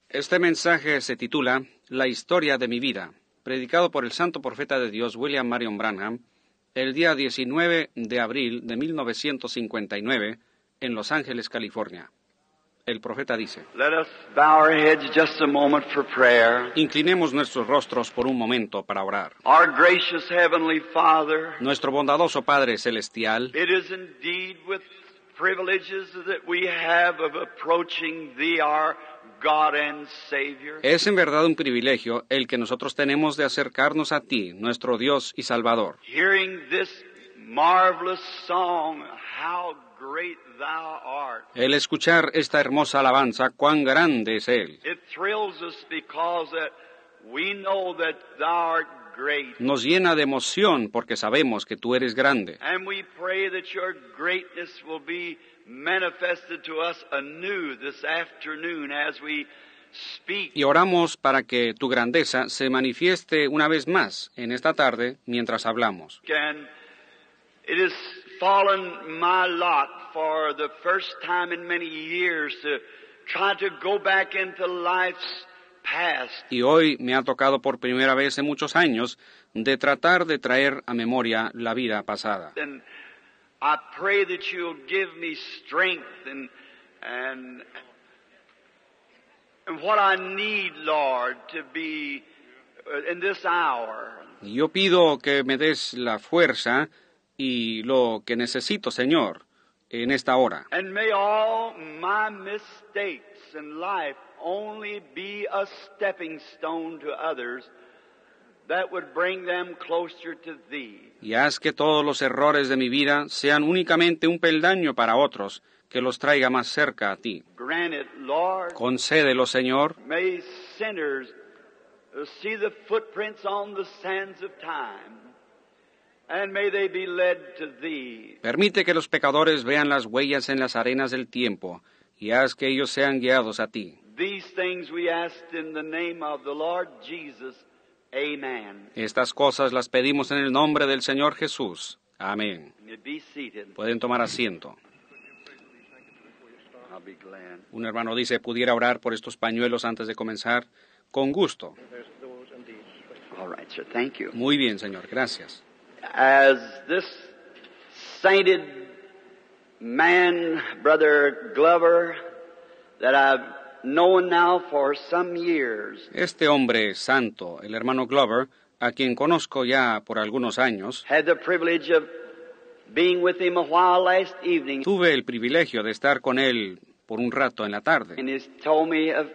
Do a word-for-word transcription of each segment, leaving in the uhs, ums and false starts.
Este mensaje se titula La historia de mi vida, predicado por el santo profeta de Dios William Marion Branham el día diecinueve de abril de mil novecientos cincuenta y nueve en Los Ángeles, California. El profeta dice: Let us bow our heads just a moment for prayer. Inclinemos nuestros rostros por un momento para orar. Our gracious Heavenly Father, Nuestro bondadoso Padre Celestial, it is indeed with privileges that we have of approaching Thee, our God and Savior. es en verdad un privilegio el que nosotros tenemos de acercarnos a ti, nuestro Dios y Salvador. Hearing this marvelous song, how great Thou art. El escuchar esta hermosa alabanza, cuán grande es Él, It thrills us because that we know that Thou art great. nos llena de emoción porque sabemos que tú eres grande. And we pray that Your greatness will be manifested to us anew this afternoon as we speak. Y oramos para que tu grandeza se manifieste una vez más en esta tarde mientras hablamos. And it has fallen my lot for the first time in many years to try to go back into life's past. Y hoy me ha tocado por primera vez en muchos años de tratar de traer a memoria la vida pasada. And I pray that you'll give me strength and and and what I need, Lord, to be uh, in this hour. Y yo pido que me des la fuerza y lo que necesito, Señor, en esta hora. And may all my mistakes in life only be a stepping stone to others that would bring them closer to Thee. Y haz que todos los errores de mi vida sean únicamente un peldaño para otros, que los traiga más cerca a ti. Grant it, Lord. Concédelo, Señor. May sinners uh, see the footprints on the sands of time, and may they be led to Thee. Permite que los pecadores vean las huellas en las arenas del tiempo, y haz que ellos sean guiados a ti. These things we asked in the name of the Lord Jesus. Amen. Estas cosas las pedimos en el nombre del Señor Jesús. Amén. You may be seated. Pueden tomar asiento. I'll be glad. Un hermano dice, ¿pudiera orar por estos pañuelos antes de comenzar? Con gusto. All right, sir. Thank you. Muy bien, Señor. Gracias. As this sainted man, Brother Glover, that I've known now for some years, Este hombre santo, el hermano Glover, a quien conozco ya por algunos años, had the privilege of being with him a while last evening, tuve el privilegio de estar con él por un rato en la tarde. and he's told me of,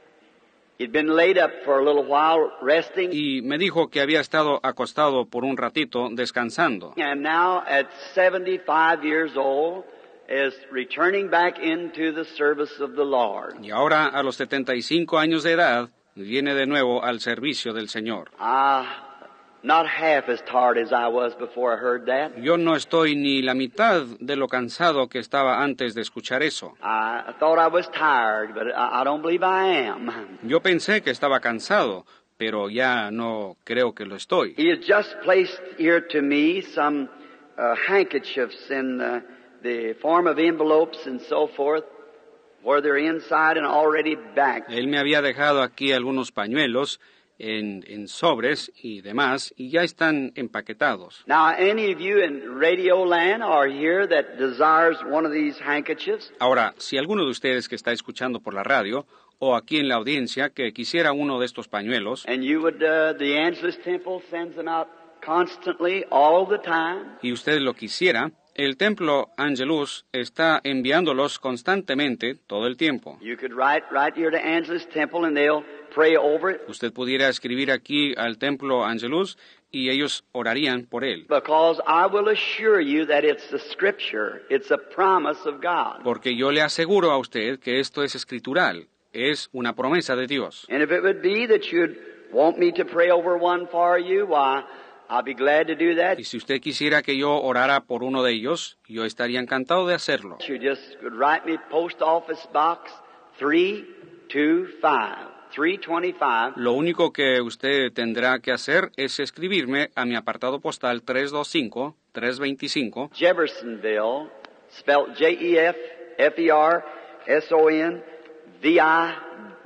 he'd been laid up for a little while resting, Y me dijo que había estado acostado por un ratito descansando. and now at seventy-five years old is returning back into the service of the Lord. Y ahora, a los setenta y cinco años de edad, viene de nuevo al servicio del Señor. Ah, not half as tired as I was before I heard that. Yo no estoy ni la mitad de lo cansado que estaba antes de escuchar eso. I thought I was tired, but I I don't believe I am. Yo pensé que estaba cansado, pero ya no creo que lo estoy. He has just placed here to me some uh, handkerchiefs in uh, the form of envelopes and so forth, where they're inside and already backed. Él me había dejado aquí algunos pañuelos en, en sobres y demás, y ya están empaquetados. Now, any of you in Radio Land are here that desires one of these handkerchiefs, Ahora, si alguno de ustedes que está escuchando por la radio, o aquí en la audiencia, que quisiera uno de estos pañuelos, and you would, uh, the Angelus Temple sends them out constantly, all the time. y usted lo quisiera, el Templo Angelus está enviándolos constantemente todo el tiempo. You could write right here to Angelus Temple and they'll pray over it, Usted pudiera escribir aquí al Templo Angelus y ellos orarían por él. because I will assure you that it's the Scripture. It's a promise of God. Porque yo le aseguro a usted que esto es escritural, es una promesa de Dios. And if it would be that you'd want me to pray over one for you, why, I'll be glad to do that. Y si usted quisiera que yo orara por uno de ellos, yo estaría encantado de hacerlo. You just could write me Post Office Box three twenty-five, three twenty-five, Lo único que usted tendrá que hacer es escribirme a mi apartado postal tres veinticinco, tres veinticinco, Jeffersonville, spelled J E F F E R S O N V I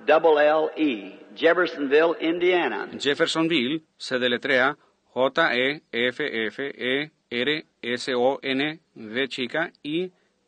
double L E, Jeffersonville, Indiana. Jeffersonville se deletrea J E F F E R S O N V chica I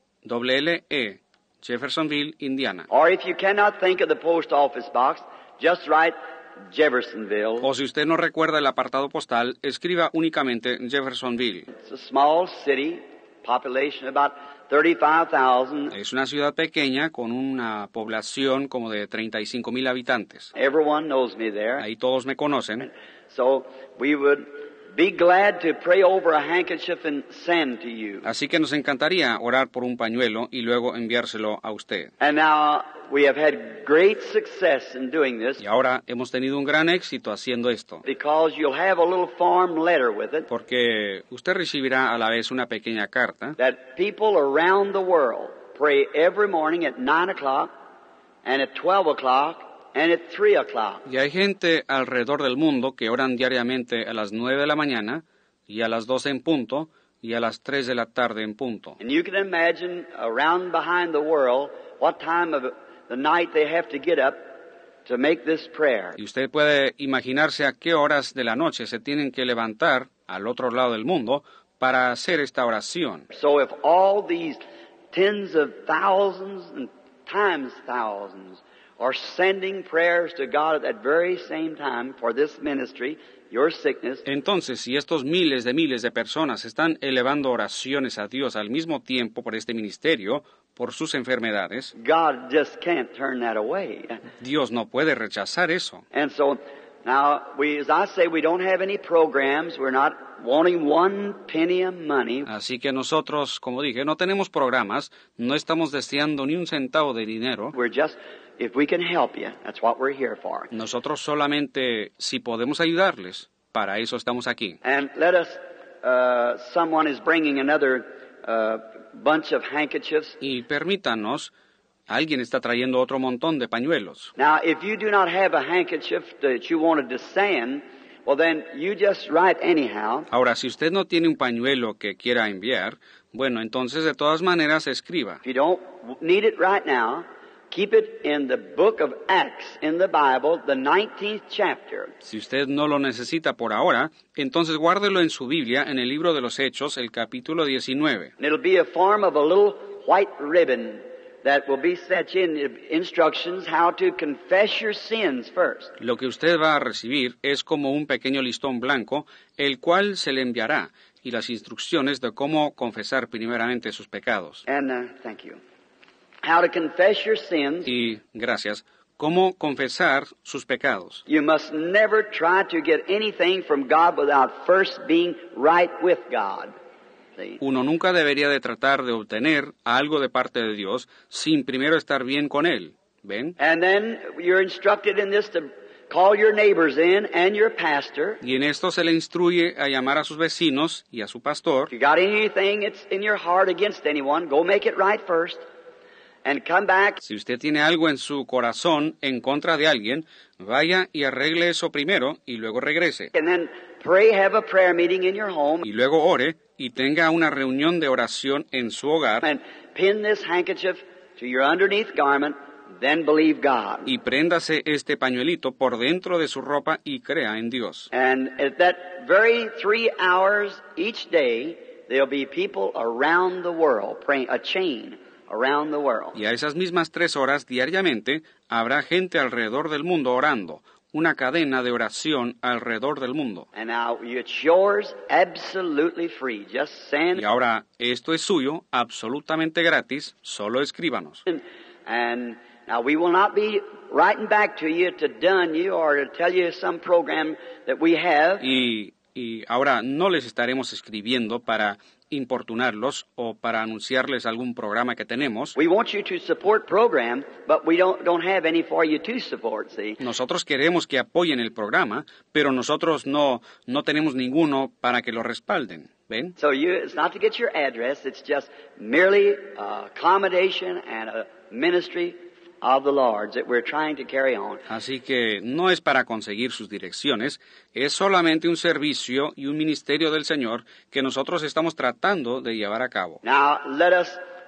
L L E, Jeffersonville, Indiana. Or if you cannot think of the post office box, just write Jeffersonville. O si usted no recuerda el apartado postal, escriba únicamente Jeffersonville. It's a small city, population about thirty-five thousand. Es una ciudad pequeña con una población como de treinta y cinco mil habitantes. Everyone knows me there. Ahí todos me conocen. So we would be glad to pray over a handkerchief and send to you. Así que nos encantaría orar por un pañuelo y luego enviárselo a usted. And now we have had great success in doing this. Y ahora hemos tenido un gran éxito haciendo esto. Because you'll have a little form letter with it. Porque usted recibirá a la vez una pequeña carta. That people around the world pray every morning at nine o'clock and at twelve o'clock and at three o'clock. Y hay gente alrededor del mundo que oran diariamente a las nueve de la mañana y a las doce en punto y a las tres de la tarde en punto. And you can imagine around behind the world what time of the night they have to get up to make this prayer. Y usted puede imaginarse a qué horas de la noche se tienen que levantar al otro lado del mundo para hacer esta oración. So if all these tens of thousands and times thousands are sending prayers to God at that very same time for this ministry, your sickness. Entonces, si estos miles de miles de personas están elevando oraciones a Dios al mismo tiempo por este ministerio, por sus enfermedades, God just can't turn that away. Dios no puede rechazar eso. And so now, we, as I say, we don't have any programs. We're not wanting one penny of money. Así que nosotros, como dije, no tenemos programas, no estamos deseando ni un centavo de dinero. We're just, if we can help you, that's what we're here for. Nosotros solamente, si podemos ayudarles, para eso estamos aquí. And let us, uh, someone is bringing another uh, bunch of handkerchiefs. Y permítanos, alguien está trayendo otro montón de pañuelos. Now, if you do not have a handkerchief that you wanted to send, well then you just write anyhow. Ahora, si usted no tiene un pañuelo que quiera enviar, bueno, entonces de todas maneras escriba. If you don't need it right now, keep it in the book of Acts in the Bible, the nineteenth chapter. Si usted no lo necesita por ahora, entonces guárdelo en su Biblia en el libro de los Hechos, el capítulo diecinueve. And it'll be a form of a little white ribbon that will be set in instructions how to confess your sins first. Lo que usted va a recibir es como un pequeño listón blanco, el cual se le enviará, y las instrucciones de cómo confesar primeramente sus pecados. And uh, thank you. How to confess your sins. Y, gracias, cómo confesar sus pecados. You must never try to get anything from God without first being right with God. See? Uno nunca debería de tratar de obtener algo de parte de Dios sin primero estar bien con Él. ¿Ven? And then you're instructed in this to call your neighbors in and your pastor. Y en esto se le instruye a llamar a sus vecinos y a su pastor. If you got anything that's in your heart against anyone, go make it right first. And come back. Si usted tiene algo en su corazón en contra de alguien, vaya y arregle eso primero y luego regrese. And then pray, have a prayer meeting in your home. Y luego ore y tenga una reunión de oración en su hogar. And pin this handkerchief to your underneath garment, then believe God. Y préndase este pañuelito por dentro de su ropa y crea en Dios. And at that very three hours each day, there'll be people around the world praying, a chain around the world. Y a esas mismas tres horas diariamente habrá gente alrededor del mundo orando, una cadena de oración alrededor del mundo. And now it's yours absolutely free. Just send. Y ahora esto es suyo, absolutamente gratis, solo escríbanos. And, and now we will not be writing back to you to dun you or to tell you some program that we have. Y, y ahora no les estaremos escribiendo para importunarlos o para anunciarles algún programa que tenemos. We want you to support program, but we don't don't have any for you to support, see? Nosotros queremos que apoyen el programa, pero nosotros no no tenemos ninguno para que lo respalden. ¿Ven? So you, it's not to get your address, it's just merely uh, accommodation and a ministry of the Lord's that we're trying to carry on. Así que no es para conseguir sus direcciones, es solamente un servicio y un ministerio del Señor que nosotros estamos tratando de llevar a cabo. Now, let us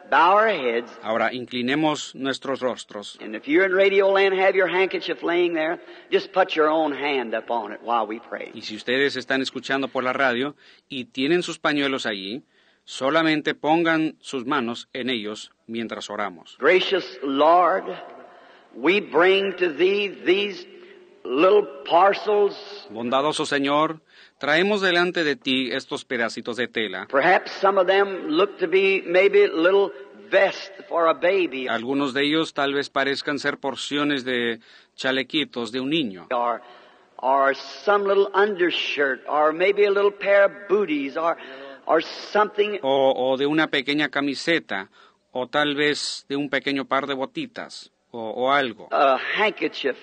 bow our heads. Ahora inclinemos nuestros rostros. And if you're in Radio Land, have your handkerchief laying there, just put your own hand up on it while we pray. Y si ustedes están escuchando por la radio y tienen sus pañuelos allí, solamente pongan sus manos en ellos mientras oramos. Gracious Lord, we bring to Thee these little parcels. Bondadoso Señor, traemos delante de ti estos pedacitos de tela. Perhaps some of them look to be maybe a little vest for a baby. Algunos de ellos tal vez parezcan ser porciones de chalequitos de un niño. Or, or some little undershirt, or maybe a little pair of booties, or, or something. O, o de una pequeña camiseta, o tal vez de un pequeño par de botitas, o, o algo. A handkerchief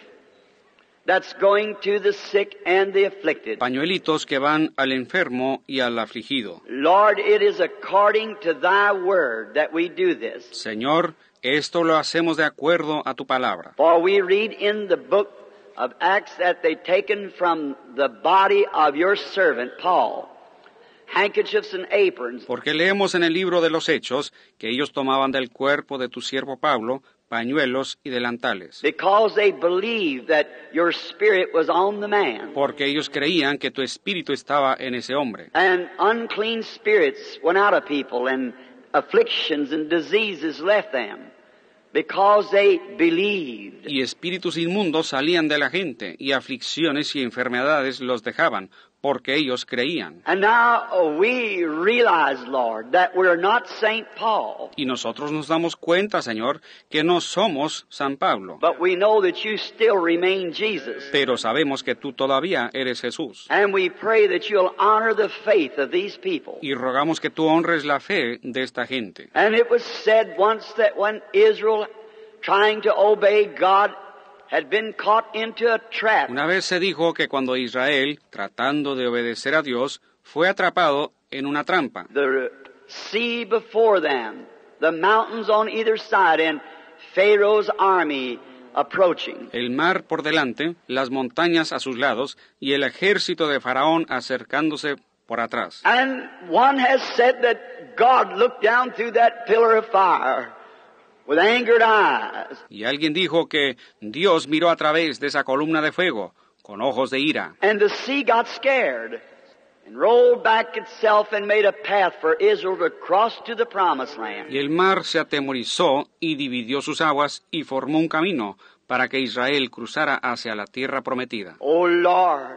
that's going to the sick and the afflicted. Pañuelitos que van al enfermo y al afligido. Lord, it is according to Thy word that we do this. Señor, esto lo hacemos de acuerdo a tu palabra. For we read in the book of Acts that they taken from the body of your servant Paul handkerchiefs and aprons. Porque leemos en el libro de los Hechos que ellos tomaban del cuerpo de tu siervo Pablo pañuelos y delantales. Because they believed that your spirit was on the man. Porque ellos creían que tu espíritu estaba en ese hombre. And unclean spirits went out of people, and afflictions and diseases left them. Because they believed. Y espíritus inmundos salían de la gente, y aflicciones y enfermedades los dejaban, porque ellos creían. And now we realize, Lord, that we're not Saint Paul. Y nosotros nos damos cuenta, Señor, que no somos San Pablo. But we know that you still remain Jesus. Pero sabemos que tú todavía eres Jesús. And we pray that you'll honor the faith of these people. Y rogamos que tú honres la fe de esta gente. And it was said once that when Israel, trying to obey God, had been caught into a trap. Una vez se dijo que cuando Israel, tratando de obedecer a Dios, fue atrapado en una trampa. The sea before them, the mountains on either side, and Pharaoh's army approaching. El mar por delante, las montañas a sus lados, y el ejército de Faraón acercándose por atrás. And one has said that God looked down through that pillar of fire with angered eyes. Y alguien dijo que Dios miró a través de esa columna de fuego, con ojos de ira. And the sea got scared and rolled back itself and made a path for Israel to cross to the promised land. Y el mar se atemorizó y dividió sus aguas y formó un camino para que Israel cruzara hacia la tierra prometida. Oh Lord,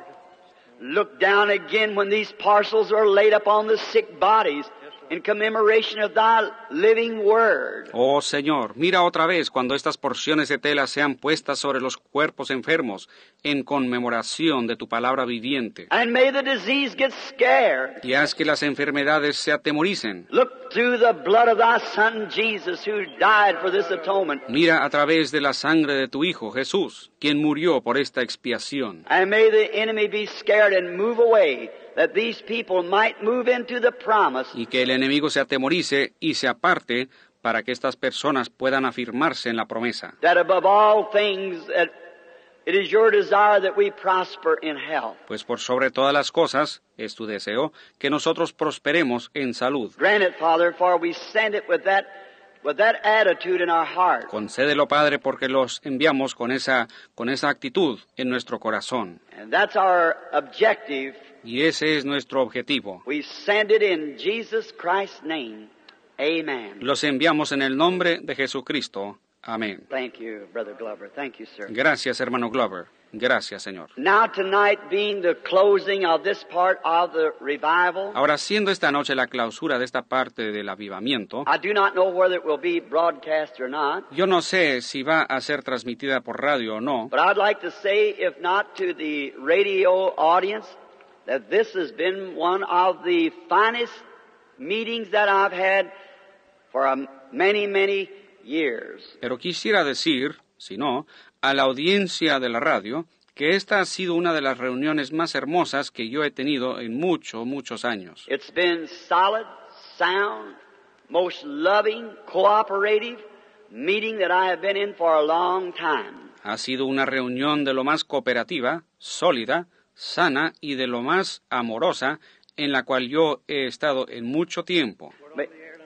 look down again when these parcels are laid upon the sick bodies in commemoration of Thy living word. Oh Señor, mira otra vez cuando estas porciones de tela sean puestas sobre los cuerpos enfermos en conmemoración de tu palabra viviente. And may the disease get scared. Y haz que las enfermedades se atemoricen. Look through the blood of Thy Son Jesus, who died for this atonement. Mira a través de la sangre de tu Hijo Jesús, quien murió por esta expiación. And may the enemy be scared and move away, that these people might move into the promise. Y que el enemigo se atemorice y se aparte para que estas personas puedan afirmarse en la promesa. That above all things, that it is your desire that we prosper in health. Pues por sobre todas las cosas, es tu deseo, que nosotros prosperemos en salud. Grant it, Father, for we send it with that, with that attitude in our heart. Concédelo, Padre, porque los enviamos con esa, con esa actitud en nuestro corazón. And that's our objective. Y ese es nuestro objetivo. We send it in Jesus Christ's name. Amen. Los enviamos en el nombre de Jesucristo. Amén. Thank you, Brother Glover. Thank you, sir. Gracias, hermano Glover. Gracias, Señor. Now tonight being the closing of this part of the revival, Ahora, siendo esta noche la clausura de esta parte del avivamiento, I do not know whether it will be broadcast or not, yo no sé si va a ser transmitida por radio o no, but I'd like to say, if not to the radio audience, that this has been one of the finest meetings that I've had for um, many, many years. pero quisiera decir, si no, a la audiencia de la radio, que esta ha sido una de las reuniones más hermosas que yo he tenido en muchos, muchos años. It's been solid, sound, most loving, cooperative meeting that I have been in for a long time. Ha sido una reunión de lo más cooperativa, sólida, sana y de lo más amorosa en la cual yo he estado en mucho tiempo. May,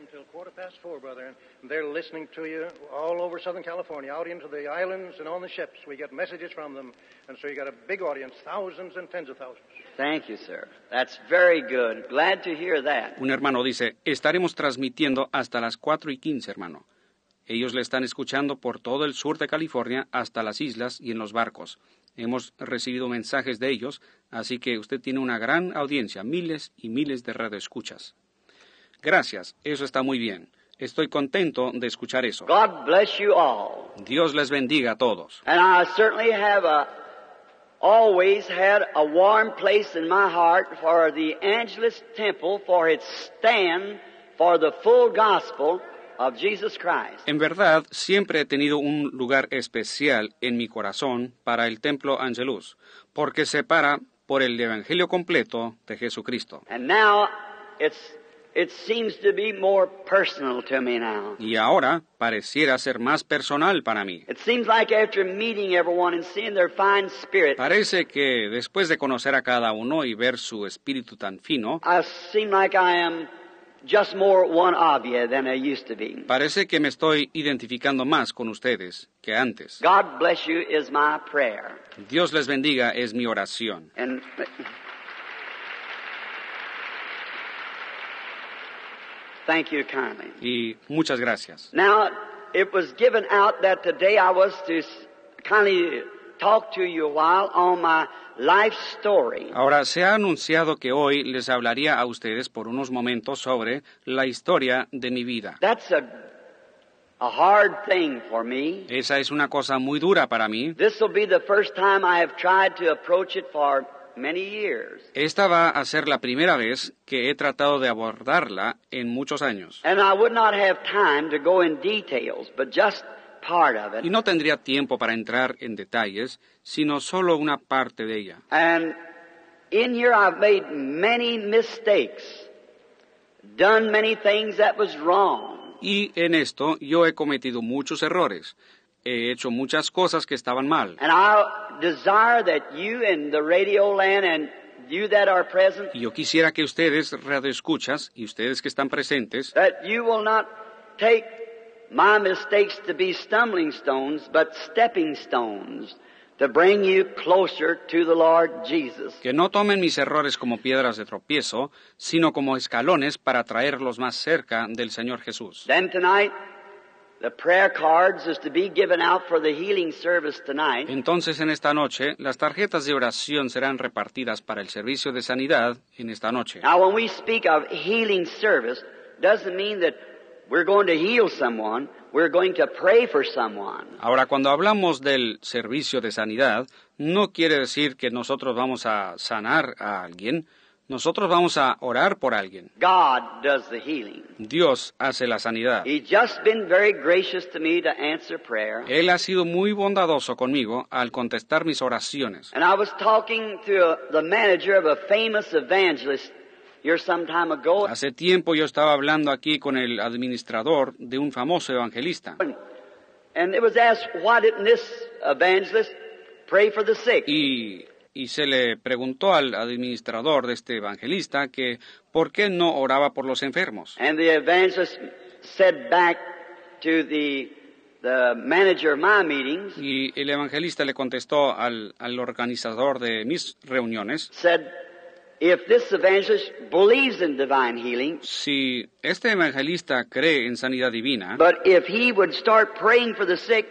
quarter past four, brother, and they're listening to you all over Southern California, out into the islands and on the ships. We get messages from them, and so you got a big audience, thousands and tens of thousands. Thank you, sir. That's very good. Glad to hear that. Un hermano dice, estaremos transmitiendo hasta las cuatro y quince, hermano. Ellos le están escuchando por todo el sur de California hasta las islas y en los barcos. Hemos recibido mensajes de ellos, así que usted tiene una gran audiencia, miles y miles de radioescuchas. Gracias, eso está muy bien. Estoy contento de escuchar eso. God bless you all. Dios les bendiga a todos. And I certainly have a, always had a warm place in my heart for the Angelus Temple, for its stand for the full gospel of Jesus Christ. En verdad, siempre he tenido un lugar especial en mi corazón para el Templo Angelus, porque se para por el Evangelio completo de Jesucristo. And now it's it seems to be more personal to me now. Y ahora pareciera ser más personal para mí. It seems like after meeting everyone and seeing their fine spirit, Parece que después de conocer a cada uno y ver su espíritu tan fino, I seem like I am just more one of you than I used to be. parece que me estoy identificando más con ustedes que antes. God bless you is my prayer. Dios les bendiga es mi oración. And thank you kindly. Y muchas gracias. Now, it was given out that today I was to kindly talk to you a while on my life story. Ahora, se ha anunciado que hoy les hablaría a ustedes por unos momentos sobre la historia de mi vida. That's a, a hard thing for me. Esa es una cosa muy dura para mí. This will be the first time I have tried to approach it for many years. Esta va a ser la primera vez que he tratado de abordarla en muchos años. And I would not have time to go in details, but just part of Y it. no tendría tiempo para entrar en detalles, sino solo una parte de ella. And in here I've made many mistakes, done many things that was wrong. Y en esto yo he cometido muchos errores. He hecho muchas cosas que estaban mal. And I desire that you in the radio land and you that are present, Y yo quisiera que ustedes, radioescuchas, y ustedes que están presentes, that you will not take my mistakes to be stumbling stones, but stepping stones to bring you closer to the Lord Jesus. que no tomen mis errores como piedras de tropiezo, sino como escalones para traerlos más cerca del Señor Jesús. Then tonight, the prayer cards is to be given out for the healing service tonight. Entonces, en esta noche, las tarjetas de oración serán repartidas para el servicio de sanidad en esta noche. Now, when we speak of healing service, doesn't mean that we're going to heal someone. We're going to pray for someone. Ahora, cuando hablamos del servicio de sanidad, no quiere decir que nosotros vamos a sanar a alguien, nosotros vamos a orar por alguien. God does the healing. Dios hace la sanidad. He's just been very gracious to me to answer prayer. Él ha sido muy bondadoso conmigo al contestar mis oraciones. And I was talking to uh, the manager of a famous evangelist here some time ago. Hace tiempo yo estaba hablando aquí con el administrador de un famoso evangelista. And it was asked, why didn't this evangelist pray for the sick? Y, y se le preguntó al administrador de este evangelista que por qué no oraba por los enfermos. And the evangelist said back to the the manager of my meetings, Y el evangelista le contestó al, al organizador de mis reuniones, said, if this evangelist believes in divine healing, si este evangelista cree en sanidad divina, but if he would start praying for the sick,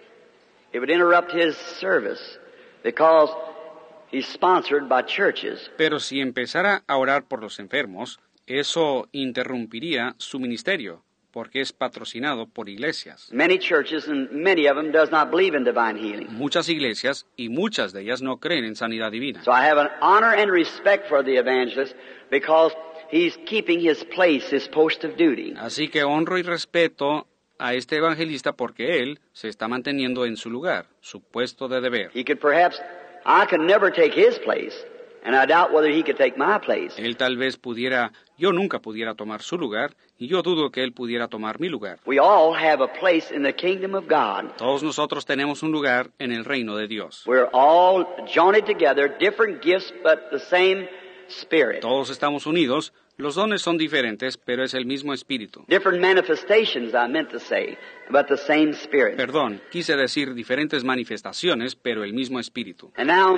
it would interrupt his service because he's sponsored by churches. pero si empezara a orar por los enfermos, eso interrumpiría su ministerio, porque es patrocinado por iglesias. Many churches, and many of them does not believe in divine healing. Muchas iglesias, y muchas de ellas no creen en sanidad divina. So I have an honor and respect for the evangelist because he's keeping his place, his post of duty. Así que honro y respeto a este evangelista porque él se está manteniendo en su lugar, su puesto de deber. He could perhaps, I could never take his place, and I doubt whether he could take my place. Él tal vez pudiera, yo nunca pudiera tomar su lugar, y yo dudo que él pudiera tomar mi lugar. We all have a place in the kingdom of God. Todos nosotros tenemos un lugar en el reino de Dios. We're all joined together, different gifts, but the same Spirit. Todos estamos unidos, Los dones son diferentes, pero es el mismo Espíritu. Different manifestations, I meant to say, but the same Spirit. Perdón, quise decir diferentes manifestaciones, pero el mismo Espíritu. And now,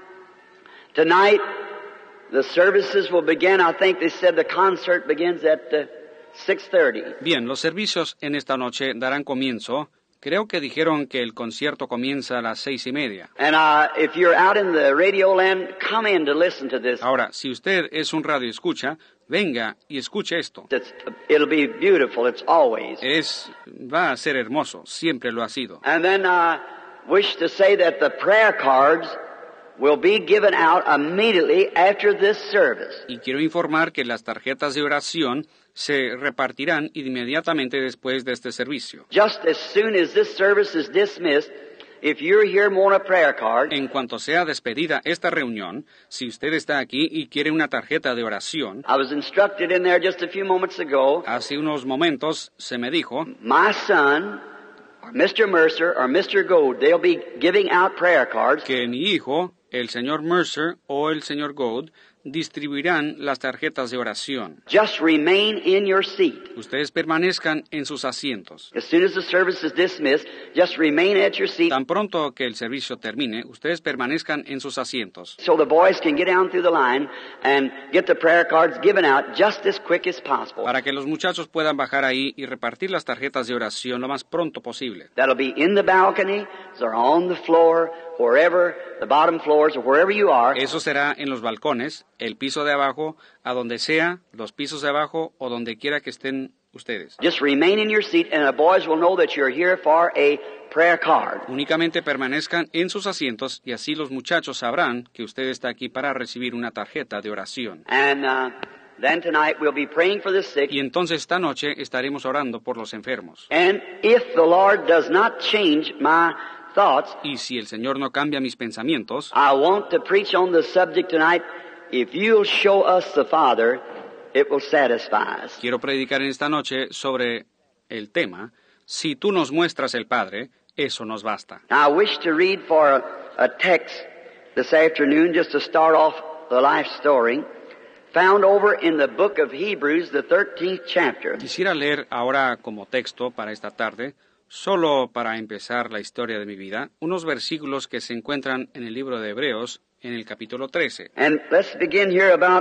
tonight, the services will begin. I think they said the concert begins at uh, six thirty. Bien, los servicios en esta noche darán comienzo. Creo que dijeron que el concierto comienza a las seis y media. And uh, if you're out in the radio land, come in to listen to this. Ahora, si usted es un radio escucha, venga y escuche esto. It's, it'll be beautiful. It's always. Es, va a ser hermoso, siempre lo ha sido. And then I wish to say that the prayer cards will be given out immediately after this service. Y quiero informar que las tarjetas de oración se repartirán inmediatamente después de este servicio. Just as soon as this service is dismissed, if you're here and want a prayer card, En cuanto sea despedida esta reunión, si usted está aquí y quiere una tarjeta de oración, I was instructed in there just a few moments ago, hace unos momentos se me dijo my son, or Mister Mercer, or Mister Gold, they'll be giving out prayer cards. que mi hijo, el señor Mercer o el señor Gould, distribuirán las tarjetas de oración. Just remain in your seat. Ustedes permanezcan en sus asientos. As soon as the service is dismissed, just remain at your seat Tan pronto que el servicio termine, ustedes permanezcan en sus asientos, so the boys can get down through the line and get the prayer cards given out just as quick as possible. para que los muchachos puedan bajar ahí y repartir las tarjetas de oración lo más pronto posible. That'll be in the balcony, or on the floor, wherever, the bottom floors, or wherever you are. Eso será en los balcones, el piso de abajo, a donde sea, los pisos de abajo o donde quiera que estén ustedes. Just remain in your seat and the boys will know that you're here for a prayer card. Únicamente permanezcan en sus asientos y así los muchachos sabrán que usted está aquí para recibir una tarjeta de oración. And uh, then tonight we'll be praying for the sick. Y entonces esta noche estaremos orando por los enfermos. And if the Lord does not change my thoughts, Y si el Señor no cambia mis pensamientos, I want to preach on the subject tonight. If you'll show us the Father, it will satisfy us. quiero predicar en esta noche sobre el tema, si tú nos muestras el Padre, eso nos basta. Now, I wish to read for a, a text this afternoon just to start off the life story, found over in the book of Hebrews, the thirteenth chapter. Quisiera leer ahora como texto para esta tarde, solo para empezar la historia de mi vida, unos versículos que se encuentran en el libro de Hebreos, en el capítulo trece. And let's begin here about,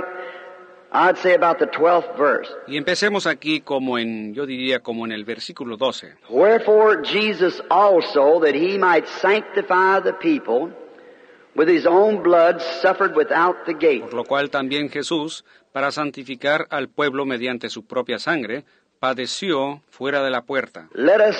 I'd say about the twelfth verse. Y empecemos aquí como en, yo diría como en el versículo doce. Wherefore Jesus also, that he might sanctify the people, with his own blood suffered without the gate. Por lo cual también Jesús, para santificar al pueblo mediante su propia sangre, padeció fuera de la puerta. Let us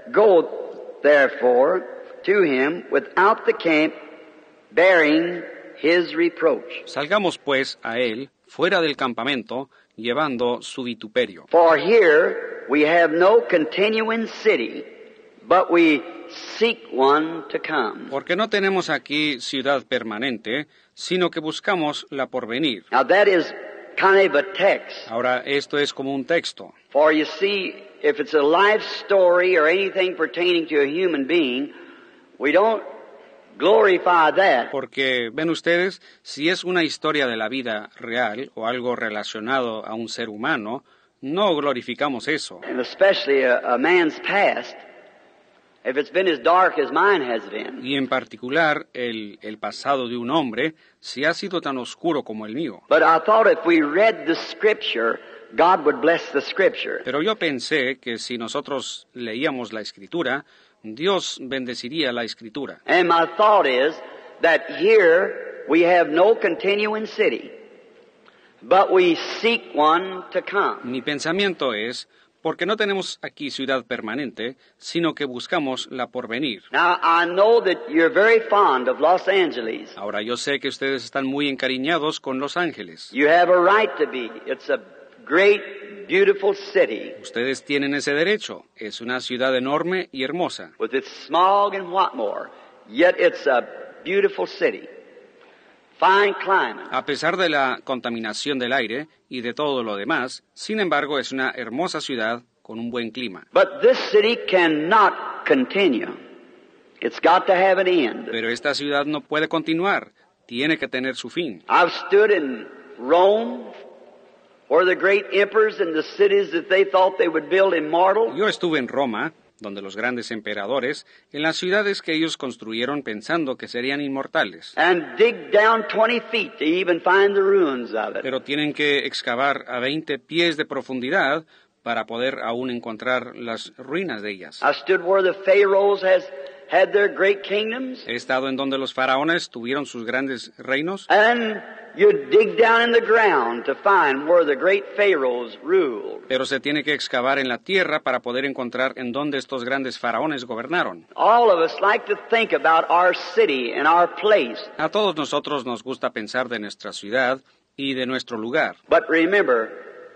go, therefore, to him without the camp, bearing his reproach. Salgamos pues a él, fuera del campamento, llevando su vituperio. For here we have no continuing city, but we seek one to come. Porque no tenemos aquí ciudad permanente, sino que buscamos la porvenir. Now that is kind of a text. Ahora, esto es como un texto. For you see, if it's a life story or anything pertaining to a human being, we don't glorify that. Porque, ven ustedes, si es una historia de la vida real o algo relacionado a un ser humano, no glorificamos eso. And especially a, a man's past, if it's been as dark as mine has been. Y en particular, el, el pasado de un hombre, si ha sido tan oscuro como el mío. But I thought if we read the Scripture, God would bless the Scripture. Pero yo pensé que si nosotros leíamos la Escritura, Dios bendeciría la Escritura. And my thought is that here we have no continuing city, but we seek one to come. Mi pensamiento es, porque no tenemos aquí ciudad permanente, sino que buscamos la porvenir. Now, I know that you're very fond of Los Angeles. Ahora, yo sé que ustedes están muy encariñados con Los Ángeles. You have a right to be. It's a great, beautiful city Ustedes tienen ese derecho. Es una ciudad enorme y hermosa. with its smog and what more. Yet it's a beautiful city. Fine climate. A pesar de la contaminación del aire y de todo lo demás, sin embargo, es una hermosa ciudad con un buen clima. But this city cannot continue. It's got to have an end. Pero esta ciudad no puede continuar. Tiene que tener su fin. I've stood in Rome where the great emperors and the cities that they thought they would build immortal. Yo estuve en Roma, donde los grandes emperadores, en las ciudades que ellos construyeron pensando que serían inmortales. And dig down twenty feet to even find the ruins of it. Pero tienen que excavar a veinte pies de profundidad para poder aún encontrar las ruinas de ellas. I stood where the pharaohs has had their great kingdoms. He estado en donde los faraones tuvieron sus grandes reinos. And you dig down in the ground to find where the great pharaohs ruled. Pero se tiene que excavar en la tierra para poder encontrar en dónde estos grandes faraones gobernaron. All of us like to think about our city and our place. A todos nosotros nos gusta pensar de nuestra ciudad y de nuestro lugar. But remember,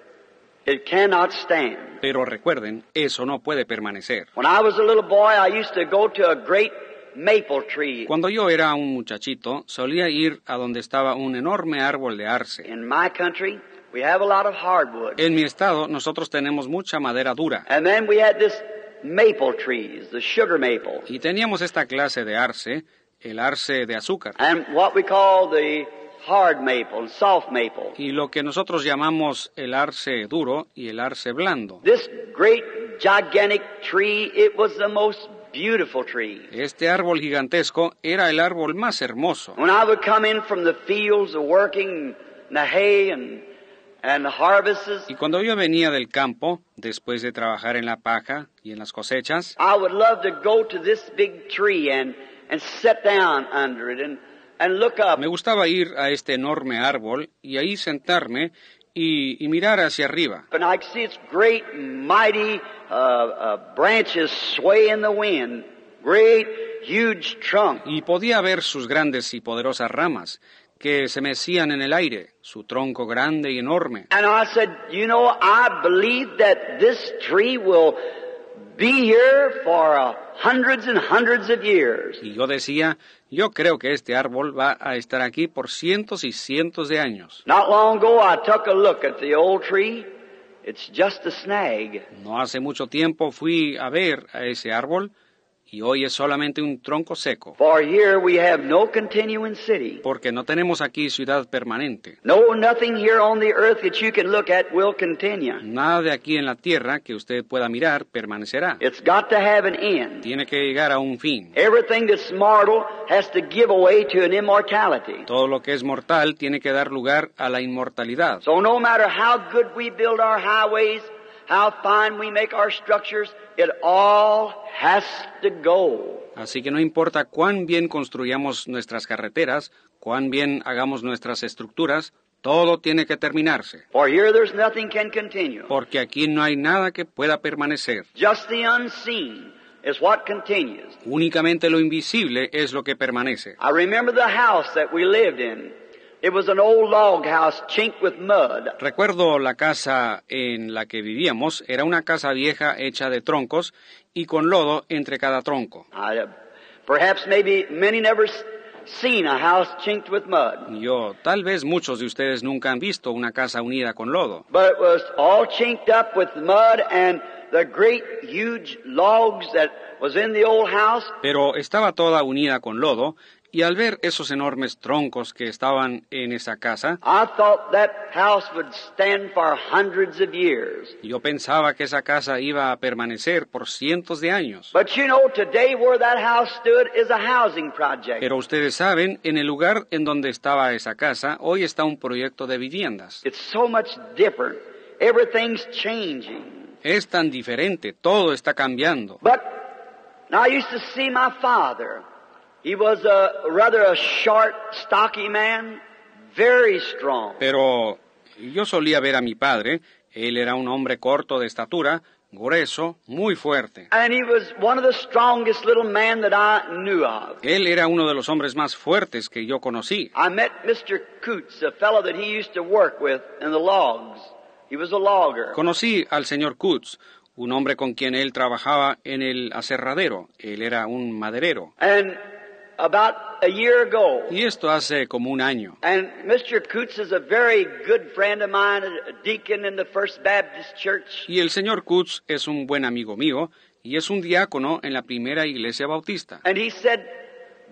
it cannot stand. Pero recuerden, eso no puede permanecer. When I was a little boy, I used to go to a great maple tree. Cuando yo era un muchachito, solía ir a donde estaba un enorme árbol de arce. In my country, we have a lot of hardwood. En mi estado, nosotros tenemos mucha madera dura. And then we had this maple trees, the sugar maple. Y teníamos esta clase de arce, el arce de azúcar. And what we call the hard maple and soft maple. Y lo que nosotros llamamos el arce duro y el arce blando. This great gigantic tree, it was the most beautiful tree. Este árbol gigantesco era el árbol más hermoso. When I would come in from the fields of working the hay and, and the harvests, Y cuando yo venía del campo, después de trabajar en la paja y en las cosechas, I would love to go to this big tree and, and sit down under it and, and look up. me gustaba ir a este enorme árbol y ahí sentarme y, y mirar hacia arriba. And I could see its great, mighty uh, uh, branches sway in the wind. Great, huge trunk. Y podía ver sus grandes y poderosas ramas que se mecían en el aire, su tronco grande y enorme. And I said, you know, I believe that this tree will be here for uh, hundreds and hundreds of years. Y yo decía, yo creo que este árbol va a estar aquí por cientos y cientos de años. Not long ago, I took a look at the old tree. It's just a snag. No hace mucho tiempo fui a ver a ese árbol y hoy es solamente un tronco seco, For here we have no continuing city. porque no tenemos aquí ciudad permanente. No, nothing here on the earth that you can look at will continue. Nada de aquí en la tierra que usted pueda mirar permanecerá. It's got to have an end. Tiene que llegar a un fin. Everything that's mortal has to give away to an immortality. Todo lo que es mortal tiene que dar lugar a la inmortalidad. So no matter how good we build our highways, how fine we make our structures, it all has to go. Así que no importa cuán bien construyamos nuestras carreteras, cuán bien hagamos nuestras estructuras, todo tiene que terminarse. For here there's nothing can continue. Porque aquí no hay nada que pueda permanecer. Just the unseen is what continues. Únicamente lo invisible es lo que permanece. I remember the house that we lived in. It was an old log house chinked with mud. Recuerdo la casa en la que vivíamos, era una casa vieja hecha de troncos y con lodo entre cada tronco. I, uh, perhaps maybe many never s- seen a house chinked with mud. Yo, tal vez muchos de ustedes nunca han visto una casa unida con lodo, But it was all chinked up with mud and the great huge logs that was in the old house. pero estaba toda unida con lodo. Y al ver esos enormes troncos que estaban en esa casa, I thought that house would stand for hundreds of years. yo pensaba que esa casa iba a permanecer por cientos de años. But you know, today where that house stood is a housing project. Pero ustedes saben, en el lugar en donde estaba esa casa, hoy está un proyecto de viviendas. It's so much different. Everything's changing. Es tan diferente, todo está cambiando. But now I used to see my father. He was a rather a short, stocky man, very strong. Pero yo solía ver a mi padre, él era un hombre corto de estatura, grueso, muy fuerte. And he was one of the strongest little men that I knew of. Él era uno de los hombres más fuertes que yo conocí. I met Mister Coots, a fellow that he used to work with in the logs. He was a logger. Conocí al señor Coots, un hombre con quien él trabajaba en el aserradero. Él era un maderero. And about a year ago, Y esto hace como un año. and Mister Coots is a very good friend of mine, a deacon in the First Baptist Church. Y el señor Coots es un buen amigo mío y es un diácono en la primera iglesia bautista. And he said,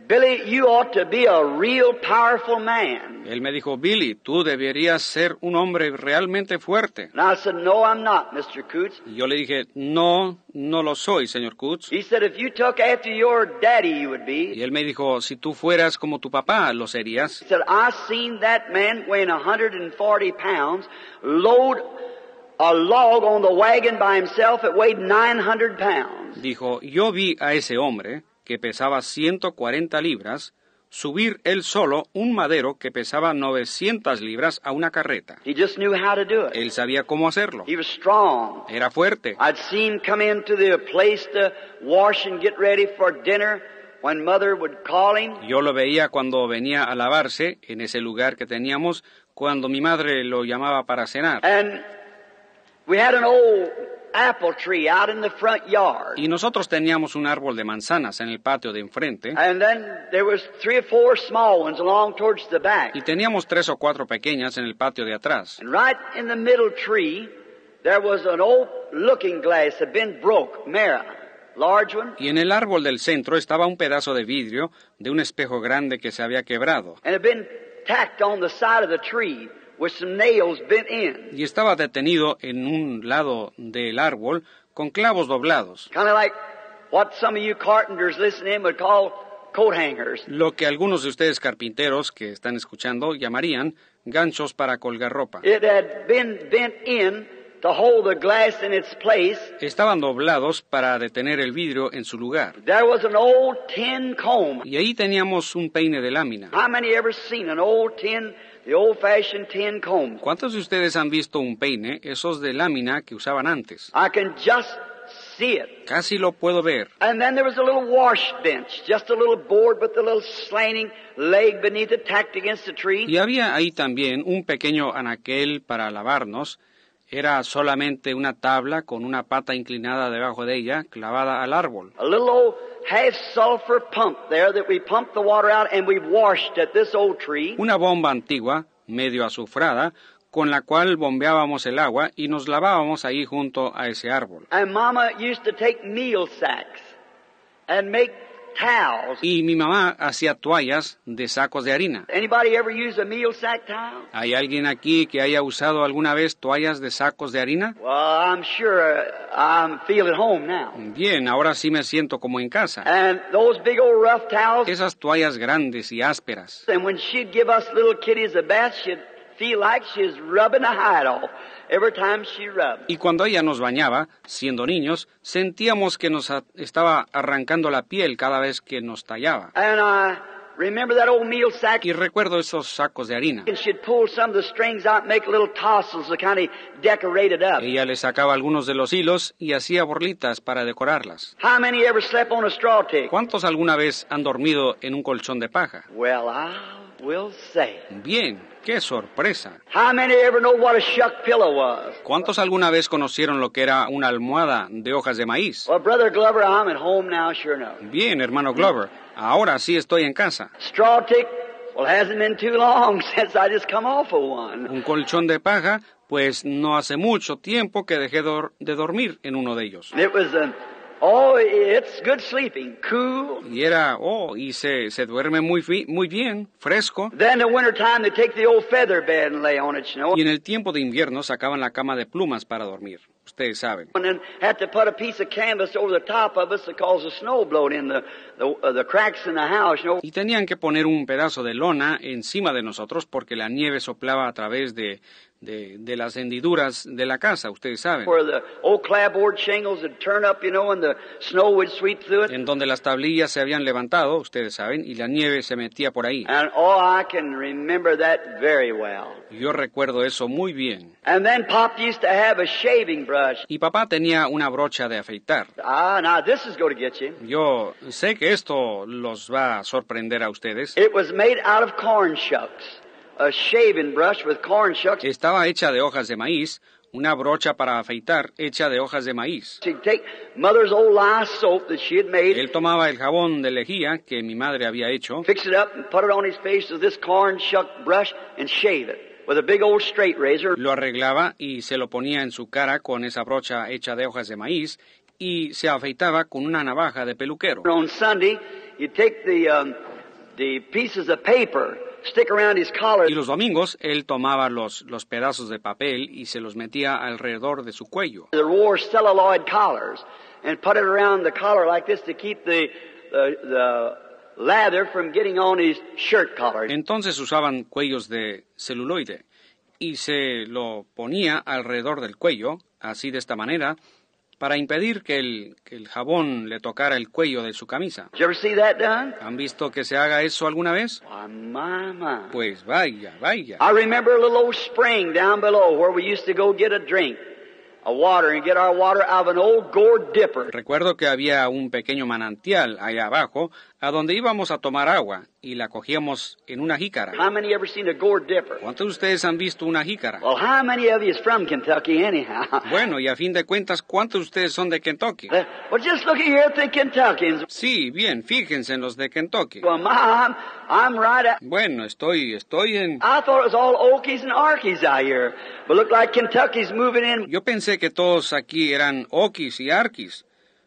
Billy, you ought to be a real powerful man. Él me dijo, Billy, tú deberías ser un hombre realmente fuerte. And I said, no, I'm not, Mister Coots. Y yo le dije, no, no lo soy, señor Coots. He said, if you took after your daddy, you would be. Y él me dijo, si tú fueras como tu papá, lo serías. He said, I seen that man weighing one hundred forty pounds load a log on the wagon by himself. It weighed nine hundred pounds. Dijo, yo vi a ese hombre que pesaba ciento cuarenta libras, subir él solo un madero que pesaba novecientas libras a una carreta. He just knew how to do it. Él sabía cómo hacerlo. He was strong. Era fuerte. I'd seen him come into the place to wash and get ready for dinner when Mother would call him. Yo lo veía cuando venía a lavarse en ese lugar que teníamos, cuando mi madre lo llamaba para cenar. And we had an old apple tree out in the front yard. Y nosotros teníamos un árbol de manzanas en el patio de enfrente. And then there was three or four small ones along towards the back. Y teníamos tres o cuatro pequeñas en el patio de atrás. And right in the middle tree, there was an old looking glass that had been broke, mirror, large one. Y en el árbol del centro estaba un pedazo de vidrio de un espejo grande que se había quebrado. And it had been tacked on the side of the tree with some nails bent in. Y estaba detenido en un lado del árbol con clavos doblados. Kind of like what some of you carpenters listening would call coat hangers. Lo que algunos de ustedes carpinteros que están escuchando llamarían ganchos para colgar ropa. It had been bent in to hold the glass in its place. Estaban doblados para detener el vidrio en su lugar. There was an old tin comb. Y ahí teníamos un peine de lámina. How many ever seen an old tin, the old-fashioned tin comb? ¿Cuántos de ustedes han visto un peine, esos de lámina que usaban antes? I can just see it. Casi lo puedo ver. And then there was a little wash bench, just a little board with a little slanting leg beneath it tacked against the tree. Y había ahí también un pequeño anaquel para lavarnos. Era solamente una tabla con una pata inclinada debajo de ella, clavada al árbol. A little old half-sulfur pump there that we pumped the water out and we washed at this old tree. Una bomba antigua, medio azufrada, con la cual bombeábamos el agua y nos lavábamos ahí junto a ese árbol. And Mama used to take meal sacks and make towels. Y mi mamá hacía toallas de sacos de harina. Anybody ever use a meal sack towel? ¿Hay alguien aquí que haya usado alguna vez toallas de sacos de harina? Well, I'm sure uh, I'm feel at home now. Bien, ahora sí me siento como en casa. And those big old rough towels, Esas toallas grandes y ásperas. and when she'd give us little kitties a bath, she'd feel like she was rubbing the hide off every time she rubbed. Y cuando ella nos bañaba, siendo niños, sentíamos que nos a- estaba arrancando la piel cada vez que nos tallaba. And I remember that old meal sack, Y recuerdo esos sacos de harina. and she'd pull some of the strings out and make little tassels to kind of decorate it up. Ella le sacaba algunos de los hilos y hacía borlitas para decorarlas. How many ever slept on a straw tick? ¿Cuántos alguna vez han dormido en un colchón de paja? Well, I will say. Bien, qué sorpresa. How many ever know what a shuck pillow was? ¿Cuántos alguna vez conocieron lo que era una almohada de hojas de maíz? Well, Brother Glover, I'm at home now, sure enough. Bien, hermano Glover, ahora sí estoy en casa. Straw tick, well, hasn't been too long since I just come off of one. Un colchón de paja, pues no hace mucho tiempo que dejé dor- de dormir en uno de ellos. It was, uh, oh, it's good sleeping, cool. Y era, oh, y se, se duerme muy, fi- muy bien, fresco. Then in the wintertime, they take the old feather bed and lay on it, you know, Y en el tiempo de invierno sacaban la cama de plumas para dormir. Ustedes saben. and then had to put a piece of canvas over the top of us to cause the snow blowed in the, the, uh, the cracks in the house, you know. Y tenían que poner un pedazo de lona encima de nosotros porque la nieve soplaba a través de, de, de las hendiduras de la casa, ustedes saben. Where the old clapboard shingles would turn up, you know, and the snow would sweep through it. En donde las tablillas se habían levantado, ustedes saben, y la nieve se metía por ahí. And oh, I can remember that very well. Yo recuerdo eso muy bien. And then Pop used to have a shaving brush. Y papá tenía una brocha de afeitar. Ah, now this is going to get you. Yo sé que esto los va a sorprender a ustedes. It was made out of corn shucks. A shaving brush with corn shucks. Estaba hecha de hojas de maíz, una brocha para afeitar hecha de hojas de maíz. She'd take Mother's old lye soap that she had made, Él tomaba el jabón de lejía que mi madre había hecho, fix it up and put it on his face with this corn shuck brush and shave it with a big old straight razor. lo arreglaba y se lo ponía en su cara con esa brocha hecha de hojas de maíz y se afeitaba con una navaja de peluquero. On Sunday, you'd take the um, the pieces of paper stick around his collar. Y los domingos él tomaba los, los pedazos de papel y se los metía alrededor de su cuello. The wore celluloid collars and put it around the collar like this to keep the the, the lather from getting on his shirt collar. Entonces usaban cuellos de celuloide y se lo ponía alrededor del cuello, así de esta manera, para impedir que el, que el jabón le tocara el cuello de su camisa. Did you ever see that done? ¿Han visto que se haga eso alguna vez? Why, my, my. Pues vaya, vaya. I remember a little old spring down below where we used to go get a drink, a water, and get our water out of an old gourd dipper. Recuerdo que había un pequeño manantial allá abajo, a donde íbamos a tomar agua, y la cogíamos en una jícara. How many ever seen a gourd dipper? ¿Cuántos de ustedes han visto una jícara? Well, how many of you is from Kentucky anyhow? Bueno, y a fin de cuentas, ¿cuántos de ustedes son de Kentucky? Well, just looking here at the Kentuckians. Sí, bien, fíjense en los de Kentucky. Well, my, I'm, I'm right at... Bueno, estoy, estoy en... I thought it was all Okies and Arkies out here, but look like Kentucky's moving in. Yo pensé que todos aquí eran Okies y Arkies,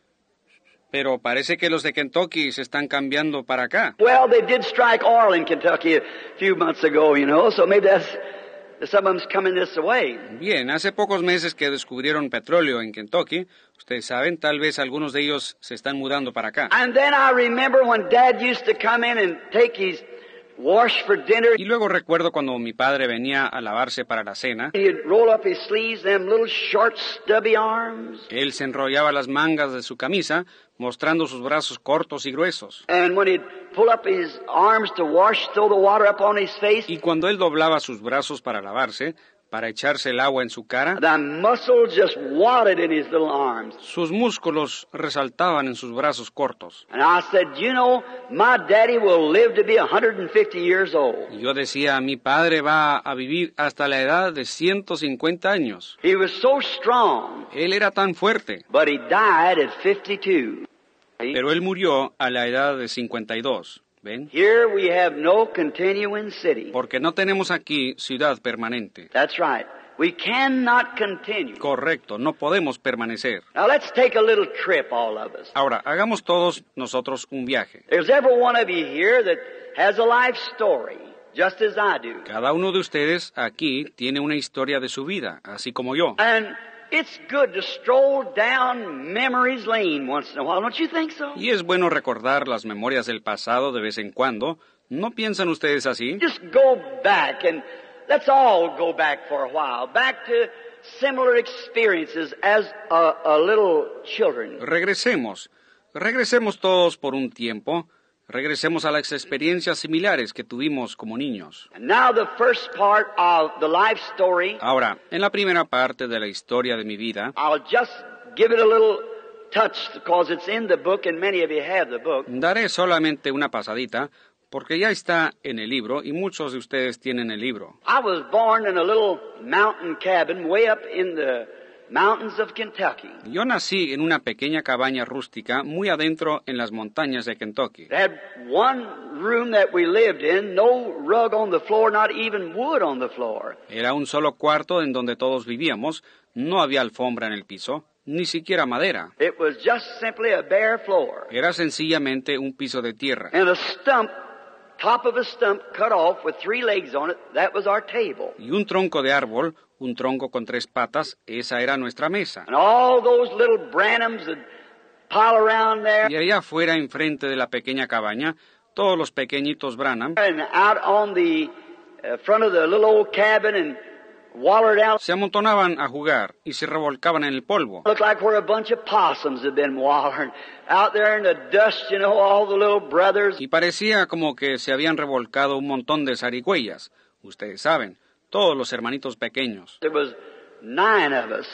pero parece que los de Kentucky se están cambiando para acá. Well, they did strike oil in Kentucky a few months ago, you know, so maybe that's... Some of them's coming this way. Bien, hace pocos meses que descubrieron petróleo en Kentucky, ustedes saben, tal vez algunos de ellos se están mudando para acá. And then I remember when Dad used to come in and take his wash for dinner. Y luego recuerdo cuando mi padre venía a lavarse para la cena. He'd roll up his sleeves, them little short stubby arms. Él se enrollaba las mangas de su camisa, mostrando sus brazos cortos y gruesos. And when he'd pull up his arms to wash, throw the water up on his face. Y cuando él doblaba sus brazos para lavarse, para echarse el agua en su cara, The muscles just wadded in his little arms. sus músculos resaltaban en sus brazos cortos. And I said, you know, my daddy will live to be one hundred fifty years old. Y yo decía, mi padre va a vivir hasta la edad de ciento cincuenta años. He was so strong, Él era tan fuerte, but he died at fifty-two. pero él murió a la edad de cincuenta y dos. ¿Ven? Here we have no continuing city. Porque no tenemos aquí ciudad permanente. That's right. We cannot continue. Correcto, no podemos permanecer. Now let's take a little trip, all of us. Ahora, hagamos todos nosotros un viaje. There's every one of you here that has a life story, just as I do. Cada uno de ustedes aquí tiene una historia de su vida, así como yo. And it's good to stroll down memories lane once in a while, don't you think so? Y es bueno recordar las memorias del pasado de vez en cuando. ¿No piensan ustedes así? Just go back and let's all go back for a while, back to similar experiences as a, a little children. Regresemos. Regresemos todos por un tiempo. Regresemos a las experiencias similares que tuvimos como niños. And now the first part of the life story, Ahora, en la primera parte de la historia de mi vida, I'll just give it a little touch because it's in the book and many of you have the book. daré solamente una pasadita, porque ya está en el libro y muchos de ustedes tienen el libro. I was born in a little mountain cabin way up in the mountains of Kentucky. Yo nací en una pequeña cabaña rústica muy adentro en las montañas de Kentucky. It had one room that we lived in, no rug on the floor, not even wood on the floor. Era un solo cuarto en donde todos vivíamos, no había alfombra en el piso, ni siquiera madera. It was just simply a bare floor. Era sencillamente un piso de tierra. And a stump, top of a stump cut off with three legs on it, that was our table. Y un tronco de árbol, un tronco con tres patas, esa era nuestra mesa. And all those little Branhams would pile around there. Y allá afuera, enfrente de la pequeña cabaña, todos los pequeñitos Branham And out on the uh, front of the little old cabin and wallered out. se amontonaban a jugar y se revolcaban en el polvo. Looked like where a bunch of possums had been wallering. Out there in the dust, you know, all the little brothers. Y parecía como que se habían revolcado un montón de zarigüeyas. Ustedes saben, todos los hermanitos pequeños. There was nine of us.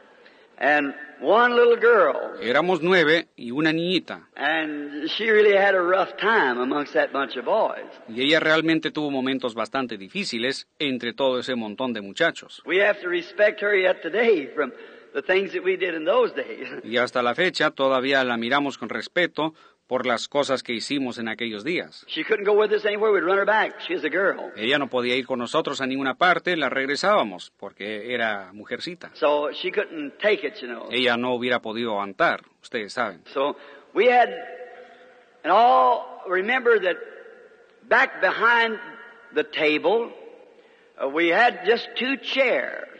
And one little girl. Éramos nueve y una niñita. And she really had a rough time amongst that bunch of boys. Y ella realmente tuvo momentos bastante difíciles entre todo ese montón de muchachos. We have to respect her yet today from the things that we did in those days. Y hasta la fecha todavía la miramos con respeto por las cosas que hicimos en aquellos días. She couldn't go with us anywhere. We'd run her back. She was a girl. Ella no podía ir con nosotros a ninguna parte, la regresábamos, porque era mujercita. So she couldn't take it, you know. Ella no hubiera podido aguantar, ustedes saben. So we had, and all, remember that back behind the table, uh, we had just two chairs,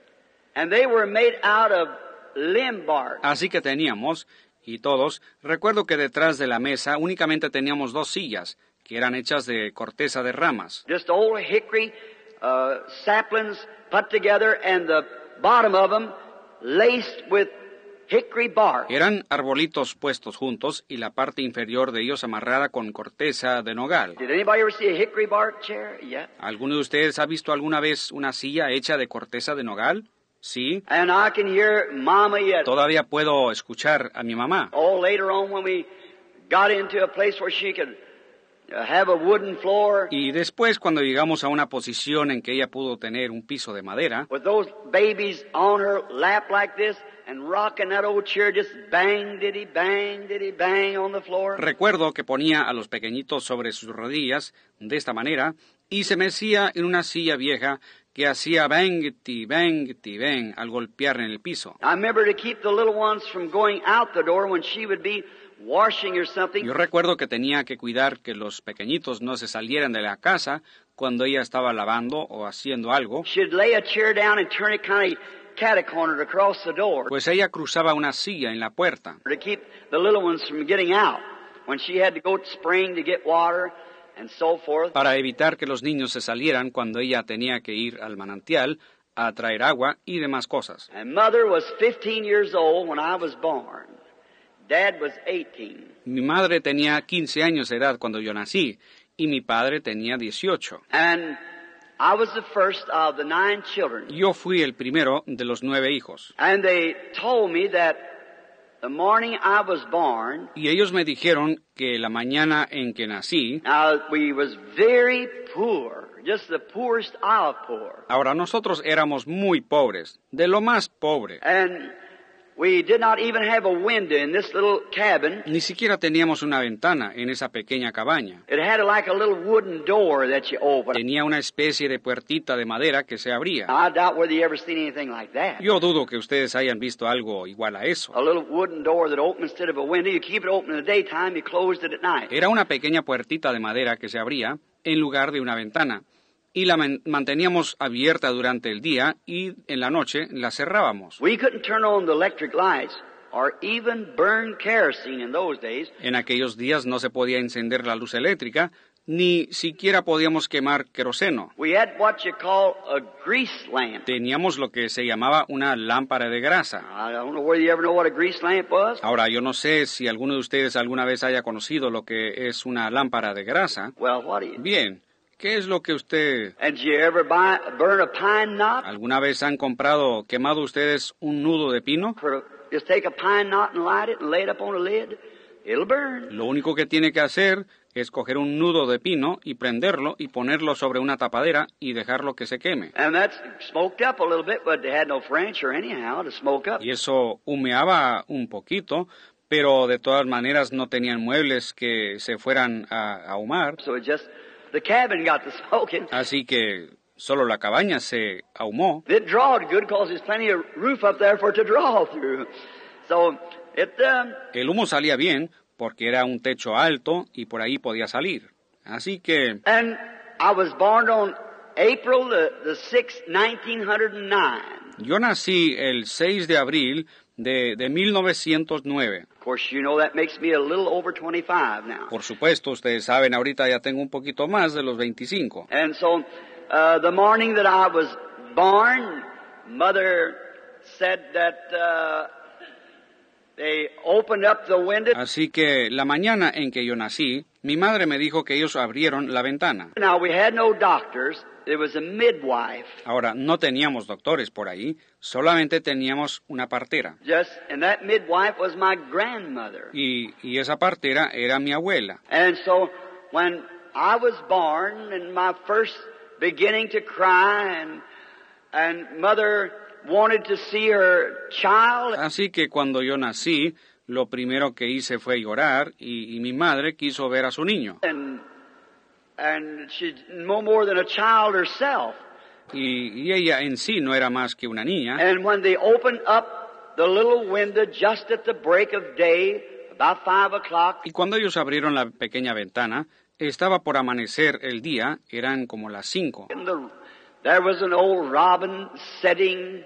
and they were made out of limb bark. Así que teníamos, y todos, recuerdo que detrás de la mesa únicamente teníamos dos sillas, que eran hechas de corteza de ramas. Just old hickory uh, saplings put together, and the bottom of them laced with hickory bark. Eran arbolitos puestos juntos y la parte inferior de ellos amarrada con corteza de nogal. Did anybody ever see a hickory bark chair? Yeah. ¿Alguno de ustedes ha visto alguna vez una silla hecha de corteza de nogal? Sí. And I can hear Mama yet. Todavía puedo escuchar a mi mamá. Oh, later on when we got into a place where she could uh, have a wooden floor. Y después, cuando llegamos a una posición en que ella pudo tener un piso de madera, With those babies on her lap like this and rocking that old chair, just bang, diddy, bang, diddy, bang on the floor. recuerdo que ponía a los pequeñitos sobre sus rodillas de esta manera y se mecía en una silla vieja que hacía bang-ti, bang-ti, bang al golpear en el piso. I remember to keep the little ones from going out the door when she would be washing or something. Yo recuerdo que tenía que cuidar que los pequeñitos no se salieran de la casa cuando ella estaba lavando o haciendo algo, She'd lay a chair down and turn it kind of cat-cornered across the door pues ella cruzaba una silla en la puerta to keep the little ones from getting out when she had to go to spring to get water and so forth. para evitar que los niños se salieran cuando ella tenía que ir al manantial a traer agua y demás cosas. And Mother was fifteen years old when I was born. Dad was eighteen. Mi madre tenía quince años de edad cuando yo nací y mi padre tenía dieciocho. And I was the first of the nine children. Yo fui el primero de los nueve hijos. And they told me that the morning I was born, Y ellos me dijeron que la mañana en que nací, now we was very poor, just the poorest of poor. ahora nosotros éramos muy pobres, de lo más pobre. And we did not even have a window in this little cabin. Ni siquiera teníamos una ventana en esa pequeña cabaña. It had like a little wooden door that you open. Tenía una especie de puertita de madera que se abría. I doubt whether you ever seen anything like that. Yo dudo que ustedes hayan visto algo igual a eso. A little wooden door that opened instead of a window. You keep it open in the daytime, you closed it at night. Era una pequeña puertita de madera que se abría en lugar de una ventana. Y la man- manteníamos abierta durante el día y en la noche la cerrábamos. We couldn't turn on the electric lights or even burn kerosene in those days. En aquellos días no se podía encender la luz eléctrica, ni siquiera podíamos quemar queroseno. We had what you call a grease lamp. Teníamos lo que se llamaba una lámpara de grasa. I don't know whether you ever know what a grease lamp was. Ahora, yo no sé si alguno de ustedes alguna vez haya conocido lo que es una lámpara de grasa. Well, what do you? Bien, ¿qué es lo que usted... And did you ever buy, burn a pine knot? ¿Alguna vez han comprado, quemado ustedes un nudo de pino? For, just take a pine knot and light it and lay it up on a lid. It'll burn. Lo único que tiene que hacer es coger un nudo de pino y prenderlo y ponerlo sobre una tapadera y dejarlo que se queme. And that's smoked up a little bit, but they had no furniture anyhow to smoke up. Y eso humeaba un poquito, pero de todas maneras no tenían muebles que se fueran a ahumar, So it just, the cabin got to smoking. así que solo la cabaña se ahumó. It drawed good because there's plenty of roof up there for it to draw through. So it, um, El humo salía bien porque era un techo alto y por ahí podía salir. Así que and I was born on April the, the sixth, nineteen oh nine. yo nací el seis de abril de, de mil novecientos nueve. Of course, you know that makes me a little over twenty-five now. Por supuesto, ustedes saben, ahorita ya tengo un poquito más de los veinticinco. And so, uh, the morning that I was born, Mother said that uh, they opened up the window. Así que la mañana en que yo nací, mi madre me dijo que ellos abrieron la ventana. Now, we had no doctors. There was a midwife. Ahora, no teníamos doctores por ahí, solamente teníamos una partera. Just, and that midwife was my grandmother. Y, y esa partera era mi abuela. And so, when I was born and my first beginning to cry and, and Mother wanted to see her child. Así que cuando yo nací, lo primero que hice fue llorar y, y mi madre quiso ver a su niño. And, and she's no more than a child herself. Y, y ella en sí no era más que una niña. And when they opened up the little window just at the break of day, about five o'clock, Y cuando ellos abrieron la pequeña ventana, Estaba por amanecer el día, eran como las cinco. And the, there was an old robin sitting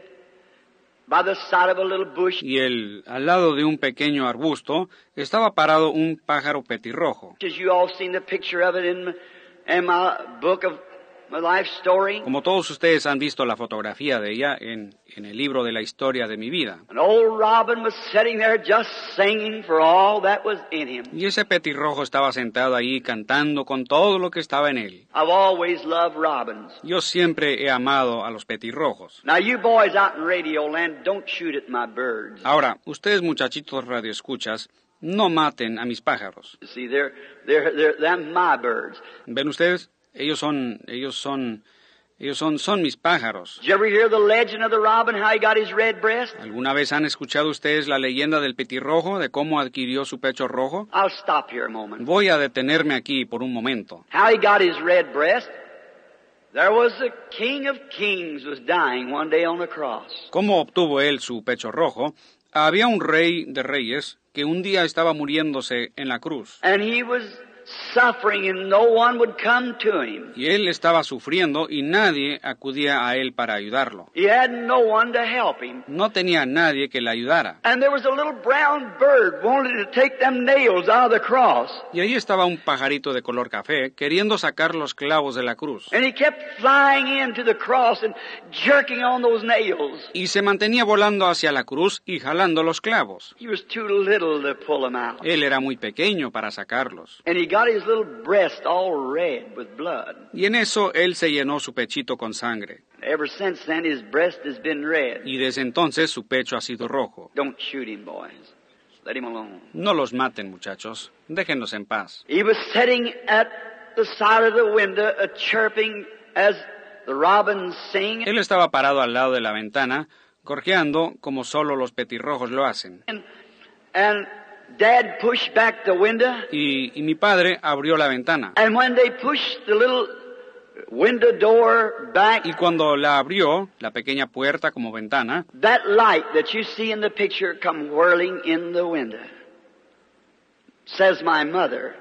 by the side of a little bush. Y el, al lado de un pequeño arbusto estaba parado un pájaro petirrojo. As you all seen the picture of it in, in my book of my life story. Como todos ustedes han visto la fotografía de ella en, en el libro de la historia de mi vida. An old robin was sitting there just singing for all that was in him. Y ese petirrojo estaba sentado ahí cantando con todo lo que estaba en él. I've always loved robins. Yo siempre he amado a los petirrojos. Now you boys out in radio land, don't shoot at my birds. Ahora, ustedes muchachitos radioescuchas, no maten a mis pájaros. You see, they're, they're, they're, they're my birds. ¿Ven ustedes? Ellos son, ellos son, ellos son, son mis pájaros. Did you ever hear the legend of the robin, how he got his red breast? ¿Alguna vez han escuchado ustedes la leyenda del petirrojo, de cómo adquirió su pecho rojo? I'll stop here a moment. Voy a detenerme aquí por un momento. How he got his red breast? There was a king of kings was dying one day on the cross. ¿Cómo obtuvo él su pecho rojo? Había un rey de reyes que un día estaba muriéndose en la cruz. And he was suffering and no one would come to him. Y él estaba sufriendo y nadie acudía a él para ayudarlo. He had no one to help him. No tenía nadie que le ayudara. And there was a little brown bird wanted to take them nails out of the cross. Y ahí estaba un pajarito de color café queriendo sacar los clavos de la cruz. And he kept flying into the cross and jerking on those nails. Y se mantenía volando hacia la cruz y jalando los clavos. He was too little to pull them out. Él era muy pequeño para sacarlos. And he got his little breast all red with blood. Y en eso él se llenó su pechito con sangre. Ever since then his breast has been red. Y desde entonces su pecho ha sido rojo. Don't shoot him, boys. Let him alone. No los maten, muchachos. Déjenlos en paz. He was sitting at the side of the window, uh, chirping as the robins sing. Él estaba parado al lado de la ventana, gorjeando como solo los petirrojos lo hacen. And, and Dad pushed back the window. Y, y mi padre abrió la ventana. And when they pushed the little window door back, Y cuando la abrió, la pequeña puerta como ventana, that light that you see in the picture come whirling in the window. Says my mother,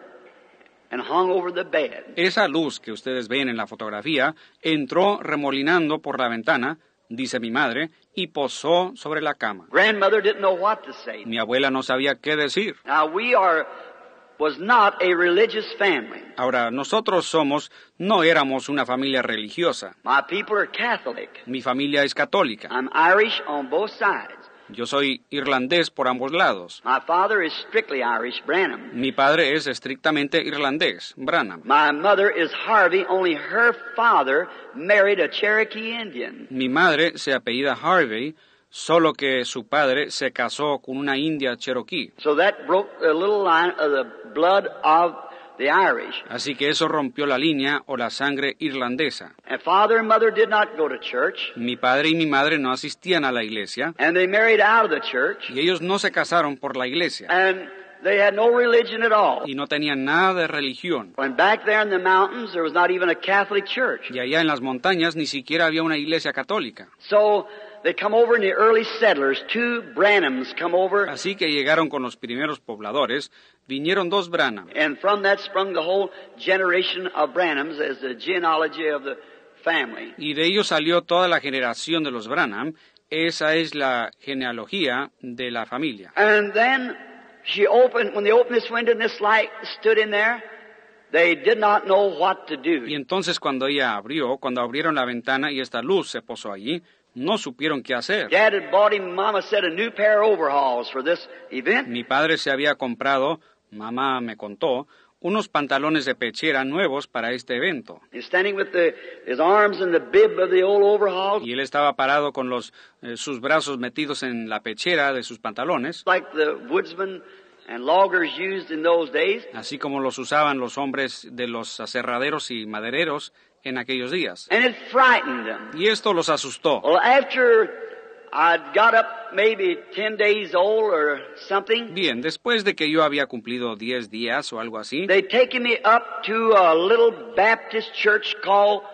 and hung over the bed. esa luz que ustedes ven en la fotografía entró remolinando por la ventana, dice mi madre, y posó sobre la cama. Grandmother didn't know what to say. Mi abuela no sabía qué decir. Now we are was not a religious family. Ahora, nosotros somos, no éramos una familia religiosa. My people are Catholic. Mi familia es católica. I'm Irish on both sides. Yo soy irlandés por ambos lados. My father is strictly Irish, Branham. Mi padre es estrictamente irlandés, Branham. My mother is Harvey, only her father married a Cherokee Indian. Mi madre se apellida Harvey, solo que su padre se casó con una india cherokee. So that broke the little line of the blood of the Irish. Así que eso rompió la línea o la sangre irlandesa. And father and mother did not go to church. Mi padre y mi madre no asistían a la iglesia And they married out of the church. y ellos no se casaron por la iglesia And they had no religion at all. y no tenían nada de religión. When back there in the mountains, there was not even a Catholic church. Y allá en las montañas ni siquiera había una iglesia católica. So they come over in the early settlers. Two Branhams come over. Así que llegaron con los primeros pobladores, vinieron dos Branham. And from that sprung the whole generation of Branhams as the genealogy of the family. Y de ellos salió toda la generación de los Branham. Esa es la genealogía de la familia. And then she opened, when they opened this window and this light stood in there, they did not know what to do. Y entonces cuando ella abrió, cuando abrieron la ventana y esta luz se posó allí, no supieron qué hacer. Dad had bought him, Mama said, a new pair of overalls for this event. Mi padre se había comprado, mamá me contó, unos pantalones de pechera nuevos para este evento. He's standing with the, his arms in the bib of the old overalls, Y él estaba parado con los, eh, sus brazos metidos en la pechera de sus pantalones, like the woodsmen and loggers used in those days. así como los usaban los hombres de los aserraderos y madereros en aquellos días. And it frightened them. Y esto los asustó. Well, after I'd got up maybe ten days old or something, Bien, después de que yo había cumplido diez días o algo así, they'd taken me up to a little Baptist church called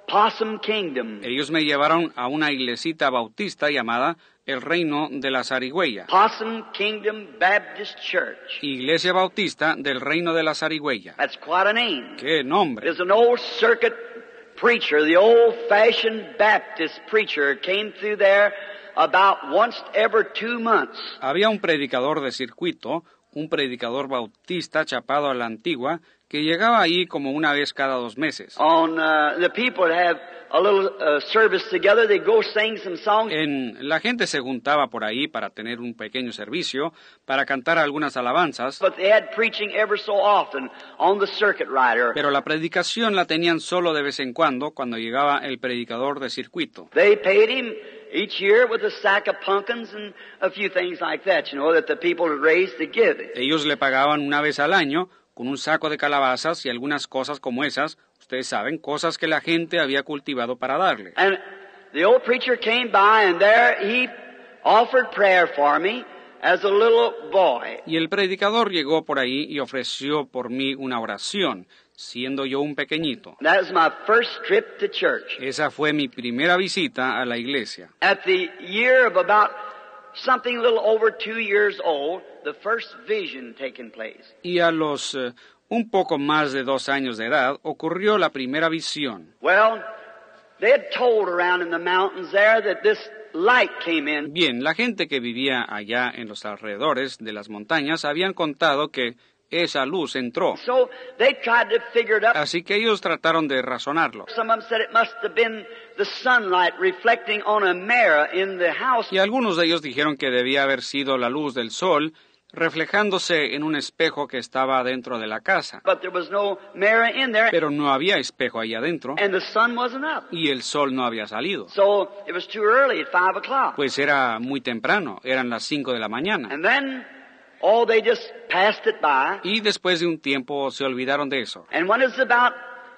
Possum Kingdom. Ellos me llevaron a una iglesita bautista llamada el Reino de la Zarigüeya. Possum Kingdom Baptist Church. Iglesia Bautista del Reino de la Zarigüeya. That's quite a name. ¡Qué nombre! There's an old circuit preacher, the old-fashioned Baptist preacher, came through there about once every two months. Había un predicador de circuito, un predicador bautista chapado a la antigua, que llegaba ahí como una vez cada dos meses. On uh, the people would have a little uh, service together. They'd go sing some songs. En, la gente se juntaba por ahí para tener un pequeño servicio, para cantar algunas alabanzas, But they had preaching ever so often on the circuit rider. pero la predicación la tenían solo de vez en cuando, cuando llegaba el predicador de circuito. They paid him each year with a sack of pumpkins and a few things like that, you know, that the people had raised to give it. Ellos le pagaban una vez al año, con un saco de calabazas y algunas cosas como esas, ustedes saben, cosas que la gente había cultivado para darle. And the old preacher came by, and there he offered prayer for me as a little boy. Y el predicador llegó por ahí y ofreció por mí una oración, siendo yo un pequeñito. That was my first trip to church. Esa fue mi primera visita a la iglesia. At the year of about something a little over two years old, the first vision taking place. Y a los eh, un poco más de dos años de edad ocurrió la primera visión. Well, they had told around in the mountains there that this light came in. Bien, la gente que vivía allá en los alrededores de las montañas habían contado que esa luz entró. So they tried to figure it up. Así que ellos trataron de razonarlo. Some of them said it must have been the sunlight reflecting on a mirror in the house. Y algunos de ellos dijeron que debía haber sido la luz del sol reflejándose en un espejo que estaba dentro de la casa. But there was no mirror in there, Pero no había espejo ahí adentro and the sun wasn't up. y el sol no había salido. So it was too early at five o'clock. Pues era muy temprano, eran las cinco de la mañana. And then, oh, they just passed it by. Y después de un tiempo se olvidaron de eso. And when it's about,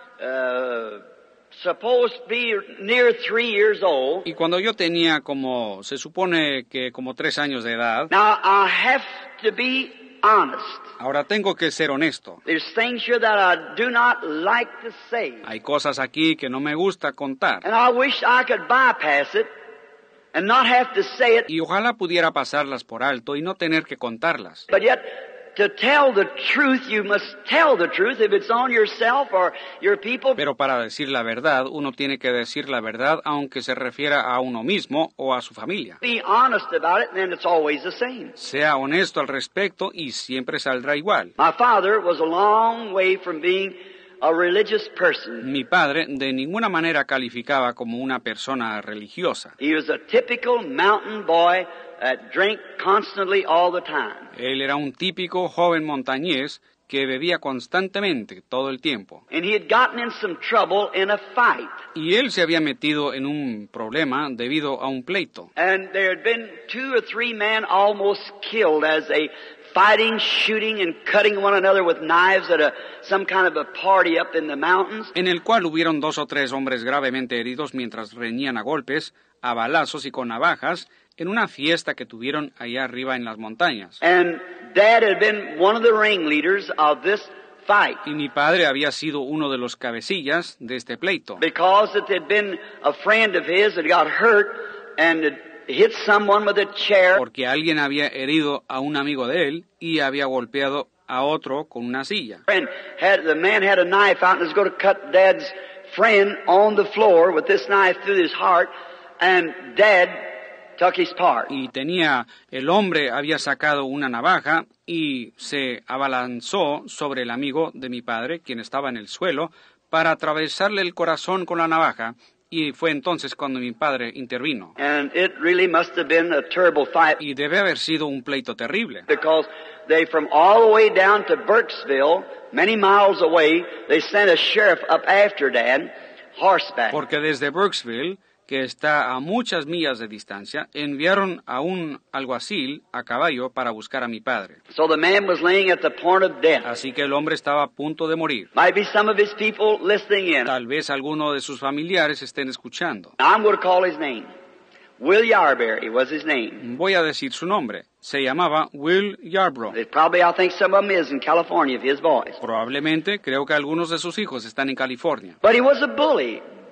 uh, supposed to be near three years old, Y cuando yo tenía como, se supone que como tres años de edad, now I have to be honest. ahora tengo que ser honesto. There's things here that I do not like to say. Hay cosas aquí que no me gusta contar. And I wish I could bypass it and not have to say it. Y ojalá pudiera pasarlas por alto y no tener que contarlas. But yet, to tell the truth, you must tell the truth if it's on yourself or your people. Pero para decir la verdad, uno tiene que decir la verdad aunque se refiera a uno mismo o a su familia. Be honest about it, and then it's always the same. Sea honesto al respecto y siempre saldrá igual. My father was a long way from being a religious person. Mi padre de ninguna manera calificaba como una persona religiosa. He was a typical mountain boy that drank constantly all the time. Él era un típico joven montañés que bebía constantemente todo el tiempo. And he had gotten in some trouble in a fight. Y él se había metido en un problema debido a un pleito. And there had been two or three men almost killed as they fighting, shooting, and cutting one another with knives at a, some kind of a party up in the mountains. En el cual hubieron dos o tres hombres gravemente heridos mientras reñían a golpes, a balazos y con navajas en una fiesta que tuvieron allá arriba en las montañas. And Dad had been one of the ringleaders of this fight. Y mi padre había sido uno de los cabecillas de este pleito. Because it had been a friend of his that got hurt and had hit someone with a chair. Porque alguien había herido a un amigo de él y había golpeado a otro con una silla. And had, the man had a knife out and was going to cut Dad's friend on the floor with this knife through his heart, and Dad took his part. Y tenía, el hombre había sacado una navaja y se abalanzó sobre el amigo de mi padre, quien estaba en el suelo, para atravesarle el corazón con la navaja, y fue entonces cuando mi padre intervino. And it really must have been a terrible fight, Y debe haber sido un pleito terrible, because they, from all the way down to Burkesville, many miles away, they sent a sheriff up after Dad, horseback. porque desde Burkesville, que está a muchas millas de distancia, enviaron a un alguacil a caballo para buscar a mi padre. So the man was laying at the point of death. Así que el hombre estaba a punto de morir. Might be some of his people listening in. Tal vez alguno de sus familiares estén escuchando. I'm going to call his name. Will Yarberry was his name. Voy a decir su nombre. Se llamaba Will Yarbrough. They probably, I think some of them is in California, of his boys. Probablemente, creo que algunos de sus hijos están en California. But he was a bully.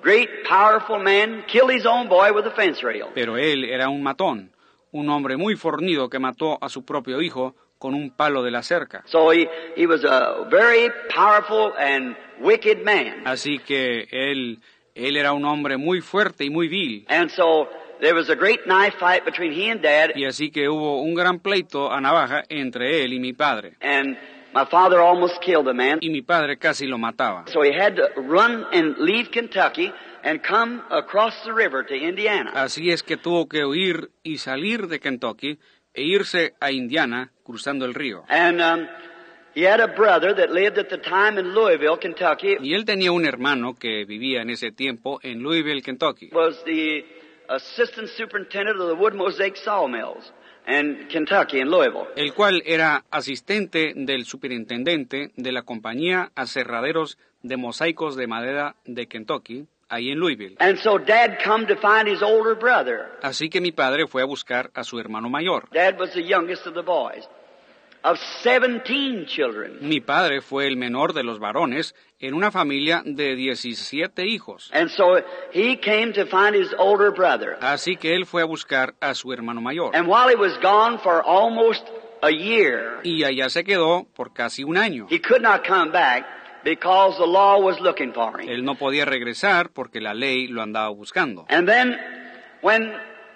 great, powerful man, killed his own boy with a fence rail. Pero él era un matón, un hombre muy fornido que mató a su propio hijo con un palo de la cerca. So he, he was a very powerful and wicked man. Así que él, él era un hombre muy fuerte y muy vil. And so there was a great knife fight between he and Dad. Y así que hubo un gran pleito a navaja entre él y mi padre. And my father almost killed the man. Y mi padre casi lo mataba. So he had to run and leave Kentucky and come across the river to Indiana. Así es que tuvo que huir y salir de Kentucky e irse a Indiana cruzando el río. And um, he had a brother that lived at the time in Louisville, Kentucky. Y él tenía un hermano que vivía en ese tiempo en Louisville, Kentucky. Was the assistant superintendent of the wood mosaic sawmills in Kentucky, in Louisville. El cual era asistente del superintendente de la compañía Aserraderos de Mosaicos de Madera de Kentucky, ahí en Louisville. And so Dad come to find his older brother. Así que mi padre fue a buscar a su hermano mayor. Dad was the youngest of the boys, of seventeen children. Mi padre fue el menor de los varones en una familia de diecisiete hijos. And so he came to find his older brother. Así que él fue a buscar a su hermano mayor. And while he was gone for almost a year, Y allá se quedó por casi un año. he could not come back because the law was looking for him. Él no podía regresar porque la ley lo andaba buscando. And then when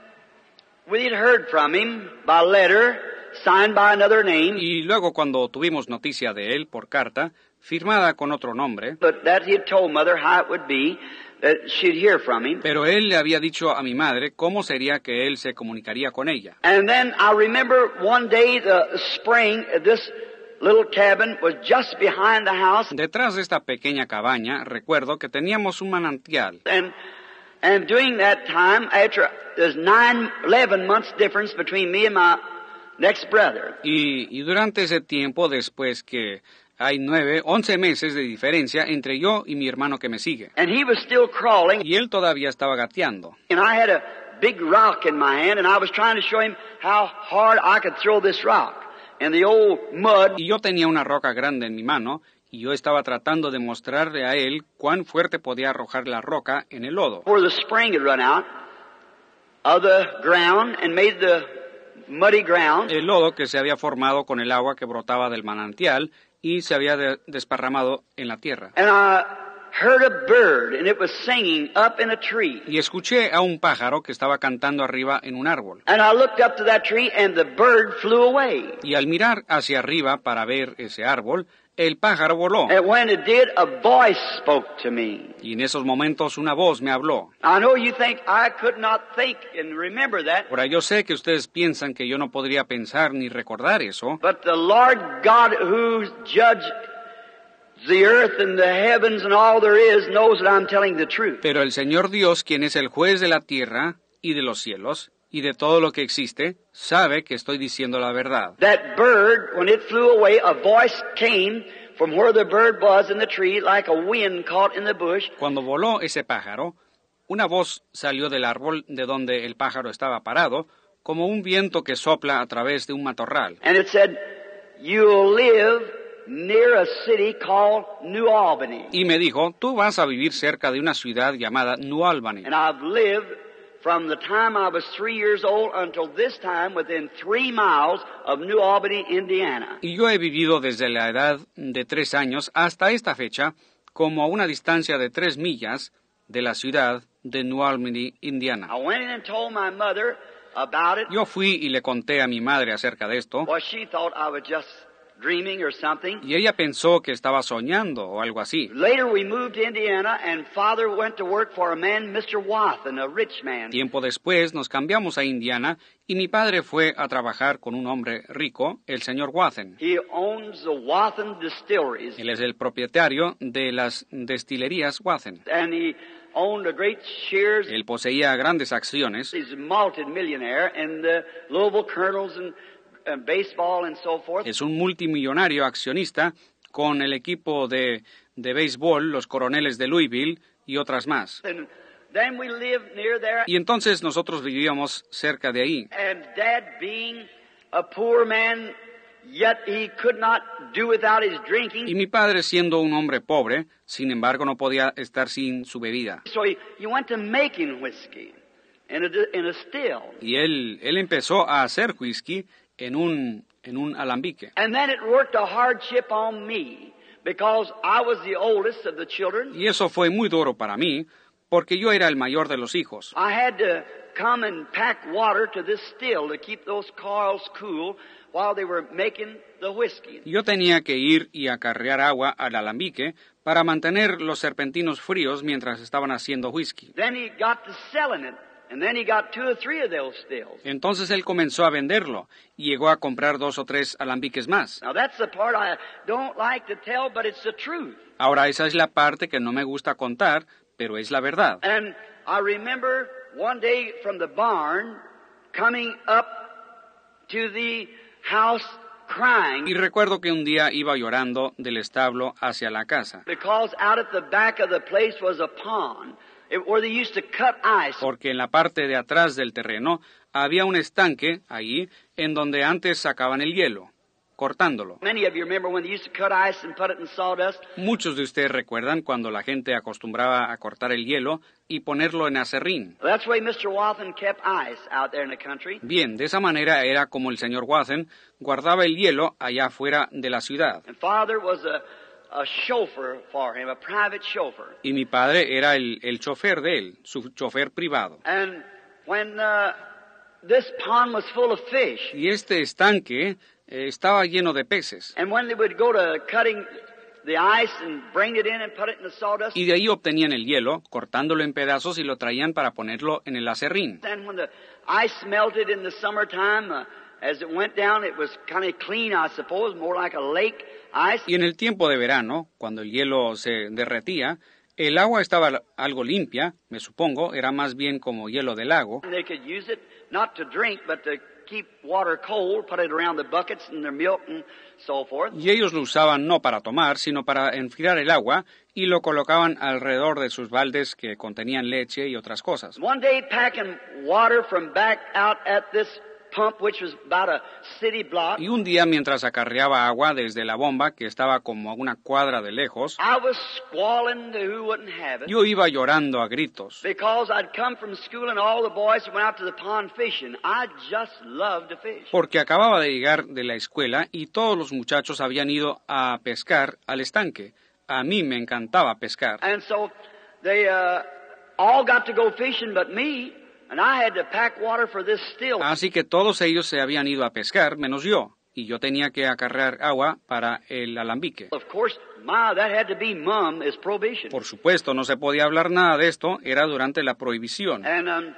we had heard from him by letter, signed by another name, Y luego cuando tuvimos noticia de él por carta, firmada con otro nombre, but that he had told Mother how it would be that she'd hear from him. pero él le había dicho a mi madre cómo sería que él se comunicaría con ella. And then I remember one day the spring, this little cabin was just behind the house, Detrás de esta pequeña cabaña, recuerdo que teníamos un manantial. and and during that time, after there's nine, eleven months difference between me and my next brother. Y, y durante ese tiempo, después que hay nueve, once meses de diferencia entre yo y mi hermano que me sigue. And he was still crawling, Y él todavía estaba gateando. and I had a big rock in my hand, and I was trying to show him how hard I could throw this rock. And the old mud, Y yo tenía una roca grande en mi mano, y yo estaba tratando de mostrarle a él cuán fuerte podía arrojar la roca en el lodo. where the spring had run out of the ground and made the muddy ground. El lodo que se había formado con el agua que brotaba del manantial y se había de- desparramado en la tierra. And I heard a bird, and it was singing up in a tree. Y escuché a un pájaro que estaba cantando arriba en un árbol. And I looked up to that tree, and the bird flew away. Y al mirar hacia arriba para ver ese árbol, el pájaro voló. And when it did, a voice spoke to me. Y en esos momentos una voz me habló. I know you think I could not think and remember that, Ahora yo sé que ustedes piensan que yo no podría pensar ni recordar eso, but the Lord God who judged the earth and the heavens and all there is knows that I'm telling the truth. pero el Señor Dios, quien es el juez de la tierra y de los cielos y de todo lo que existe, sabe que estoy diciendo la verdad. That bird, when it flew away, a voice came from where the bird was in the tree like a wind caught in the bush. Cuando voló ese pájaro, una voz salió del árbol de donde el pájaro estaba parado, como un viento que sopla a través de un matorral. And it said, you'll live near a city called New Albany. Y me dijo, tú vas a vivir cerca de una ciudad llamada New Albany. And I've lived from the time I was three years old until this time within three miles of New Albany, Indiana. Y yo he vivido desde la edad de tres años hasta esta fecha como a una distancia de tres millas de la ciudad de New Albany, Indiana. I went in and told my mother about it. Yo fui y le conté a mi madre acerca de esto, Well, she thought I was just dreaming or something. y ella pensó que estaba soñando o algo así. Later we moved to Indiana and Father went to work for a man, Mister Wathen, a rich man. Tiempo después nos cambiamos a Indiana y mi padre fue a trabajar con un hombre rico, el señor Wathen. He owns the Wathen distilleries. Él es el propietario de las destilerías Wathen. And he owned a great shares. Él poseía grandes acciones. He's a multi-millionaire in the Louisville Colonels and, and baseball and so forth. Es un multimillonario accionista con el equipo de, de béisbol, los Coroneles de Louisville y otras más. And then we lived near there. Y entonces nosotros vivíamos cerca de ahí. And Dad, being a poor man, yet he could not do without his drinking. Y mi padre, siendo un hombre pobre, sin embargo no podía estar sin su bebida. So he, he went to making whiskey in a, in a still. Y él, él empezó a hacer whisky en un, en un alambique. And then it worked a hardship on me because I was the oldest of the children. Y eso fue muy duro para mí, porque yo era el mayor de los hijos. I had to come and pack water to this still to keep those coils cool while they were making the whiskey. Yo tenía que ir y acarrear agua al alambique para mantener los serpentinos fríos mientras estaban haciendo whisky. Then he got to selling it, and then he got two or three of those stills. Entonces él comenzó a venderlo y llegó a comprar dos o tres alambiques más. Now that's the part I don't like to tell, but it's the truth. Ahora esa es la parte que no me gusta contar, pero es la verdad. And I remember one day from the barn coming up to the house crying Y recuerdo que un día iba llorando del establo hacia la casa, because out at the back of the place was a pond it, where they used to cut ice. porque en la parte de atrás del terreno había un estanque allí en donde antes sacaban el hielo, cortándolo. Many of you remember when they used to cut ice and put it in sawdust? Muchos de ustedes recuerdan cuando la gente acostumbraba a cortar el hielo y ponerlo en acerrín. Well, that's the way Mister Wathen kept ice out there in the country. Bien, de esa manera era como el señor Wathen guardaba el hielo allá afuera de la ciudad. And Father was a, a chauffeur for him, a private chauffeur. Y mi padre era el, el chofer de él, su chofer privado. And when uh, this pond was full of fish, Y este estanque eh, estaba lleno de peces. and when they would go to cutting the ice and bring it in and put it in the sawdust, Y de ahí obtenían el hielo, cortándolo en pedazos y lo traían para ponerlo en el acerrín. and when the ice melted in the summertime, uh, as it went down, it was kind of clean, I suppose, more like a lake ice. Y en el tiempo de verano, cuando el hielo se derretía, el agua estaba algo limpia, me supongo, era más bien como hielo de lago. And they could use it not to drink, but to keep water cold, put it around the buckets and their milk and so forth. Y ellos lo usaban no para tomar, sino para enfriar el agua, y lo colocaban alrededor de sus baldes que contenían leche y otras cosas. One day packing water from back out at this pump, which was about a city block, Y un día, mientras acarreaba agua desde la bomba, que estaba como a una cuadra de lejos, I was squalling to who wouldn't have it. yo iba llorando a gritos, Because I'd come from school and all the boys went out to the pond fishing. I just loved to fish. porque acababa de llegar de la escuela y todos los muchachos habían ido a pescar al estanque. A mí me encantaba pescar. And so they uh, all got to go fishing but me, and I had to pack water for this still. Así que todos ellos se habían ido a pescar, menos yo, y yo tenía que acarrear agua para el alambique. Of course, my, that had to be mum is prohibition. Por supuesto, no se podía hablar nada de esto, era durante la prohibición. And um,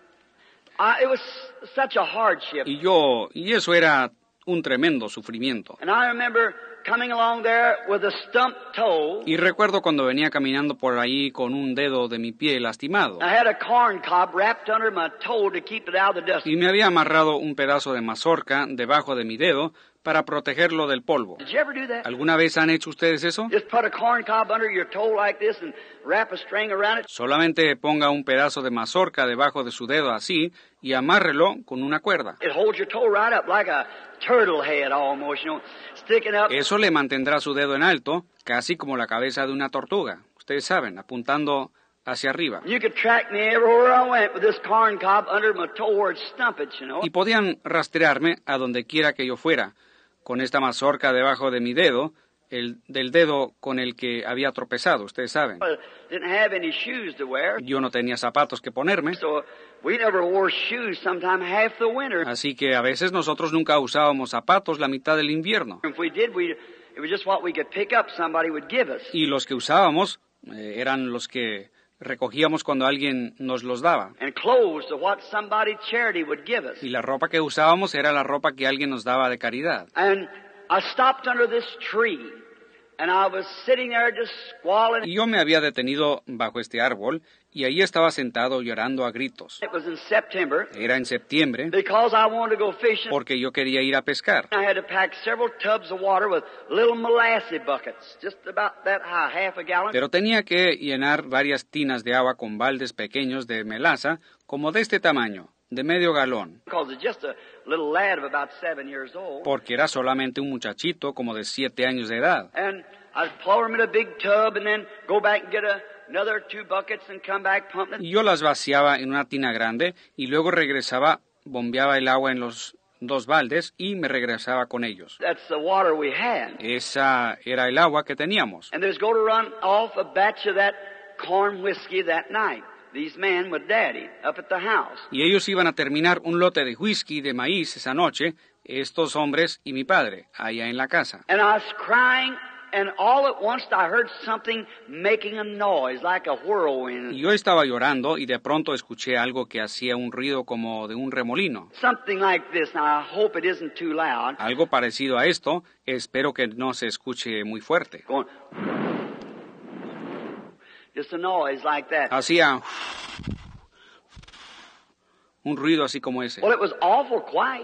I, it was such a hardship. Y yo, y eso era un tremendo sufrimiento. And I remember coming along there with a stump toe. Y recuerdo cuando venía caminando por ahí con un dedo de mi pie lastimado. I had a corn cob wrapped under my toe to keep it out of the dust. Y me había amarrado un pedazo de mazorca debajo de mi dedo para protegerlo del polvo. Did you ever do that? ¿Alguna vez han hecho ustedes eso? Just put a corn cob under your toe like this and wrap a string around it. Solamente ponga un pedazo de mazorca debajo de su dedo así y amárrelo con una cuerda. It holds your toe right up like a turtle head almost, you know, sticking up. Eso le mantendrá su dedo en alto, casi como la cabeza de una tortuga. Ustedes saben, apuntando hacia arriba. You could track me everywhere I went with this corn cob under my toe where it stumped, you know. Y podían rastrearme a donde quiera que yo fuera, con esta mazorca debajo de mi dedo, el del dedo con el que había tropezado, ustedes saben. I didn't have any shoes to wear, Yo no tenía zapatos que ponerme, so we never wore shoes sometime half the winter. así que a veces nosotros nunca usábamos zapatos la mitad del invierno. If we did, we it was just what we could pick up somebody would give us. Y los que usábamos eh, eran los que recogíamos cuando alguien nos los daba. And clothes to what somebody charity would give us. Y la ropa que usábamos era la ropa que alguien nos daba de caridad. And I stopped under this tree, and I was sitting there just squalling. Y yo me había detenido bajo este árbol y ahí estaba sentado llorando a gritos. It was in September, Era en septiembre because I wanted to go fishing. porque yo quería ir a pescar. I had to pack several tubs of water with little molasses buckets, just about that high, half a gallon. Pero tenía que llenar varias tinas de agua con baldes pequeños de melaza como de este tamaño, de medio galón, because it's just a little lad of about seven years old. porque era solamente un muchachito como de siete años de edad. And I'd pour them in a big tub and then go back and get a, another two buckets and come back pumping Y it. yo las vaciaba en una tina grande y luego regresaba, bombeaba el agua en los dos baldes y me regresaba con ellos. That's the water we had. Esa era el agua que teníamos. And there's going to run off a batch of that corn whiskey that night. These men with Daddy up at the house. Y ellos iban a terminar un lote de whisky de maíz esa noche, estos hombres y mi padre, allá en la casa. And I was crying, and all at once I heard something making a noise like a whirlwind. Y yo estaba llorando y de pronto escuché algo que hacía un ruido como de un remolino. Something like this. Now I hope it isn't too loud. Algo parecido a esto, espero que no se escuche muy fuerte. Going. Just a noise like that. Hacía un ruido así como ese. Well, it was awful quiet.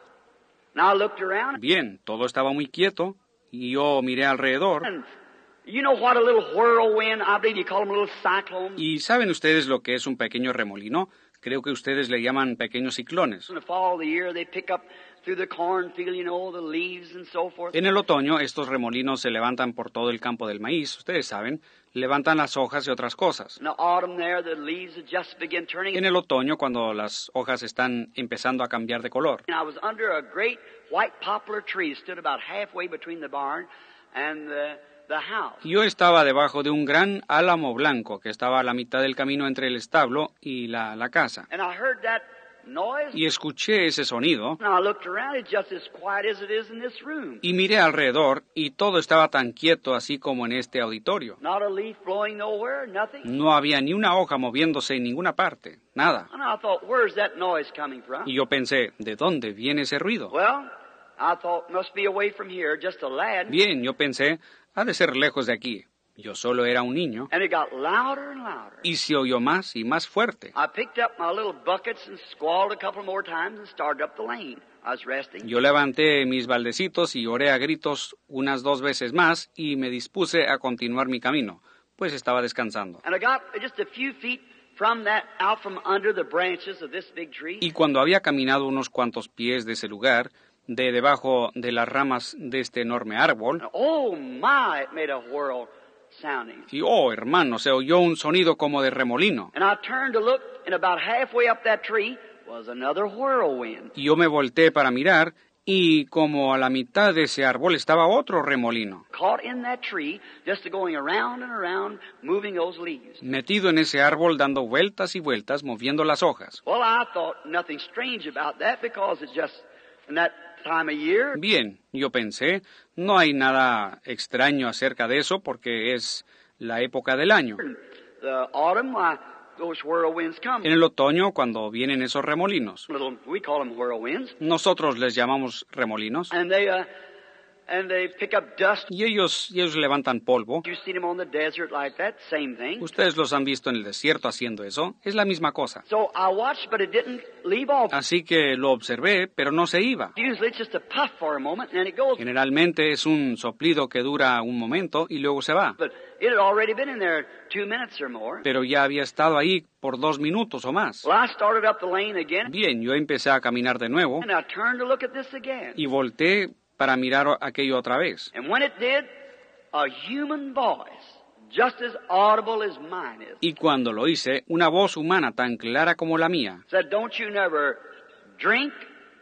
Now I looked around, Bien, todo estaba muy quieto y yo miré alrededor. and you know what a little whirlwind, I believe you call them a little cyclone. ¿Y saben ustedes lo que es un pequeño remolino? Creo que ustedes le llaman pequeños ciclones. In the fall of the year, they pick up through the cornfield, you know, the leaves and so forth. En el otoño, estos remolinos se levantan por todo el campo del maíz, ustedes saben, levantan las hojas y otras cosas. In the autumn there, the leaves had just begin turning. En el otoño, cuando las hojas están empezando a cambiar de color. And I was under a great white poplar tree, stood about halfway between the barn and the, the house. Yo estaba debajo de un gran álamo blanco que estaba a la mitad del camino entre el establo y la, la casa. And I heard that noise. Y escuché ese sonido And I looked around, it's just as quiet as it is in this room. y miré alrededor y todo estaba tan quieto así como en este auditorio. Not a leaf blowing nowhere, nothing. No había ni una hoja moviéndose en ninguna parte, nada. And I thought, where's that noise coming from? Y yo pensé, ¿de dónde viene ese ruido? Well, I thought, must be away from here, just a lad. Bien, yo pensé, ha de ser lejos de aquí. Yo solo era un niño. And it got louder and louder. Y se oyó más y más fuerte. I picked up my little buckets and squalled a couple more times and started up the lane. I was resting. Yo levanté mis baldecitos y oré a gritos unas dos veces más y me dispuse a continuar mi camino, pues estaba descansando. And I got just a few feet from that, out from under the branches of this big tree. Y cuando había caminado unos cuantos pies de ese lugar, de debajo de las ramas de este enorme árbol, And oh my, it made a whirl sounding. y oh, hermano, se oyó un sonido como de remolino. And I turned to look, and about halfway up that tree was another whirlwind. Y yo me volteé para mirar, y como a la mitad de ese árbol estaba otro remolino, Caught in that tree, just going around and around, moving those leaves. metido en ese árbol dando vueltas y vueltas, moviendo las hojas. Well, I thought nothing strange about that because it's just in that time of year. Bien, yo pensé, no hay nada extraño acerca de eso porque es la época del año. The autumn, why, those whirlwinds come. En el otoño, cuando vienen esos remolinos, Little, we call them whirlwinds. nosotros les llamamos remolinos, And they, uh, and they pick up dust. y ellos, y ellos levantan polvo. You've seen them on the desert like that, same thing. Ustedes los han visto en el desierto haciendo eso, es la misma cosa. So I watched, but it didn't leave off. Así que lo observé, pero no se iba. Usually it's just a puff for a moment, and then it goes. Generalmente es un soplido que dura un momento y luego se va. But it had already been in there two minutes or more. Pero ya había estado ahí por dos minutos o más. Well, I started up the lane again, Bien, yo empecé a caminar de nuevo and I turned to look at this again. y volteé para mirar aquello otra vez. And when it did, a human voice, just as audible as mine is, Y cuando lo hice, una voz humana tan clara como la mía said, don't you never drink,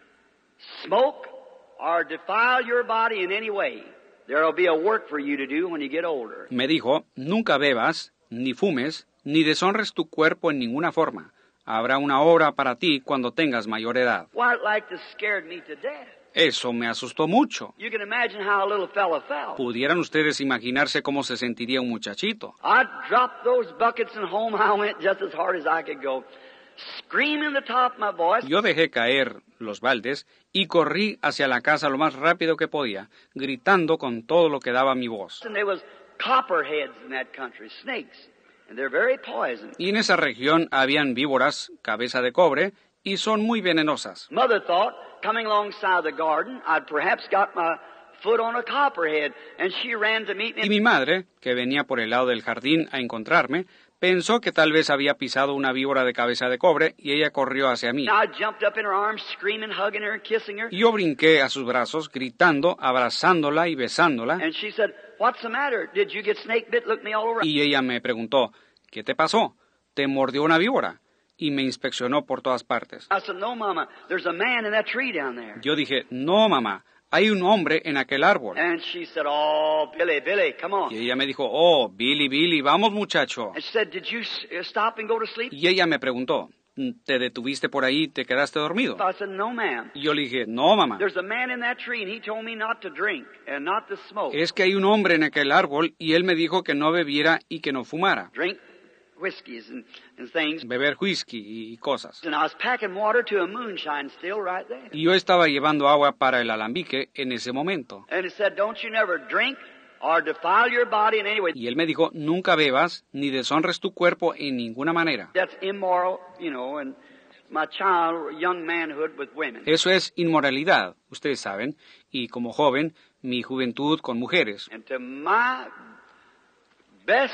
smoke, or defile your body in any way. There will be a work for you to do when you get older. me dijo, nunca bebas, ni fumes, ni deshonres tu cuerpo en ninguna forma. Habrá una obra para ti cuando tengas mayor edad. Why, it like this scared me to death. Eso me asustó mucho. You can imagine how a little fella felt. ¿Pudieran ustedes imaginarse cómo se sentiría un muchachito? I dropped those buckets and home I went just as hard as I could go, screaming the top of my voice. Yo dejé caer los baldes y corrí hacia la casa lo más rápido que podía, gritando con todo lo que daba mi voz. And there was copperheads in that country, snakes, and they're very poisonous. Y en esa región habían víboras, cabeza de cobre, y son muy venenosas. Mother thought, coming alongside the garden, I'd perhaps got my foot on a copperhead, and she ran to meet Y me. mi madre, que venía por el lado del jardín a encontrarme, Pensó que tal vez había pisado una víbora de cabeza de cobre y ella corrió hacia mí. And I jumped up in her arms, screaming, hugging her, and kissing her. Y yo brinqué a sus brazos, gritando, abrazándola y besándola. And she said, "What's the matter? Did you get snake bit? Look me all over." Y ella me preguntó, ¿qué te pasó? ¿Te mordió una víbora? Y me inspeccionó por todas partes. I said, "No, Mama. There's a man in that tree down there." Yo dije, no, mamá, hay un hombre en aquel árbol. And she said, "Oh, Billy, Billy, come on." Y ella me dijo, oh, Billy, Billy, vamos muchacho. And she said, "Did you s- uh, stop and go to sleep?" Y ella me preguntó, ¿te detuviste por ahí y te quedaste dormido? I said, "No, ma'am. Y yo le dije, no, mamá, There's a man in that tree, and he told me not to drink and not to smoke. es que hay un hombre en aquel árbol y él me dijo que no bebiera y que no fumara, Drink whiskeys and, and things." beber whisky y cosas. And I was packing water to a moonshine still right there. Y yo estaba llevando agua para el alambique en ese momento. And it said, "Don't you never drink or defile your body in any way." Y él me dijo, nunca bebas ni deshonres tu cuerpo en ninguna manera. That's immoral, you know, and my child, young manhood with women. Eso es inmoralidad, ustedes saben, y como joven, mi juventud con mujeres. And to my best,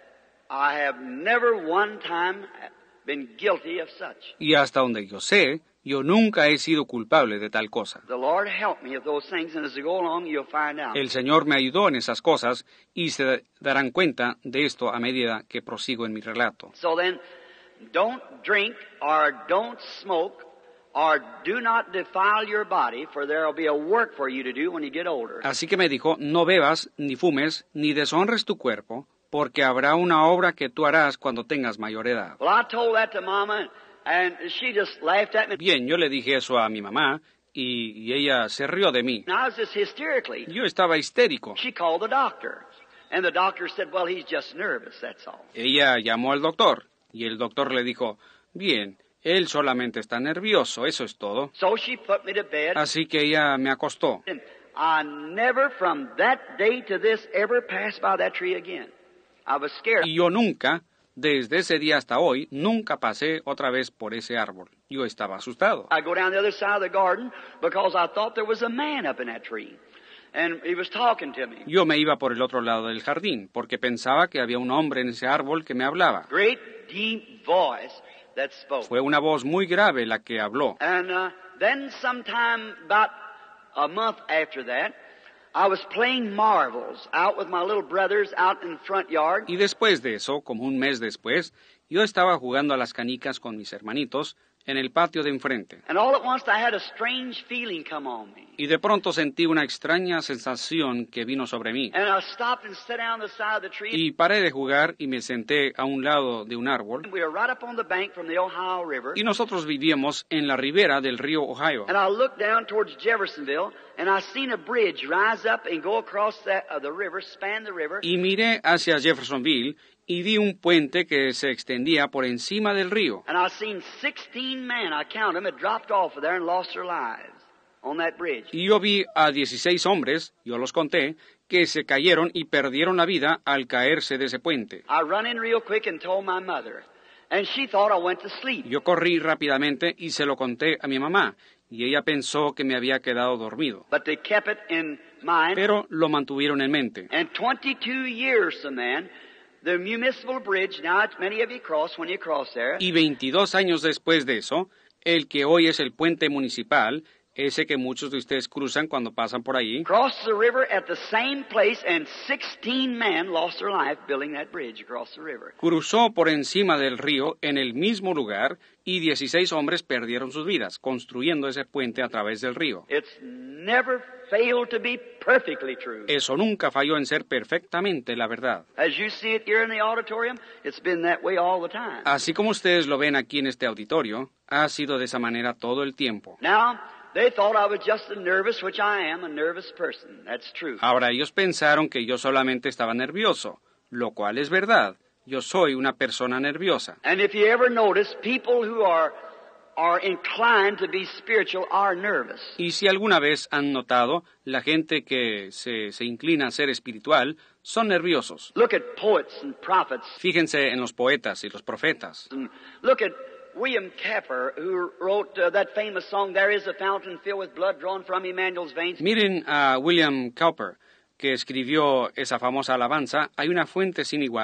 I have never one time been guilty of such. Y hasta donde yo sé, yo nunca he sido culpable de tal cosa. The Lord help me of those things, and as we go along, you'll find out. El Señor me ayudó en esas cosas y se darán cuenta de esto a medida que prosigo en mi relato. So then, don't drink or don't smoke or do not defile your body, for there will be a work for you to do when you get older. Así que me dijo, no bebas, ni fumes, ni deshonres tu cuerpo, porque habrá una obra que tú harás cuando tengas mayor edad. Well, I told that to Mama, and she just laughed at me. Bien, yo le dije eso a mi mamá y, y ella se rió de mí. And I was just hysterically. Yo estaba histérico. She called the doctor, and the doctor said, "Well, he's just nervous, that's all." Ella llamó al doctor y el doctor le dijo, bien, él solamente está nervioso, eso es todo. So she put me to bed, Así que ella me acostó. and I never from that day to this ever passed by that tree again. I was scared. Y yo nunca, desde ese día hasta hoy, nunca pasé otra vez por ese árbol. Yo estaba asustado. I go down the other side of the garden because I thought there was a man up in that tree, and he was talking to me. Yo me iba por el otro lado del jardín, porque pensaba que había un hombre en ese árbol que me hablaba. Great deep voice that spoke. Fue una voz muy grave la que habló. And uh, then sometime about a month after that, I was playing marbles out with my little brothers out in the front yard. Y después de eso, como un mes después, yo estaba jugando a las canicas con mis hermanitos en el patio de enfrente. And all at once I had a strange feeling come on me. Y de pronto sentí una extraña sensación que vino sobre mí. And I stopped and sat down the side of the tree. Y paré de jugar y me senté a un lado de un árbol. We were right up on the bank from the Ohio River. Y nosotros vivíamos en la ribera del río Ohio. And I looked down towards Jeffersonville, and I seen a bridge rise up and go across that, uh, the river, span the river. Y miré hacia Jeffersonville y vi un puente que se extendía por encima del río. And I seen sixteen men, I count them, had dropped off of there and lost their lives on that bridge. Y yo vi a dieciséis hombres, yo los conté, que se cayeron y perdieron la vida al caerse de ese puente. I run in real quick and told my mother, and she thought I went to sleep. Yo corrí rápidamente y se lo conté a mi mamá, y ella pensó que me había quedado dormido. But they kept it in mind. Pero lo mantuvieron en mente. And twenty-two years from then, the municipal bridge, now it's many of you cross when you cross there. Y veintidós años después de eso, el que hoy es el puente municipal, ese que muchos de ustedes cruzan cuando pasan por ahí, Crossed the river at the same place, and sixteen men lost their life building that bridge across the river. cruzó por encima del río en el mismo lugar y dieciséis hombres perdieron sus vidas construyendo ese puente a través del río. It's never failed to be perfectly true. Eso nunca falló en ser perfectamente la verdad. As you see it here in the auditorium, it's been that way all the time. Así como ustedes lo ven aquí en este auditorio, ha sido de esa manera todo el tiempo. Now, they thought I was just a nervous, which I am, a nervous person. That's true. Ahora ellos pensaron que yo solamente estaba nervioso, lo cual es verdad. Yo soy una persona nerviosa. And if you ever notice, people who are are inclined to be spiritual are nervous. Y si alguna vez han notado, la gente que se, se inclina a ser espiritual son nerviosos. Look at poets and prophets. Fíjense en los poetas y los profetas. And look at William Capper, who wrote uh, that famous song, "There is a fountain filled with blood drawn from Emmanuel's veins." Miren a William Cowper, que escribió esa famosa alabanza, hay una fuente sin igual,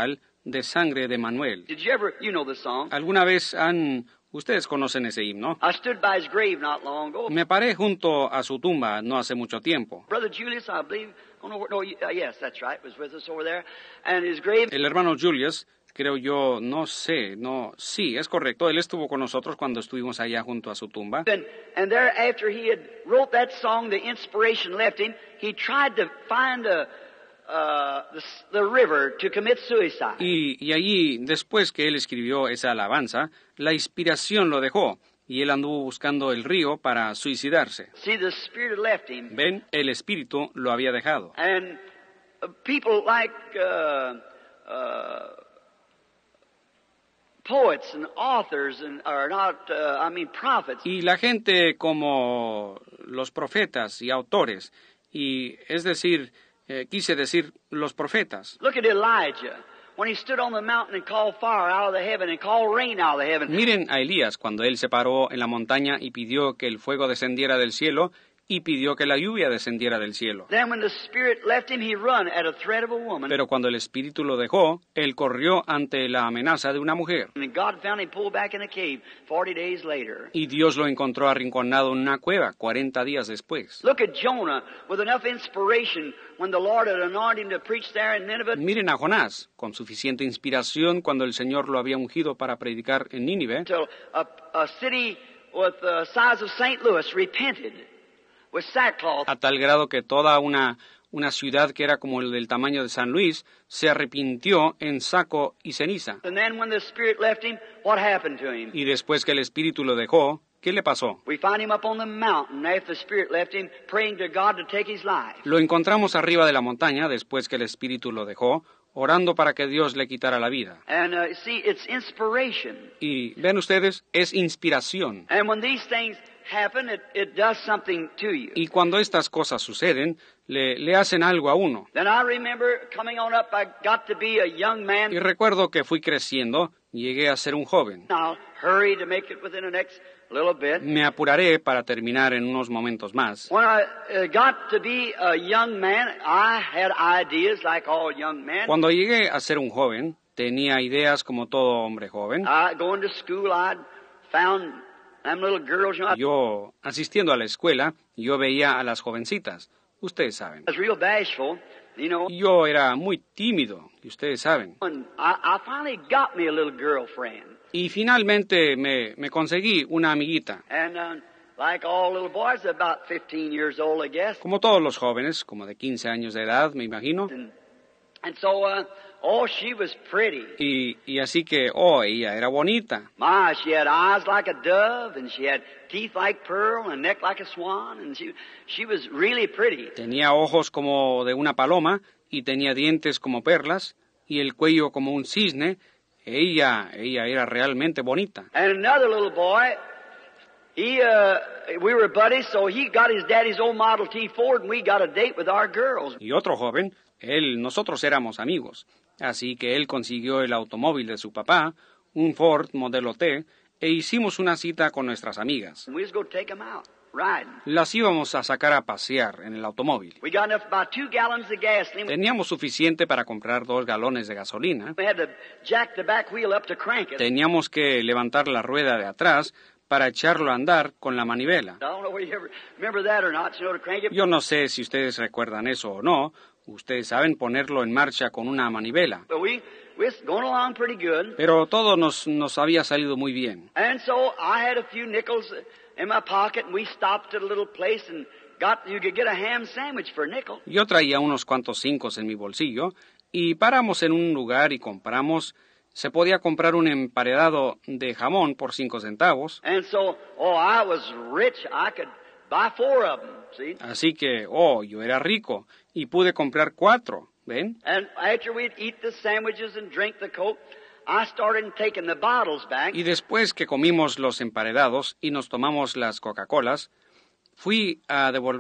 de sangre de Manuel. Did you ever, you know the song? ¿Alguna vez han... Ustedes conocen ese himno? I stood by his grave not long ago. Me paré junto a su tumba no hace mucho tiempo. Brother Julius, I believe, oh no, no, uh, yes, that's right, was with us over there. And his grave... El hermano Julius, creo yo, no sé, no, sí, es correcto, él estuvo con nosotros cuando estuvimos allá junto a su tumba. And, and there, after he had wrote that song, the inspiration left him, he tried to find a... Uh, the, the river to commit suicide. Y, y allí, después que él escribió esa alabanza, la inspiración lo dejó y él anduvo buscando el río para suicidarse. See, the spirit had left him. Ven, el espíritu lo había dejado. And uh, people like uh, uh, poets and authors and are not, uh, I mean, prophets. Y la gente como los profetas y autores, y es decir, Eh, quise decir los profetas. Look at Elijah when he stood on the mountain and called fire out of the heaven and called rain out of the heaven. Miren a Elías cuando él se paró en la montaña y pidió que el fuego descendiera del cielo y pidió que la lluvia descendiera del cielo. Then when the spirit left him, he run at a threat of a woman. Pero cuando el espíritu lo dejó, él corrió ante la amenaza de una mujer. And God found him pulled back in a cave forty days later. Y Dios lo encontró arrinconado en una cueva cuarenta días después. Look at Jonah with enough inspiration when the Lord had anointed him to preach there in Nineveh. Miren a Jonás, con suficiente inspiración cuando el Señor lo había ungido para predicar en Nínive. Till a, a city with the size of Saint Louis repented. With sackcloth. A tal grado que toda una, una ciudad que era como el del tamaño de San Luis se arrepintió en saco y ceniza. And then when the Spirit left him, what happened to him? Y después que el espíritu lo dejó, ¿qué le pasó? We find him up on the mountain after the Spirit left him, praying to God to take his life. Lo encontramos arriba de la montaña después que el espíritu lo dejó, orando para que Dios le quitara la vida. And uh, see, it's inspiration. Y ven ustedes, es inspiración. And when these things happen, it, it does something to you. Y cuando estas cosas suceden, le, le hacen algo a uno. Then I remember coming on up, I got to be a young man. Y recuerdo que fui creciendo, llegué a ser un joven. I'll hurry to make it within the next little bit. Me apuraré para terminar en unos momentos más. When I uh, got to be a young man, I had ideas like all young men. Cuando llegué a ser un joven, tenía ideas como todo hombre joven. I going to school, I found them little girls. You know, I Yo, asistiendo a la escuela, yo veía a las jovencitas. Ustedes saben. was real bashful, you know. Yo era muy tímido, y ustedes saben. And I, I finally got me a little girlfriend. Y finalmente me, me conseguí una amiguita. And uh, like all little boys, about fifteen years old, I guess. Como todos los jóvenes, como de quince años de edad, me imagino. And, and so, uh, oh, she was pretty. Y, y así que, oh, ella era bonita. My, she had eyes like a dove, and she had teeth like pearl, and a neck like a swan, and she she was really pretty. Tenía ojos como de una paloma, y tenía dientes como perlas, y el cuello como un cisne. Ella, ella era realmente bonita. And another little boy, he, uh, we were buddies, so he got his daddy's old Model T Ford, and we got a date with our girls. Y otro joven, él, nosotros éramos amigos, así que él consiguió el automóvil de su papá, un Ford Modelo T, e hicimos una cita con nuestras amigas. And we was going to take them out, riding. Las íbamos a sacar a pasear en el automóvil. We got enough, about two gallons of gasoline. Teníamos suficiente para comprar dos galones de gasolina. We had to jack the back wheel up to crank it. Teníamos que levantar la rueda de atrás para echarlo a andar con la manivela. I don't know whether you ever remember that or not, you know, to crank it. Yo no sé si ustedes recuerdan eso o no. Ustedes saben ponerlo en marcha con una manivela. But we, we was going along pretty good. Pero todo nos, nos había salido muy bien. And so I had a few nickels in my pocket, and we stopped at a little place and got, you could get a ham sandwich for a nickel. Yo traía unos cuantos cincos en mi bolsillo y paramos en un lugar y compramos, se podía comprar un emparedado de jamón por cinco centavos. And so, oh, I was rich. I could buy four of them, see? Así que, oh, yo era rico y pude comprar cuatro, ¿ven? And after we'd eat the sandwiches and drink the Coke, I started taking the bottles back. Y después que comimos los emparedados y nos tomamos las Coca-Colas, fui a devolver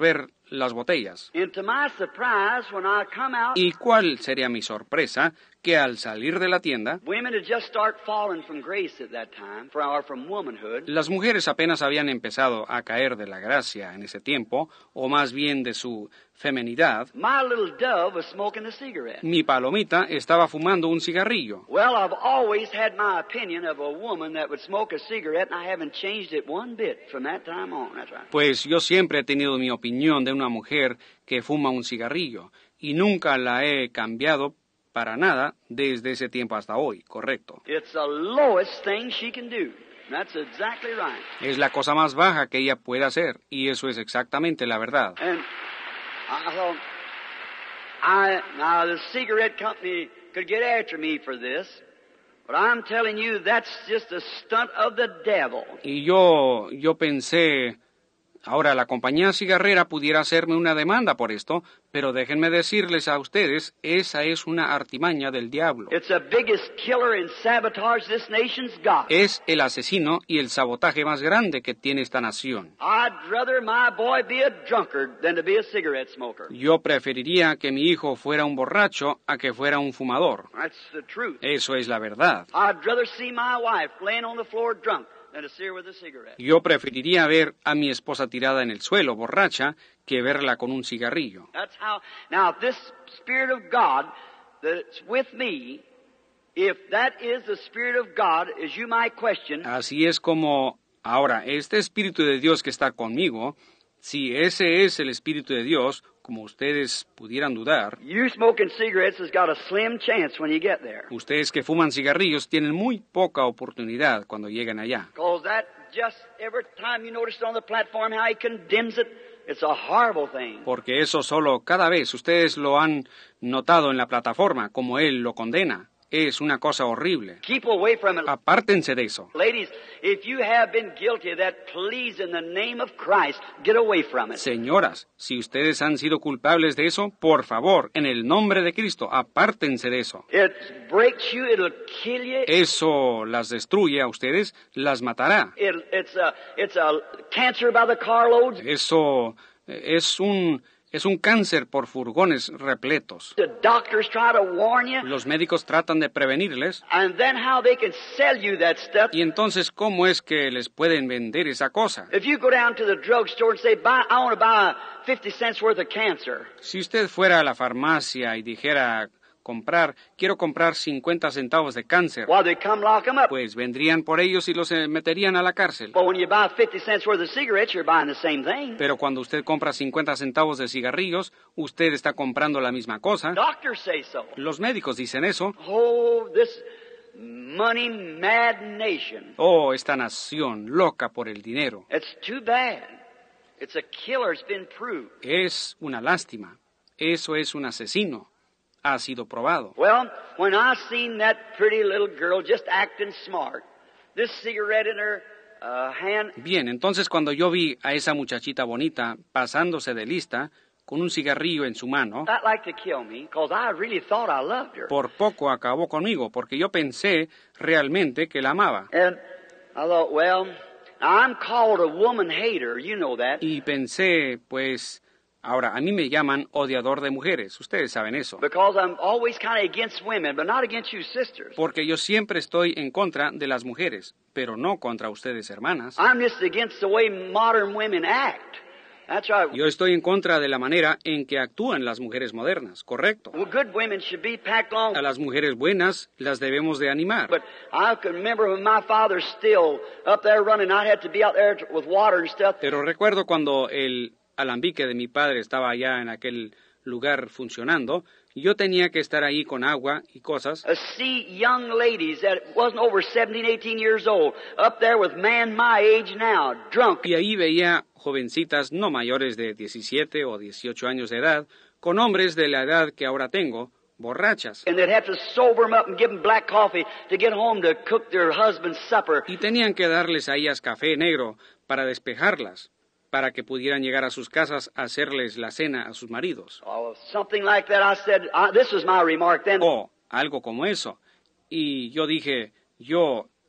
las botellas. And to my surprise, when I come out, ¿Y cuál sería mi sorpresa? Que al salir de la tienda, women had just started falling from grace at that time, from, or from womanhood. las mujeres apenas habían empezado a caer de la gracia en ese tiempo, o más bien de su femenidad. My little dove was smoking a cigarette. Mi palomita estaba fumando un cigarrillo. Well, I've always had my opinion of a woman that would smoke a cigarette, and I haven't changed it one bit from that time on. That's right. Pues yo siempre he tenido mi opinión de una mujer que fuma un cigarrillo, y nunca la he cambiado para nada desde ese tiempo hasta hoy, correcto. It's the lowest thing she can do. That's exactly right. Es la cosa más baja que ella puede hacer, y eso es exactamente la verdad. And I thought, I, now the cigarette company could get after me for this, but I'm telling you, that's just a stunt of the devil. Y yo, yo pensé, ahora la compañía cigarrera pudiera hacerme una demanda por esto, pero déjenme decirles a ustedes, esa es una artimaña del diablo. It's the biggest killer and sabotage this nation's got. Es el asesino y el sabotaje más grande que tiene esta nación. I'd rather my boy be a drunkard than to be a cigarette smoker. Yo preferiría que mi hijo fuera un borracho a que fuera un fumador. That's the truth. Eso es la verdad. I'd rather see my wife laying on the floor drunk than to see her with a cigarette. Yo preferiría ver a mi esposa tirada en el suelo, borracha, que verla con un cigarrillo. That's how. Now, if this Spirit of God that's with me, if that is the Spirit of God, as you might question, Así es como, ahora, este Espíritu de Dios que está conmigo, si ese es el Espíritu de Dios, como ustedes pudieran dudar, you smoking cigarettes has got a slim chance when you get there. ustedes que fuman cigarrillos tienen muy poca oportunidad cuando lleguen allá. Because that just every time you notice it on the platform how he condemns it, it's a horrible thing. Porque eso solo cada vez ustedes lo han notado en la plataforma, como él lo condena. Es una cosa horrible. Keep away from it. Apártense de eso. Ladies, if you have been guilty of that, please, in the name of Christ, get away from it. Señoras, si ustedes han sido culpables de eso, por favor, en el nombre de Cristo, apártense de eso. It breaks you, it'll kill you. Eso las destruye a ustedes, las matará. It, it's a it's a cancer by the carloads. Eso eh, es un es un cáncer por furgones repletos. The doctors try to warn you, Los médicos tratan de prevenirles. and then how they can sell you that stuff. Y entonces, ¿cómo es que les pueden vender esa cosa? If you go down to the drugstore and say, "Buy, I want to buy fifty cents worth of cancer," Si usted fuera a la farmacia y dijera comprar, quiero comprar cincuenta centavos de cáncer, well, they come lock them up. pues vendrían por ellos y los eh, meterían a la cárcel. But when you buy fifty cents worth of cigarettes, you're buying the same thing. Pero cuando usted compra cincuenta centavos de cigarrillos, usted está comprando la misma cosa. Doctors say so. Los médicos dicen eso. Oh, this money mad nation. Oh, esta nación loca por el dinero. It's too bad. It's a killer. It's been proved. Es una lástima. Eso es un asesino. Ha sido probado. Well, when I seen that pretty little girl just acting smart, this cigarette in her uh, hand, Bien, entonces cuando yo vi a esa muchachita bonita pasándose de lista con un cigarrillo en su mano, that like to kill me, because I really thought I loved her. por poco acabó conmigo, porque yo pensé realmente que la amaba. And I thought, well, I'm called a woman hater. You know that. Y pensé, pues, ahora, a mí me llaman odiador de mujeres, ustedes saben eso. Because I'm always kind of against women, but not against you sisters. Porque yo siempre estoy en contra de las mujeres, pero no contra ustedes, hermanas. I'm just against the way modern women act. That's right. Yo estoy en contra de la manera en que actúan las mujeres modernas, correcto. Well, good women should be packed along. A las mujeres buenas las debemos de animar. But I can remember when my father's still up there running, I'd have to be out there with water and stuff. Pero recuerdo cuando el alambique de mi padre estaba allá en aquel lugar funcionando, yo tenía que estar ahí con agua y cosas. Uh, see young ladies that wasn't over seventeen, eighteen years old up there with man my age now, drunk. Y ahí veía jovencitas no mayores de diecisiete o dieciocho años de edad, con hombres de la edad que ahora tengo, borrachas. And they'd have to sober them up and give them black coffee to get home to cook their husband's supper. Y tenían que darles a ellas café negro para despejarlas, para que pudieran llegar a sus casas a hacerles la cena a sus maridos. Oh, something like that. I said, uh, this was my remark then. O algo como eso. Y yo dije, yo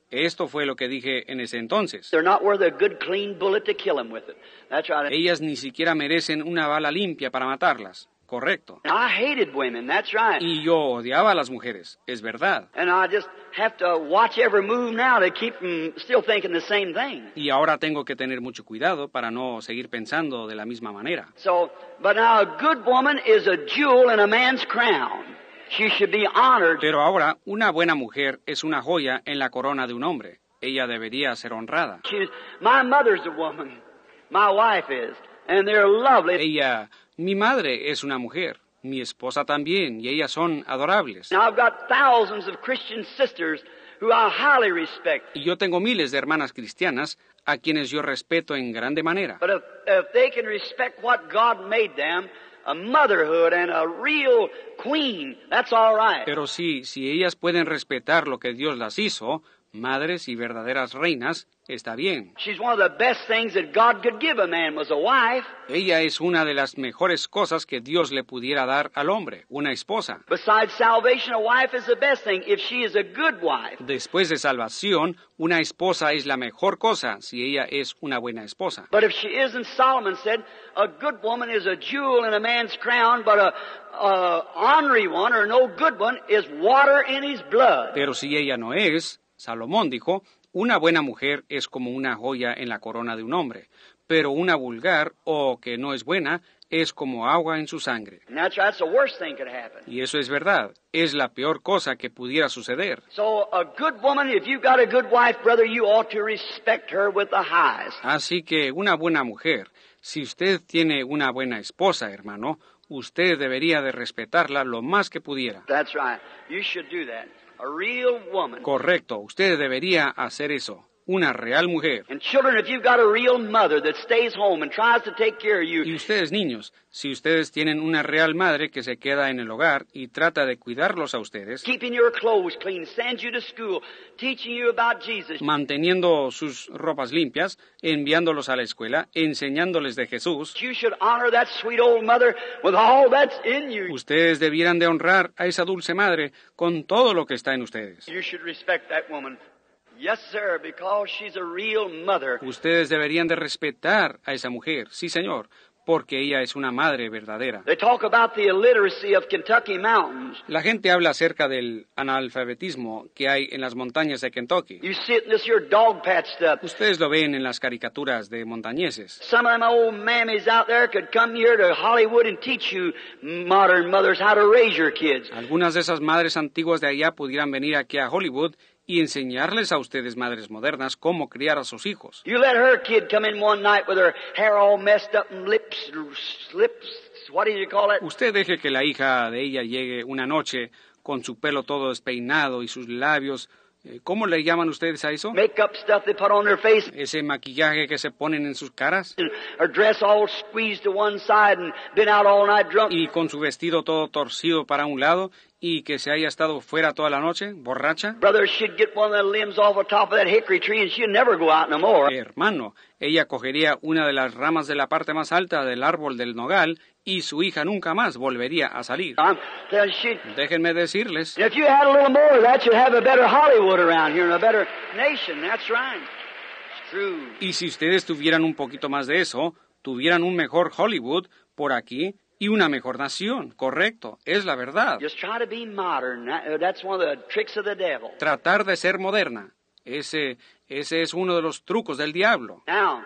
Esto fue lo que dije en ese entonces. They're not worth a good, clean bullet to kill them with it. That's right. Ellas ni siquiera merecen una bala limpia para matarlas. Correcto. I hated women. That's right. Y yo odiaba a las mujeres. Es verdad. And I just have to watch every move now to keep them still thinking the same thing. Y ahora tengo que tener mucho cuidado para no seguir pensando de la misma manera. So, but now a good woman is a jewel in a man's crown. She should be honored. Pero ahora, una buena mujer es una joya en la corona de un hombre. Ella debería ser honrada. She's, my mother's a woman. My wife is. And they're lovely. Ella, mi madre es una mujer. Mi esposa también, y ellas son adorables. Now I've got thousands of Christian sisters who I highly respect. Y yo tengo miles de hermanas cristianas a quienes yo respeto en grande manera. But if, if they can respect what God made them, a motherhood and a real queen, that's all right. Pero sí, si ellas pueden respetar lo que Dios las hizo, madres y verdaderas reinas, está bien. She's one of the best things that God could give a man was a wife. Ella es una de las mejores cosas que Dios le pudiera dar al hombre, una esposa. Besides salvation, a wife is the best thing if she is a good wife. Después de salvación, una esposa es la mejor cosa si ella es una buena esposa. But if she isn't, Solomon said, a good woman is a jewel in a man's crown, but a, a ornery one or no good one is water in his blood. Pero si ella no es, Salomón dijo, una buena mujer es como una joya en la corona de un hombre, pero una vulgar o que no es buena es como agua en su sangre. And that's, that's the worst thing could happen. Y eso es verdad, es la peor cosa que pudiera suceder. So a good woman, if you've got a good wife, brother, you ought to respect her with the highest. Así que una buena mujer, si usted tiene una buena esposa, hermano, usted debería de respetarla lo más que pudiera. That's right. You should do that. A real woman. Correcto, usted debería hacer eso. Una real mujer. And children, if you've got a real mother that stays home and tries to take care of you. Y ustedes niños, si ustedes tienen una real madre que se queda en el hogar y trata de cuidarlos a ustedes, Keeping your clothes clean, sends you to school, teaching you about Jesus. manteniendo sus ropas limpias, enviándolos a la escuela, enseñándoles de Jesús, You should honor that sweet old mother with all that's in you. ustedes debieran de honrar a esa dulce madre con todo lo que está en ustedes. You should respect that woman. Yes, sir, because she's a real mother. Ustedes deberían de respetar a esa mujer, sí señor, porque ella es una madre verdadera. They talk about the illiteracy of Kentucky mountains. La gente habla acerca del analfabetismo que hay en las montañas de Kentucky. You see it in this here dog patch stuff. Ustedes lo ven en las caricaturas de montañeses. Some of them old mammies out there could come here to Hollywood and teach you modern mothers how to raise your kids. Algunas de esas madres antiguas de allá pudieran venir aquí a Hollywood y enseñarles a ustedes, madres modernas, cómo criar a sus hijos. You let her kid come in one night with her hair all messed up and lips, lips, what do you call it? Usted deje que la hija de ella llegue una noche con su pelo todo despeinado y sus labios, eh, ¿cómo le llaman ustedes a eso? Makeup stuff they put on their face. Ese maquillaje que se ponen en sus caras. And her dress all squeezed to one side and been out all night drunk. Y con su vestido todo torcido para un lado y que se haya estado fuera toda la noche, borracha. Brother, she'd get one of the limbs off the top of that hickory tree and she'd never go out no more. Hermano, ella cogería una de las ramas de la parte más alta del árbol del nogal y su hija nunca más volvería a salir. I'm telling you, she, Déjenme decirles, if you had a little more of that, you'd have a better Hollywood around here and a better nation. That's right. It's true. y si ustedes tuvieran un poquito más de eso, tuvieran un mejor Hollywood por aquí y una mejor nación, correcto, es la verdad. Just try to be modern. That- That's one of the tricks of the devil. Tratar de ser moderna, ese, ese es uno de los trucos del diablo. Now,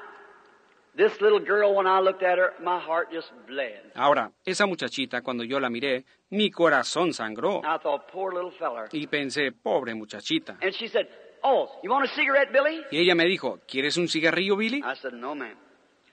this little girl, when I looked at her, my heart just bled. Ahora, esa muchachita, cuando yo la miré, mi corazón sangró I thought, poor little feller. y pensé, pobre muchachita. And she said, oh, you want a cigarette, Billy? Y ella me dijo, ¿quieres un cigarrillo, Billy? I said, no, ma'am.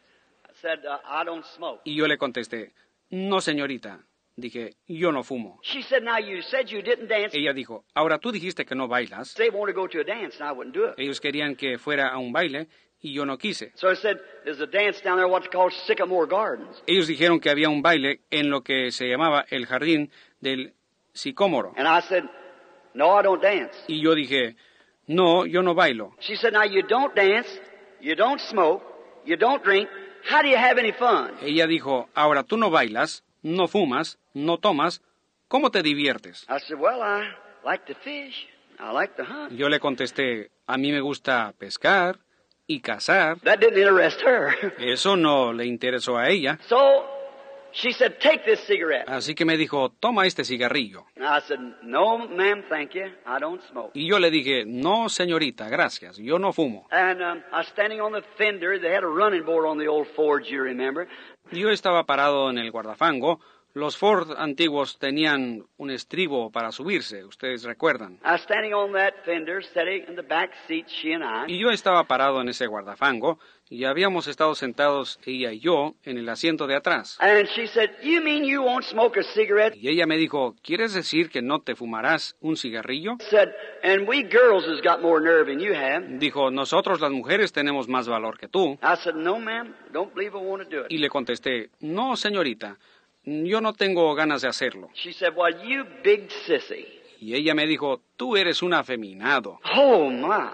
I said, uh, I don't smoke. Y yo le contesté, no, señorita. Dije, yo no fumo. She said, now you said you didn't dance. Ella dijo, ahora tú dijiste que no bailas. They wanted to go to a dance, and I wouldn't do it. Ellos querían que fuera a un baile y yo no quise. So I said, there's a dance down there what's called Sycamore Gardens. Ellos dijeron que había un baile en lo que se llamaba el jardín del sicómoro. And I said, no, I don't dance. Y yo dije, no, yo no bailo. She said, now you don't dance, you don't smoke, you don't drink. How do you have any fun? Ella dijo, ahora tú no bailas, no fumas, no tomas, ¿cómo te diviertes? I said, well, I like to fish. I like to hunt. Yo le contesté, a mí me gusta pescar y cazar. That didn't interest her. Eso no le interesó a ella. So she said, take this cigarette. Así que me dijo, toma este cigarrillo. And I said, no, ma'am, thank you. I don't smoke. Y yo le dije, no, señorita, gracias, yo no fumo. And um, I was standing on the fender. They had a running board on the old Fords, you remember. Yo estaba parado en el guardafango. Los Ford antiguos tenían un estribo para subirse, ustedes recuerdan. I was standing on that fender, sitting in the back seat, she and I. Y yo estaba parado en ese guardafango y habíamos estado sentados ella y yo en el asiento de atrás. And she said, you mean you won't smoke a cigarette? Y ella me dijo, ¿quieres decir que no te fumarás un cigarrillo? I said, and we girls has got more nerve than you have. Dijo, nosotros las mujeres tenemos más valor que tú. I said, no, ma'am, don't believe I want to do it. Y le contesté, no, señorita, yo no tengo ganas de hacerlo. She said, well, you big sissy. Y ella me dijo, tú eres un afeminado. Oh, my.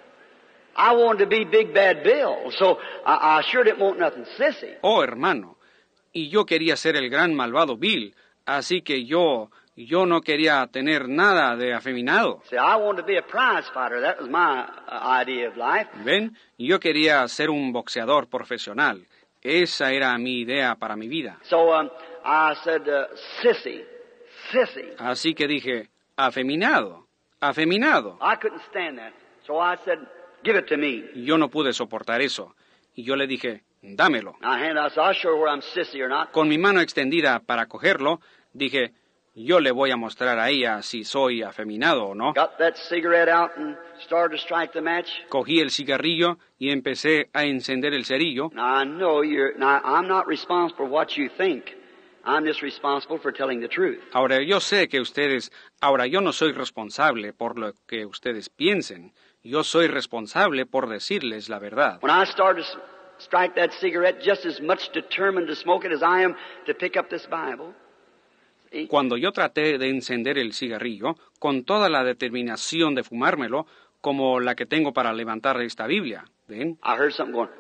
I wanted to be Big Bad Bill, so I, I sure didn't want nothing sissy. Oh, hermano, y yo quería ser el gran malvado Bill, así que yo, yo no quería tener nada de afeminado. See, I wanted to be a prize fighter. That was my uh, idea of life. ¿Ven? Yo quería ser un boxeador profesional. Esa era mi idea para mi vida. So um, I said, uh, sissy, sissy. Así que dije, afeminado, afeminado. I couldn't stand that. So I said, give it to me. Yo no pude soportar eso. Y yo le dije, dámelo. I handed out, so I'll show her where I'm sissy or not. Con mi mano extendida para cogerlo, dije, yo le voy a mostrar a ella si soy afeminado o no. Got that cigarette out and started to strike the match. Cogí el cigarrillo y empecé a encender el cerillo. Now I know you're, now I'm not responsible for what you think. I'm just responsible for telling the truth. Ahora yo sé que ustedes, ahora yo no soy responsable por lo que ustedes piensen. Yo soy responsable por decirles la verdad. When I started to strike that cigarette, just as much determined to smoke it as I am to pick up this Bible. See? Cuando yo traté de encender el cigarrillo, con toda la determinación de fumármelo, como la que tengo para levantar esta Biblia, ¿ven? I heard something going.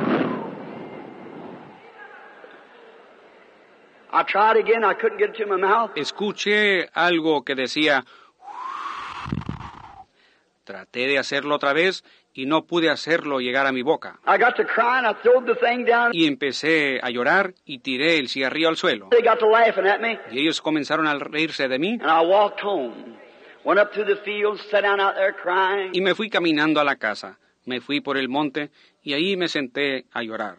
I tried again, I couldn't get it to my mouth. Escuché algo que decía... Traté de hacerlo otra vez y no pude hacerlo llegar a mi boca. I got to crying, I threw the thing down. Y empecé a llorar y tiré el cigarrillo al suelo. They got to laughing at me, Y ellos comenzaron a reírse de mí and I walked home. Went up through the fields, sat down out there crying. y me fui caminando a la casa. Me fui por el monte y ahí me senté a llorar.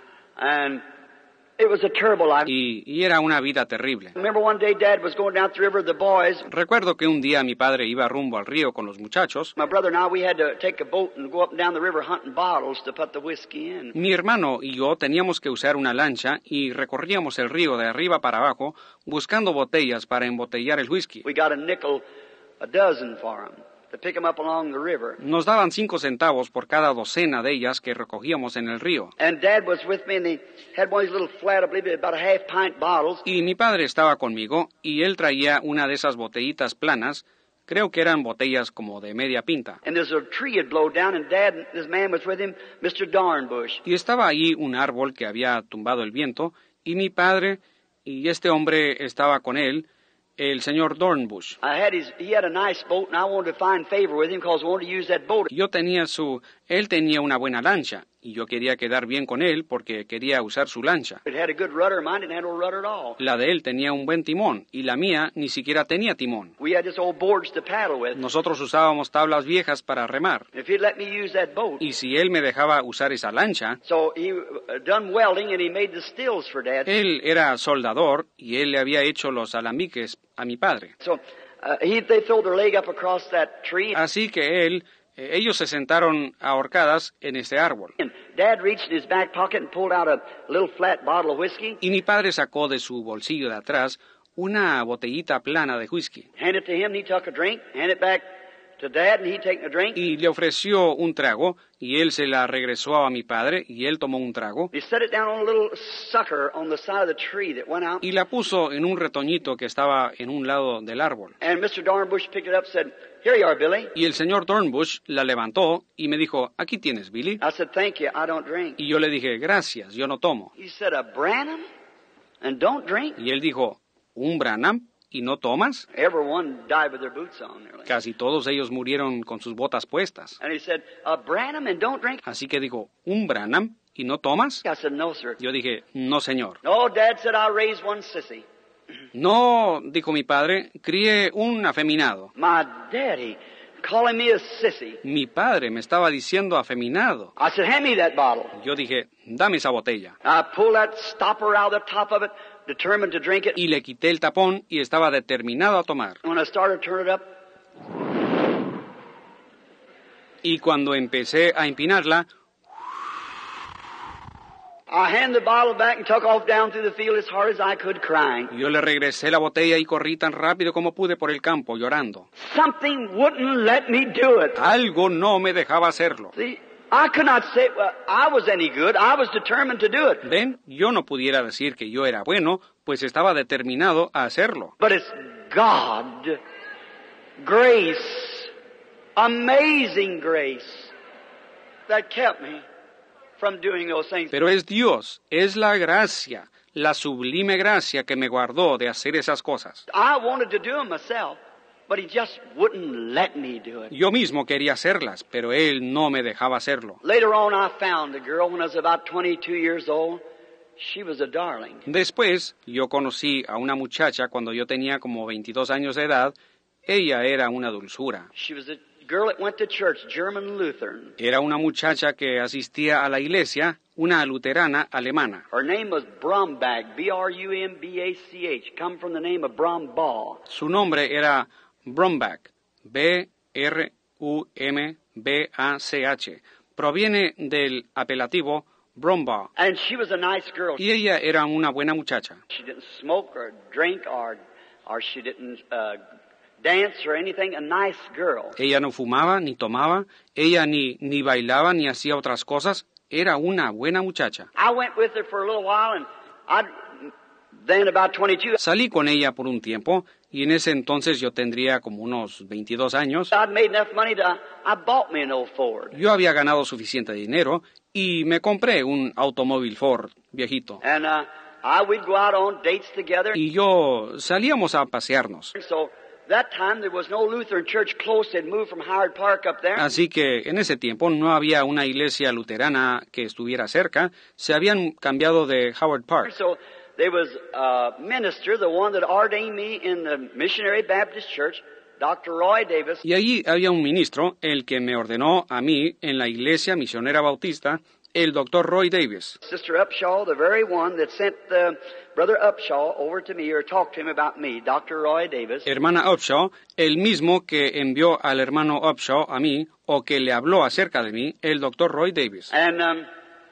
And it was a terrible life. Y, y era una vida terrible. Remember one day Dad was going down to the river with the boys. Recuerdo que un día mi padre iba rumbo al río con los muchachos. My brother and I, we had to take a boat and go up and down the river hunting bottles to put the whiskey in. Mi hermano y yo teníamos que usar una lancha y recorríamos el río de arriba para abajo buscando botellas para embotellar el whisky. We got a nickel a dozen for them to pick them up along the river. Nos daban cinco centavos por cada docena de ellas que recogíamos en el río. And Dad was with me, and he had one of these little flat, I believe, about a half pint bottles. Y mi padre estaba conmigo y él traía una de esas botellitas planas. Creo que eran botellas como de media pinta. And there's a tree had blown down, and Dad and this man was with him, Mister Dornbush. Y estaba ahí un árbol que había tumbado el viento y mi padre y este hombre estaba con él, el señor Dornbush. I had his, he had a nice boat, and I wanted to find favor with him because I wanted to use that boat. Yo tenía su, él tenía una buena lancha y yo quería quedar bien con él porque quería usar su lancha. It had a good rudder. Mine didn't have no rudder at all. La de él tenía un buen timón y la mía ni siquiera tenía timón. We had just old boards to paddle with. Nosotros usábamos tablas viejas para remar. If he'd let me use that boat. Y si él me dejaba usar esa lancha, So he uh, done welding, and he made the stills for Dad. él era soldador y él le había hecho los alambiques a mi padre. So uh, he, they threw their leg up across that tree. Así que él, eh, ellos se sentaron ahorcadas en este árbol. And Dad reached in his back pocket and pulled out a little flat bottle of whiskey. Y mi padre sacó de su bolsillo de atrás una botellita plana de whisky. Handed it to him, and he took a drink. Handed it back to Dad, and he taken a drink. Y le ofreció un trago y él se la regresó a mi padre y él tomó un trago. He set it down on a little sucker on the side of the tree that went out. Y la puso en un retoñito que estaba en un lado del árbol. And Mister Dornbush picked it up and said, "Here you are, Billy." Y el señor Dornbush la levantó y me dijo, aquí tienes, Billy. I said, "Thank you, I don't drink." Y yo le dije, gracias, yo no tomo. He said, "A Branham and don't drink?" Y él dijo, ¿un Branham? y no tomas? Everyone died with their boots on nearly. Casi todos ellos murieron con sus botas puestas. And he said, uh, Branham, and don't drink. Así que dijo, ¿un Branham y no tomas? I said, no, sir. Yo dije, no, señor. No, Dad said, I'll raise one sissy. No, dijo mi padre, crié un afeminado. My daddy calling me a sissy. Mi padre me estaba diciendo afeminado. I said, hand me that bottle. Yo dije, dame esa botella. I pulled that stopper out of the top of it, determined to drink it. Y le quité el tapón y estaba determinado a tomar. When I started to turn it up, Y cuando empecé a empinarla, I handed the bottle back and took off down through the field as hard as I could, crying. yo le regresé la botella y corrí tan rápido como pude por el campo, llorando. Something wouldn't let me do it. Algo no me dejaba hacerlo. See, I could not say well, I was any good. I was determined to do it. ¿Ven? Yo no pudiera decir que yo era bueno, pues estaba determinado a hacerlo. But it's God, grace, amazing grace, that kept me from doing those things. Pero es Dios, es la gracia, la sublime gracia que me guardó de hacer esas cosas. I wanted to do them myself, but He just wouldn't let me do it. Yo mismo quería hacerlas, pero Él no me dejaba hacerlo. Later on, I found a girl when I was about twenty-two years old. She was a darling. Después, yo conocí a una muchacha cuando yo tenía como veintidós años de edad. Ella era una dulzura. She was a girl that went to church, German Lutheran. Era una muchacha que asistía a la iglesia, una luterana alemana. Her name was Brombach, B R U M B A C H, come from the name of Brombach. Su nombre era Brombach, B R U M B A C H. Proviene del apelativo Brombach. And she was a nice girl. Y ella era una buena muchacha. She didn't smoke or drink or, or she didn't uh, dance or anything. A nice girl. Ella no fumaba ni tomaba, ella ni, ni bailaba ni hacía otras cosas. Era una buena muchacha. I went with her for a little while and I'd, then about twenty-two, Salí con ella por un tiempo y en ese entonces yo tendría como unos veintidós años. I'd made enough money to, I bought me an old Ford. Yo había ganado suficiente dinero y me compré un automóvil Ford viejito. And uh, I, we'd go out on dates together. Y yo salíamos a pasearnos. So that time there was no Lutheran church close. They'd moved from Howard Park up there. Así que en ese tiempo no había una iglesia luterana que estuviera cerca. Se habían cambiado de Howard Park. So there was a minister, the one that ordained me in the Missionary Baptist Church, Doctor Roy Davis. Y allí había un ministro, el que me ordenó a mí en la iglesia misionera bautista, el doctor Roy Davis. Sister Upshaw, the very one that sent the Brother Upshaw over to me or talked to him about me, Doctor Roy Davis. Hermana Upshaw, el mismo que envió al hermano Upshaw a mí, o que le habló acerca de mí, el doctor Roy Davis. And um,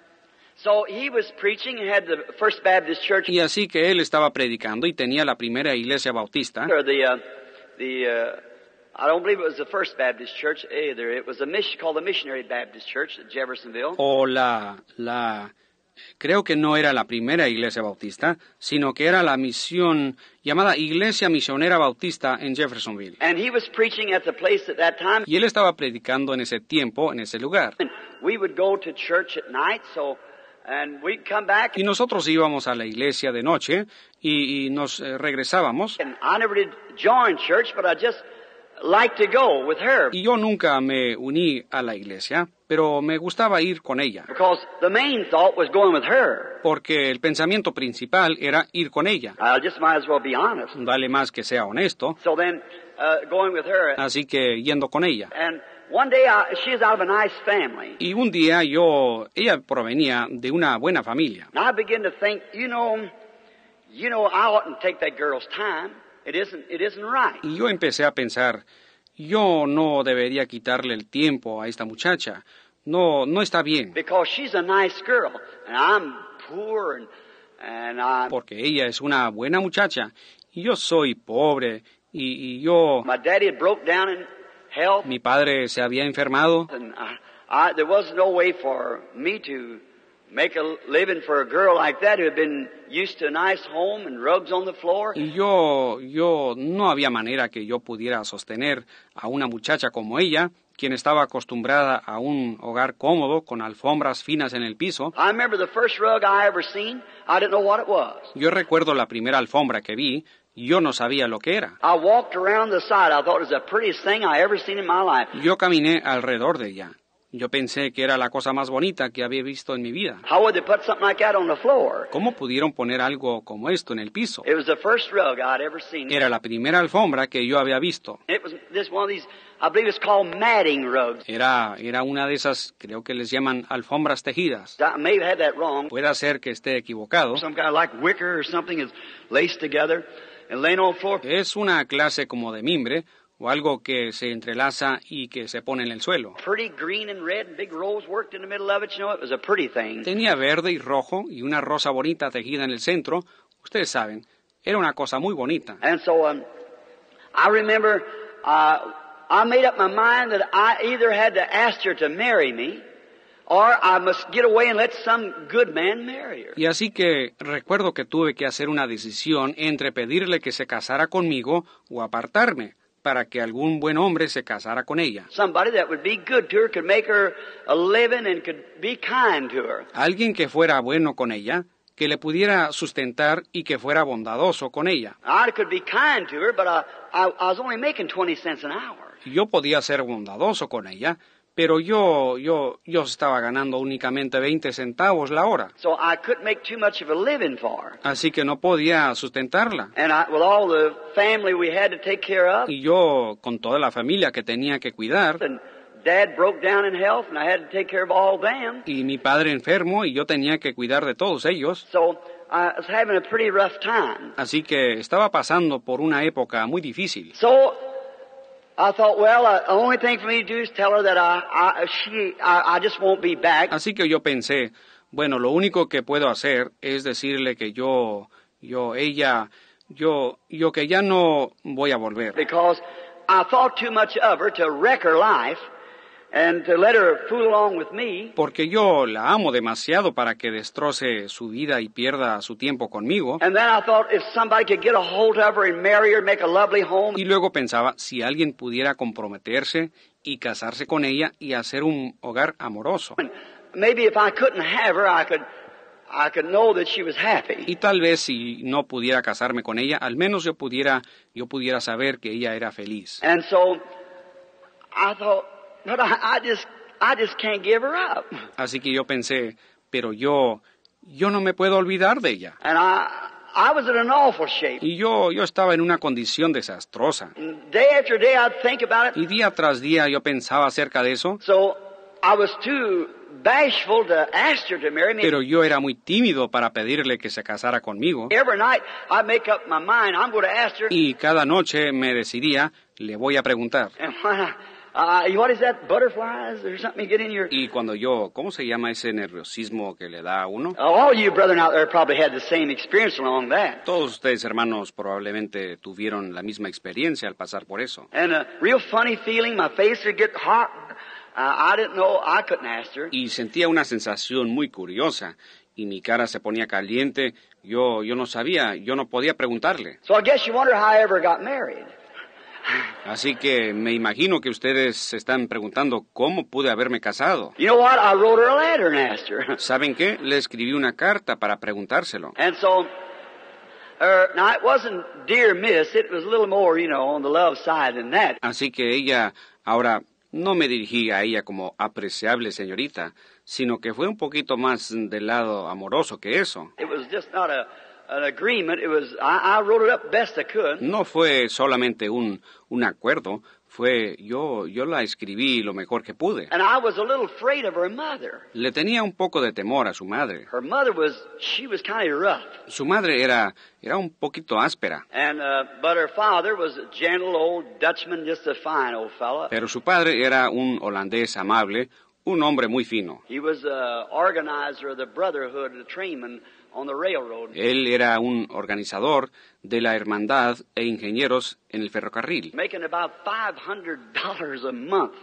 so he was preaching and had the First Baptist Church, Y así que él estaba predicando y tenía la primera iglesia bautista. or the, uh, the, uh, I don't believe it was the First Baptist Church either. It was a mission called the Missionary Baptist Church at Jeffersonville. O la, la, creo que no era la primera iglesia bautista, sino que era la misión llamada Iglesia Misionera Bautista en Jeffersonville. And he was preaching at the place at that time. Y él estaba predicando en ese tiempo, en ese lugar. And we would go to church at night, so, and we'd come back. Y nosotros íbamos a la iglesia de noche y, y nos eh, regresábamos. And I never did join church, but I just liked to go with her. Y yo nunca me uní a la iglesia, pero me gustaba ir con ella. Because the main thought was going with her. Porque el pensamiento principal era ir con ella. I just might as well be honest. Vale más que sea honesto. So then, uh, going with her. Así que yendo con ella. And one day, I, she was out of a nice family. Y un día yo, ella provenía de una buena familia. And I began to think, you know, you know, I oughtn't take that girl's time. It isn't, it isn't right. Y yo empecé a pensar, yo no debería quitarle el tiempo a esta muchacha. No, no está bien. Because she's a nice girl, and I'm poor, and, and I... Porque ella es una buena muchacha y yo soy pobre y, y yo, My daddy had broke down in health, mi padre se había enfermado and I, I, there was no way for me to make a living for a girl like that who had been used to a nice home and rugs on the floor. y yo, yo no había manera que yo pudiera sostener a una muchacha como ella quien estaba acostumbrada a un hogar cómodo con alfombras finas en el piso. I remember the first rug I ever seen. I didn't know what it was. Yo recuerdo la primera alfombra que vi, yo no sabía lo que era. I walked around the side. I thought it was the prettiest thing I ever seen in my life. Yo caminé alrededor de ella. Yo pensé que era la cosa más bonita que había visto en mi vida. How would they put something like that on the floor? ¿Cómo pudieron poner algo como esto en el piso? It was the first rug I'd ever seen. Era la primera alfombra que yo había visto. It was this one of these, I believe it's called matting rugs. Era, era una de esas, creo que les llaman alfombras tejidas. I may have had that wrong. Puede ser que esté equivocado. Some kind of like wicker or something is laced together and laying on the floor. Es una clase como de mimbre o algo que se entrelaza y que se pone en el suelo. Pretty green and red and big rose worked in the middle of it. You know, it was a pretty thing. Tenía verde y rojo y una rosa bonita tejida en el centro. Ustedes saben, era una cosa muy bonita. And so um, I remember uh, I made up my mind that I either had to ask her to marry me or I must get away and let some good man marry her. Y así que recuerdo que tuve que hacer una decisión entre pedirle que se casara conmigo o apartarme para que algún buen hombre se casara con ella. Somebody that would be good to her, could make her a living and could be kind to her. Alguien que fuera bueno con ella, que le pudiera sustentar y que fuera bondadoso con ella. I could be kind to her, but I, I, I was only making twenty cents an hour. Yo podía ser bondadoso con ella, pero yo, yo, yo estaba ganando únicamente veinte centavos la hora. So I couldn't make too much of a living for her. Así que no podía sustentarla. And I, with all the family we had to take care of, Y yo, con toda la familia que tenía que cuidar, and Dad broke down in health, and I had to take care of all them. y mi padre enfermo, y yo tenía que cuidar de todos ellos, So I was having a pretty rough time. así que estaba pasando por una época muy difícil. So I thought, well, uh, the only thing for me to do is tell her that I, I, she, I, I just won't be back. Así que yo pensé, bueno, lo único que puedo hacer es decirle que yo, yo, ella, yo, yo que ya no voy a volver. Because I thought too much of her to wreck her life and to let her fool along with me. Porque yo la amo demasiado para que destroce su vida y pierda su tiempo conmigo. And then I thought if somebody could get a hold of her and marry her, make a lovely home. Y luego pensaba, si alguien pudiera comprometerse y casarse con ella y hacer un hogar amoroso. And maybe if I couldn't have her, I could, I could know that she was happy. Y tal vez si no pudiera casarme con ella, al menos yo pudiera, yo pudiera saber que ella era feliz. And so I thought, but I, I just, I just can't give her up. Así que yo pensé, pero yo, yo no me puedo olvidar de ella. And I, I was in an awful shape. Y yo, yo estaba en una condición desastrosa. And day after day I'd think about it. Y día tras día yo pensaba acerca de eso, So I was too bashful to ask her to marry me. pero yo era muy tímido para pedirle que se casara conmigo. Every night I'd make up my mind, I'm going to ask her. Y cada noche me decidía, le voy a preguntar. And when I, uh, what is that, butterflies or something you get in your... Y cuando yo, ¿cómo se llama ese nerviosismo que le da a uno? Oh, all you brethren out there probably had the same experience along that. Todos ustedes, hermanos, probablemente tuvieron la misma experiencia al pasar por eso. And a real funny feeling, my face would get hot. Uh, I didn't know I couldn't ask her. Y sentía una sensación muy curiosa, y mi cara se ponía caliente. Yo, yo no sabía, yo no podía preguntarle. So I guess you wonder how I ever got married. Así que me imagino que ustedes se están preguntando cómo pude haberme casado. You know what? I wrote her a letter and asked her. ¿Saben qué? Le escribí una carta para preguntárselo. And so, er, now it wasn't dear miss, it was a little more, you know, on the love side than that. Así que ella, ahora, no me dirigí a ella como apreciable señorita, sino que fue un poquito más del lado amoroso que eso. It was just not a, an agreement, it was, I, I wrote it up best I could. No fue solamente un, un acuerdo, fue yo, yo la escribí lo mejor que pude. And I was a little afraid of her mother. Le tenía un poco de temor a su madre. Her mother was, she was kind of rough. Su madre era, era un poquito áspera, And, uh, but her father was a gentle old Dutchman, just a fine old fella. pero su padre era un holandés amable, un hombre muy fino. He was a organizer of the Brotherhood of the Trainmen on the railroad. Él era un organizador de la hermandad e ingenieros en el ferrocarril. Making about five hundred dollars a month.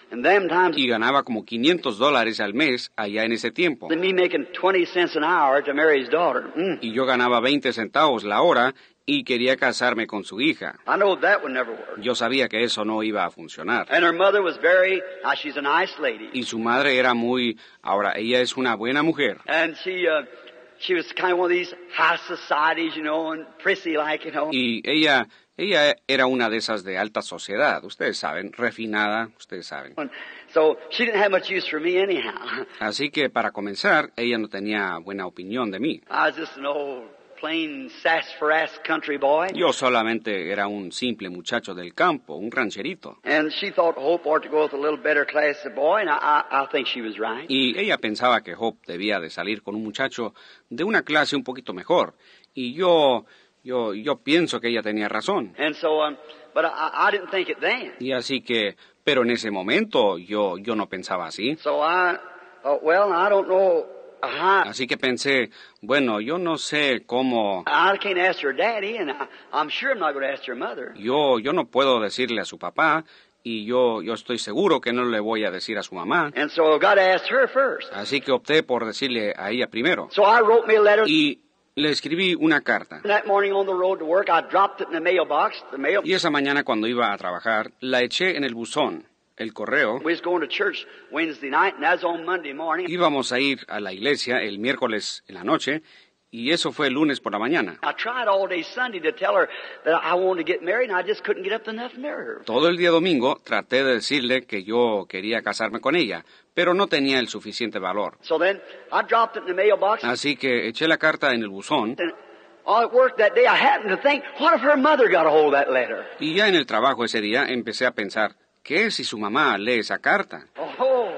In them times, y ganaba como quinientos dólares al mes allá en ese tiempo. than me making twenty cents an hour to marry his daughter. Mm. Y yo ganaba veinte centavos la hora y quería casarme con su hija. I know that would never work. Yo sabía que eso no iba a funcionar. And her mother was very, now she's a nice lady. Y su madre era muy... Ahora, ella es una buena mujer. And she, uh, she was kind of one of these high societies, you know, and prissy like, you know. Y ella, ella era una de esas de alta sociedad, ustedes saben, refinada, ustedes saben. And so she didn't have much use for me anyhow. Así que para comenzar, ella no tenía buena opinión de mí. I was just an old, plain, sassafras country boy. Yo solamente era un simple muchacho del campo, un rancherito. And she thought Hope ought to go with a little better class of boy, and I, I, I think she was right. Y ella pensaba que Hope debía de salir con un muchacho de una clase un poquito mejor. Y yo, yo, yo pienso que ella tenía razón. And so, um, but I, I didn't think it then. Y así que, pero en ese momento yo, yo no pensaba así. So I, uh, well, I don't know how. Así que pensé, bueno, yo no sé cómo... I can't ask her daddy, and I, I'm sure I'm not going to ask her mother. Yo, yo no puedo decirle a su papá, y yo, yo estoy seguro que no le voy a decir a su mamá. And so I got to ask her first. Así que opté por decirle a ella primero. So I wrote me a letter. Y le escribí una carta. That morning on the road to work, I dropped it in the mailbox. The mail. Y esa mañana cuando iba a trabajar, la eché en el buzón, el correo. We was going to church Wednesday night, and that's on Monday morning. Íbamos a ir a la iglesia el miércoles en la noche, y eso fue el lunes por la mañana. I tried all day Sunday to tell her that I wanted to get married, and I just couldn't get up enough nerve. Todo el día domingo traté de decirle que yo quería casarme con ella, pero no tenía el suficiente valor. So then I dropped it in the mailbox. Así que eché la carta en el buzón, And all at work that day, I happened to think, what if her mother got a hold of that letter? y ya en el trabajo ese día empecé a pensar, ¿qué si su mamá lee esa carta? Oh,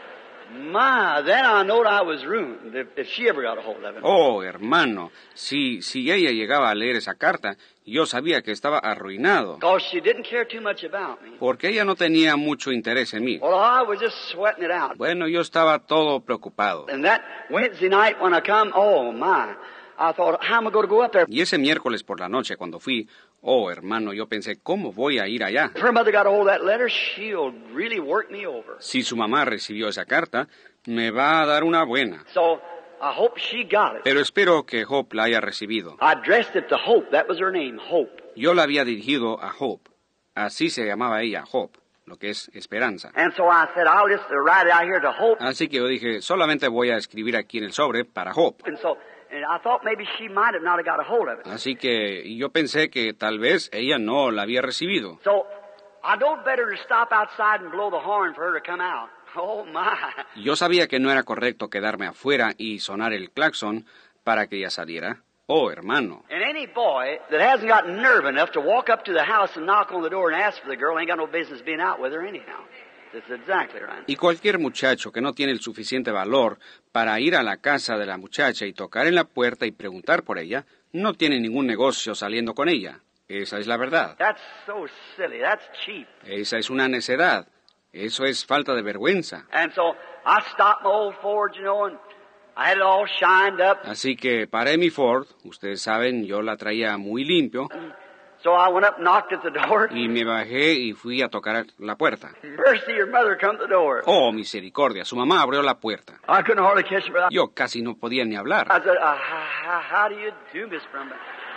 my, then I knowed I was ruined if, if she ever got a hold of it. Oh, hermano, si, si ella llegaba a leer esa carta, yo sabía que estaba arruinado, Because she didn't care too much about me. porque ella no tenía mucho interés en mí. Well, I was just sweating it out. Bueno, yo estaba todo preocupado. And that Wednesday night when I come, oh, my, I thought, how am I going to go up there? Y ese miércoles por la noche cuando fui, oh, hermano, yo pensé, ¿cómo voy a ir allá? If her mother got a hold of that letter, she'll really work me over. Si su mamá recibió esa carta, me va a dar una buena. So I hope she got it. Pero espero que Hope la haya recibido. I addressed it to Hope. That was her name, Hope. Yo la había dirigido a Hope. Así se llamaba ella, Hope, lo que es esperanza. And so I said, I'll just write it out here to Hope. Así que yo dije, solamente voy a escribir aquí en el sobre para Hope. And so and I thought maybe she might have not have got a hold of it. Así que yo pensé que tal vez ella no la había recibido. So I don't better to stop outside and blow the horn for her to come out. Oh, my. Yo sabía que no era correcto quedarme afuera y sonar el claxon para que ella saliera. Oh, hermano. And any boy that hasn't got nerve enough to walk up to the house and knock on the door and ask for the girl ain't got no business being out with her anyhow. That's exactly right. Y cualquier muchacho que no tiene el suficiente valor para ir a la casa de la muchacha y tocar en la puerta y preguntar por ella, no tiene ningún negocio saliendo con ella. Esa es la verdad. That's so silly. That's cheap. Esa es una necedad. Eso es falta de vergüenza. And so I stopped my old Ford, you know, and I had it all shined up. Así que paré mi Ford. Ustedes saben, yo la traía muy limpio. So I went up and knocked at the door. Y me bajé y fui a tocar la puerta. Mercy, your mother come to the door. Oh, misericordia. Su mamá abrió la puerta. I couldn't hardly catch her, but I, Yo casi no podía ni hablar. I said, uh, how, how do you do, Miss Brumback?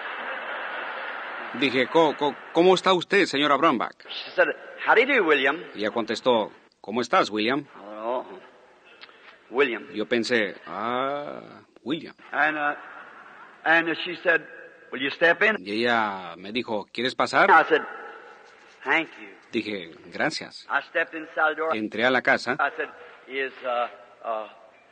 Dije, "Co- co- ¿cómo está usted, señora Brombach?" She said, how do you do, William? Y ella contestó, ¿cómo estás, William? Oh, William. Yo pensé, ah, William. And, uh, and she said, will you step in? Y ella me dijo, ¿quieres pasar? I said, thank you. Dije, gracias. I stepped inside the door. Entré a la casa. I said, is, uh, uh,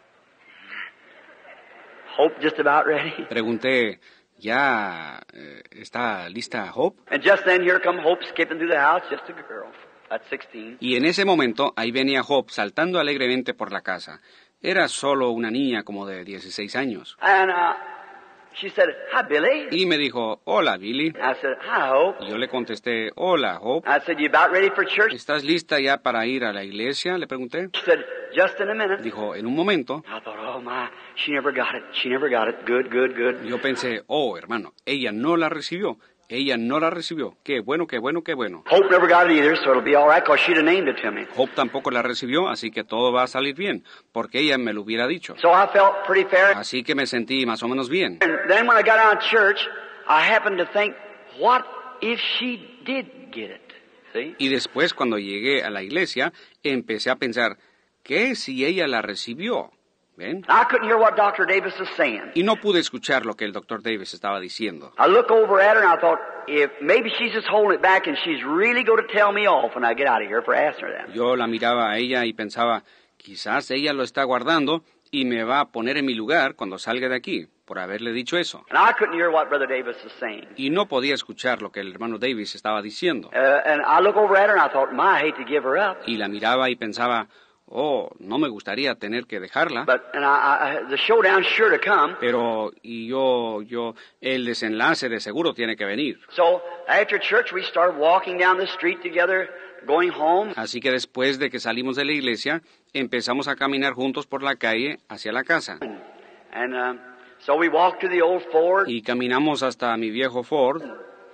Hope just about ready? Pregunté, ¿ya eh, está lista Hope? And just then here come Hope skipping through the house, just a girl. At sixteen. Y en ese momento, ahí venía Hope saltando alegremente por la casa. Era solo una niña como de dieciséis años. And, uh, she said, hi, Billy. Y me dijo, hola, Billy. I said, hi, Hope. Y yo le contesté, hola, Hope. I said, you about ready for church? ¿Estás lista ya para ir a la iglesia? Le pregunté. She said, just in a minute. Dijo, en un momento. I thought, oh, my, she never got it. She never got it. Good, good, good. Yo pensé, oh, hermano, ella no la recibió. Ella no la recibió. Qué bueno, qué bueno, qué bueno. Hope never got it either, so it'll be all right, because she'd have named it to me. Hope tampoco la recibió, así que todo va a salir bien, porque ella me lo hubiera dicho. So I felt pretty fair. Así que me sentí más o menos bien. And then when I got out of church, I happened to think, what if she did get it? See? Y después, cuando llegué a la iglesia, empecé a pensar, ¿qué si ella la recibió? ¿Ven? I couldn't hear what Doctor Davis was saying. Y no pude escuchar lo que el doctor Davis estaba diciendo. I looked over at her and I thought, if maybe she's just holding it back and she's really going to tell me off when I get out of here for asking her that. Yo la miraba a ella y pensaba, quizás ella lo está guardando y me va a poner en mi lugar cuando salga de aquí, por haberle dicho eso. And I couldn't hear what Brother Davis was saying. Y no podía escuchar lo que el hermano Davis estaba diciendo. Uh, and I looked over at her and I thought, my, I hate to give her up. Y la miraba y pensaba, oh, no me gustaría tener que dejarla. But and I, I, the showdown's sure to come. Pero, y yo, yo, el desenlace de seguro tiene que venir. So after church we started walking down the street together, going home. Así que después de que salimos de la iglesia, empezamos a caminar juntos por la calle hacia la casa. And uh, so we walked to the old Ford. Y caminamos hasta mi viejo Ford.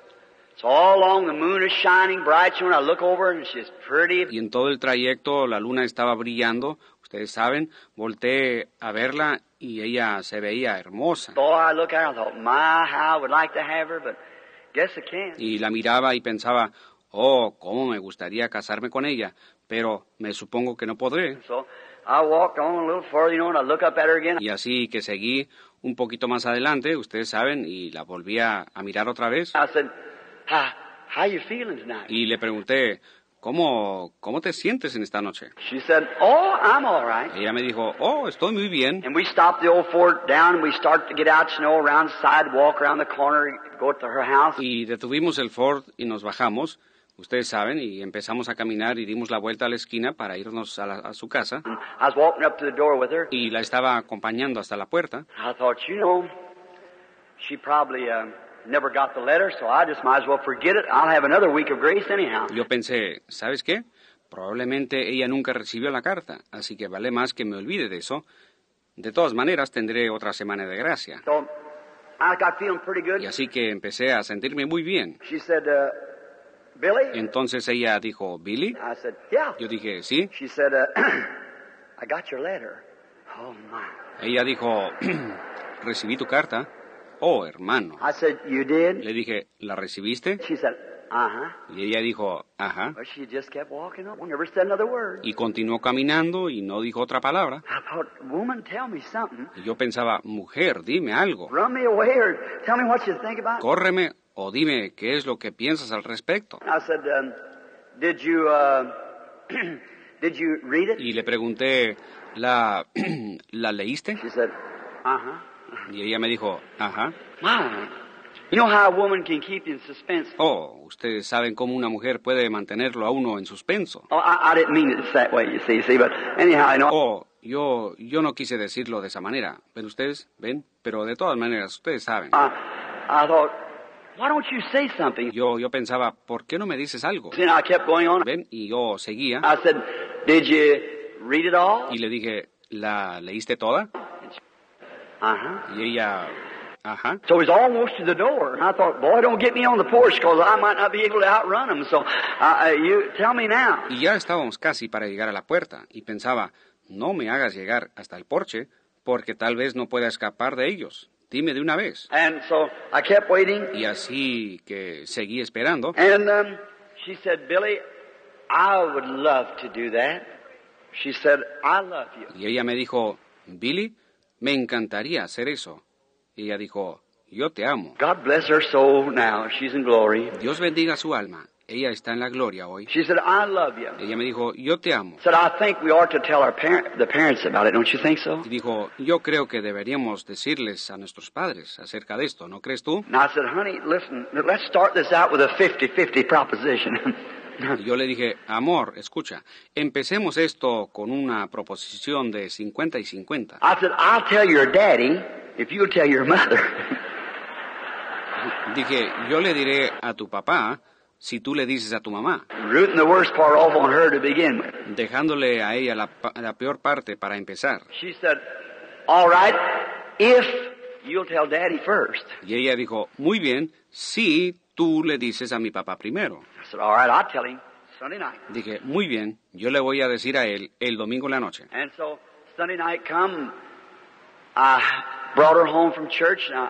So all along the moon is shining bright. So when I look over and she's pretty. Y en todo el trayecto la luna estaba brillando. Ustedes saben, volteé a verla y ella se veía hermosa. So I look at her and I thought, my, how I would like to have her, but guess I can't. Y la miraba y pensaba, oh, cómo me gustaría casarme con ella, pero me supongo que no podré. So I walked on a little further, you know, and I look up at her again. Y así que seguí un poquito más adelante, ustedes saben, y la volví a, a mirar otra vez. I said, how, how you feeling tonight? Y le pregunté, ¿cómo, cómo te sientes en esta noche? She said, oh, I'm all right. Ella me dijo, oh, estoy muy bien. And we stopped the old Ford down and we started to get out, you know, around the side, walk around the corner, go to her house. Y detuvimos el Ford y nos bajamos, ustedes saben, y empezamos a caminar y dimos la vuelta a la esquina para irnos a, la, a su casa. And I was walking up to the door with her. Y la estaba acompañando hasta la puerta. I thought, you know, she probably uh, never got the letter, so I just might as well forget it. I'll have another week of grace anyhow. Yo pensé, ¿sabes qué? Probablemente ella nunca recibió la carta, así que vale más que me olvide de eso. De todas maneras, tendré otra semana de gracia. So I got feeling pretty good. Y así que empecé a sentirme muy bien. She said, uh, Billy? Entonces ella dijo, ¿Billy? I said, yeah. Yo dije, sí. She said, uh, I got your letter. Oh, my. Ella dijo, recibí tu carta. Oh, hermano. I said, you did? Le dije, ¿la recibiste? She said, uh-huh. Y ella dijo, ajá. Well, she just kept walking up, never said another word. Y continuó caminando y no dijo otra palabra. I thought, woman, tell me something. Y yo pensaba, mujer, dime algo. Run me away or tell me what you think about it. Córreme o dime qué es lo que piensas al respecto. I said, um, did you, uh, did you read it? Y le pregunté, ¿la, ¿la leíste? She said, uh-huh. Y ella me dijo, ajá. My. You know how a woman can keep you in suspense? Oh, ustedes saben cómo una mujer puede mantenerlo a uno en suspenso. Oh, I, I didn't mean it that way, you see, see, but anyhow, you know. Oh, yo, yo no quise decirlo de esa manera. ¿Ven ustedes? ¿Ven? Pero de todas maneras, ustedes saben. I, I thought, why don't you say something? Yo, yo pensaba, ¿por qué no me dices algo? Then I kept going on. ¿Ven? Y yo seguía. I said, did you read it all? Y le dije, ¿la leíste toda? Uh-huh. Y ella, ajá. So it was almost to the door. And I thought, boy, don't get me on the porch because I might not be able to outrun them. So uh, you tell me now. Y ya estábamos casi para llegar a la puerta. Y pensaba, no me hagas llegar hasta el porche, porque tal vez no pueda escapar de ellos. Dime de una vez. And so I kept waiting. Y así que seguí esperando. And um, she said, Billy, I would love to do that. She said, I love you. Y ella me dijo, Billy, me encantaría hacer eso. Y ella dijo, yo te amo. God bless her soul now. She's in glory. Dios bendiga su alma. Ella está en la gloria hoy. She said, I love you. Ella me dijo, yo te amo. Said, I think we ought to tell our parent, the parents about it. Don't you think so? Y dijo, yo creo que deberíamos decirles a nuestros padres acerca de esto, ¿no crees tú? And I said, honey, listen, let's start this out with a fifty-fifty proposition. Y yo le dije, amor, escucha, empecemos esto con una proposición de cincuenta y cincuenta. I said, I'll tell your daddy if you'll tell your mother. Dije, yo le diré a tu papá si tú le dices a tu mamá, Rooting the worst part off on her to begin with. dejándole a ella la, pa- la peor parte para empezar. She said, all right, if you'll tell daddy first. Y ella dijo, muy bien, sí, tú le dices a mi papá primero. I said, all right, I'll tell him Sunday night. Dije, muy bien, yo le voy a decir a él el domingo en la noche. And so Sunday night come, I brought her home from church, and I,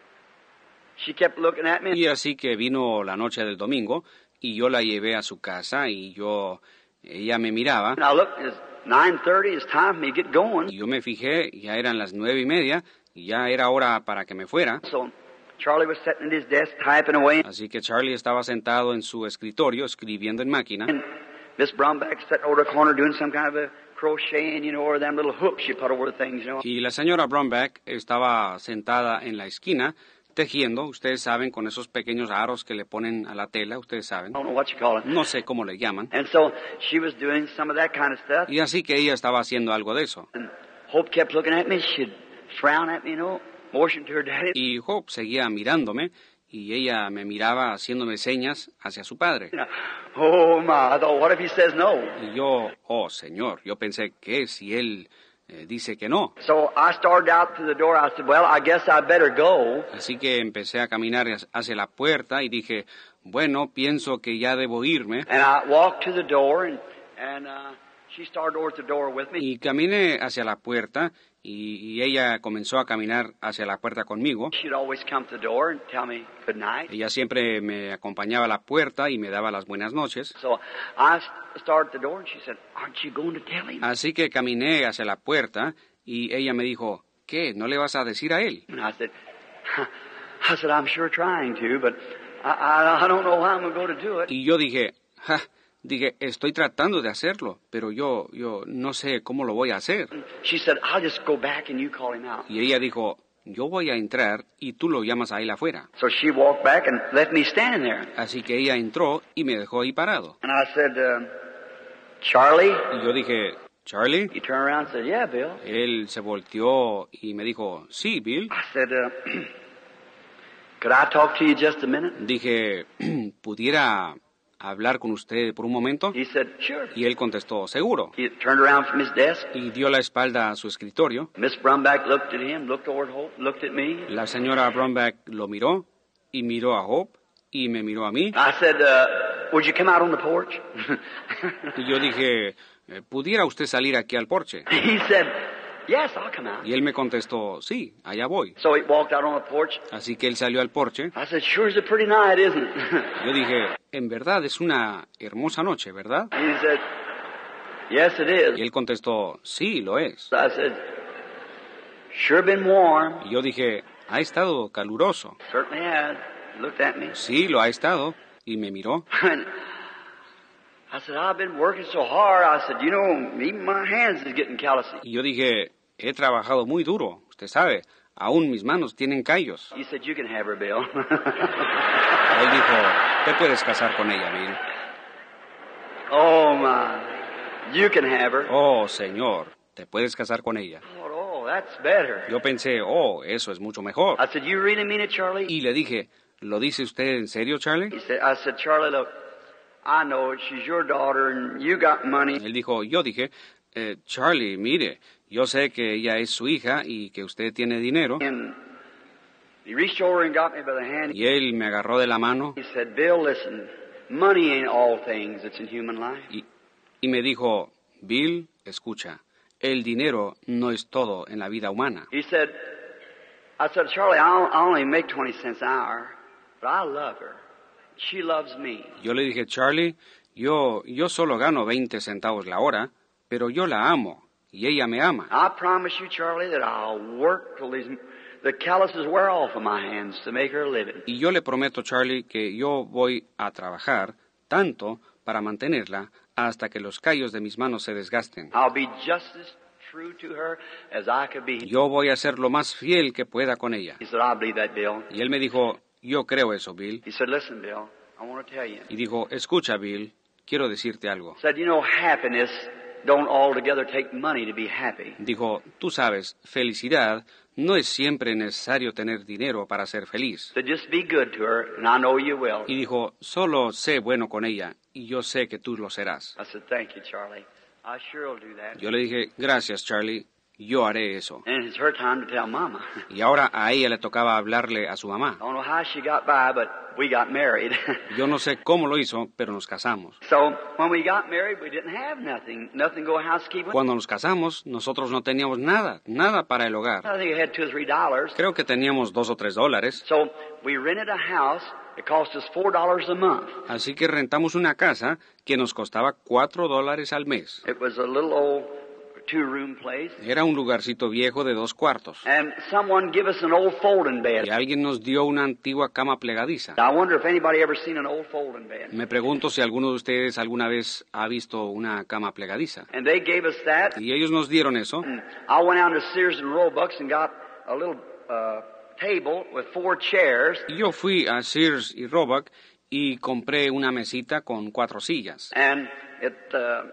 she kept looking at me. Y así que vino la noche del domingo, y yo la llevé a su casa, y yo, ella me miraba. And I looked, it's nine thirty, it's time for me to get going. Y yo me fijé, ya eran las nueve y media, y ya era hora para que me fuera. So Charlie was sitting at his desk typing away. Así que Charlie estaba sentado en su escritorio escribiendo en máquina. And Miss Bromback sitting over the corner doing some kind of a crocheting, you know, or them little hooks you put over things, you know. Y la señora Bromback estaba sentada en la esquina tejiendo, ustedes saben, con esos pequeños aros que le ponen a la tela, ustedes saben. I don't know what you call it. No sé cómo le llaman. And so she was doing some of that kind of stuff. Y así que ella estaba haciendo algo de eso. And Hope kept looking at me. She'd frown at me, you know, motion to her daddy. Y Hope seguía mirándome y ella me miraba haciéndome señas hacia su padre. You know, oh my! I thought, what if he says no? Y yo, oh Señor, yo pensé, ¿qué si él eh, dice que no? So I started out to the door. I said, well, I guess I better go. Así que empecé a caminar hacia la puerta y dije, bueno, pienso que ya debo irme. And I walked to the door, and and uh, she started over at the door with me. Y caminé hacia la puerta y, y ella comenzó a caminar hacia la puerta conmigo. She'd always come to the door and tell me good night. Ella siempre me acompañaba a la puerta y me daba las buenas noches. So I started at the door, and she said, aren't you going to tell him? Así que caminé hacia la puerta y ella me dijo, ¿qué? ¿No le vas a decir a él? And I said, I said, I'm sure trying to, but I, I, I don't know how I'm going to go to do it. Y yo dije, ja, dije, estoy tratando de hacerlo, pero yo, yo no sé cómo lo voy a hacer. She said, I'll just go back and you call him out. Y ella dijo, yo voy a entrar y tú lo llamas a él afuera. So she walked back and left me standing there. Así que ella entró y me dejó ahí parado. And I said, uh, Charlie? Y yo dije, Charlie. He turned around and said, yeah, Bill. Él se volteó y me dijo, sí, Bill. I said, uh, could I talk to you just a minute? Dije, ¿pudiera hablar con usted por un momento? He said, sure. Y él contestó, seguro. He turned around from his desk. Y dio la espalda a su escritorio. Miss Brumback looked at him, looked over at Hope, looked at me. La señora Bromback lo miró y miró a Hope y me miró a mí. I said, uh, would you come out on the porch? Y yo dije, ¿pudiera usted salir aquí al porche? He said, yes, I'll come out. Y él me contestó, sí, allá voy. So he walked out on the porch. Así que él salió al porche. I said, sure is a pretty night, isn't it? Yo dije, en verdad es una hermosa noche, ¿verdad? He said, yes, it is. Y él contestó, sí, lo es. I said, sure been warm. Y yo dije, ha estado caluroso. Certainly has. He looked at me. Sí, lo ha estado. Y me miró. And I said, I've been working so hard. I said, you know, even my hands is getting callous. Y yo dije, he trabajado muy duro. Usted sabe, aún mis manos tienen callos. He said, you can have her, Bill. Él dijo, te puedes casar con ella, Bill. Oh, my. You can have her. Oh, señor, te puedes casar con ella. Oh, that's better. Yo pensé, oh, eso es mucho mejor. I said, you really mean it, Charlie? Y le dije, ¿lo dice usted en serio, Charlie? He said, I said, Charlie, look, I know it. She's your daughter and you got money. Él dijo, yo dije, eh, Charlie, mire, yo sé que ella es su hija y que usted tiene dinero. And he reached over and got me by the hand. Y él me agarró de la mano He said, Bill, listen, money ain't all things that's in human life. y, y me dijo, Bill, escucha, el dinero no es todo en la vida humana. He said, I said, Charlie, I I only make twenty cents an hour, but I love her. She loves me. Yo le dije, Charlie, yo, yo solo gano veinte centavos la hora, pero yo la amo y ella me ama. I promise you, Charlie, that I'll work till these, the calluses wear off of my hands to make her a living. Y yo le prometo, Charlie, que yo voy a trabajar tanto para mantenerla hasta que los callos de mis manos se desgasten. I'll be just as true to her as I could be. Yo voy a ser lo más fiel que pueda con ella. He said, I believe that, Bill. Y él me dijo, yo creo eso, Bill. He said, listen, Bill, I want to tell you. Y dijo, escucha, Bill, quiero decirte algo. Said, you know, happiness don't altogether take money to be happy. Dijo, tú sabes, felicidad no es siempre necesario tener dinero para ser feliz. So just be good to her, and I know you will. Y dijo, solo sé bueno con ella, y yo sé que tú lo serás. I said, thank you, Charlie. I sure will do that. Yo le dije, gracias, Charlie, yo haré eso. And it's her time to tell Mama. Y ahora a ella le tocaba hablarle a su mamá. I don't know how she got by, but we got married. Yo no sé cómo lo hizo, pero nos casamos. So when we got married, we didn't have nothing, nothing go housekeeping. Cuando nos casamos, nosotros no teníamos nada, nada para el hogar. I think we had two or three dollars. Creo que teníamos dos o tres dólares. So we rented a house. It cost us four dollars a month. Así que rentamos una casa que nos costaba cuatro dólares al mes. It was a little old two-room place. Era un lugarcito viejo de dos cuartos. And someone gave us an old folding bed. Y alguien nos dio una antigua cama plegadiza. I wonder if anybody ever seen an old folding bed. Me pregunto si alguno de ustedes alguna vez ha visto una cama plegadiza. And they gave us that. Y ellos nos dieron eso. And I went out to Sears and Roebuck and got a little uh, table with four chairs. Y yo fui a Sears y Roebuck y compré una mesita con cuatro sillas. And it uh,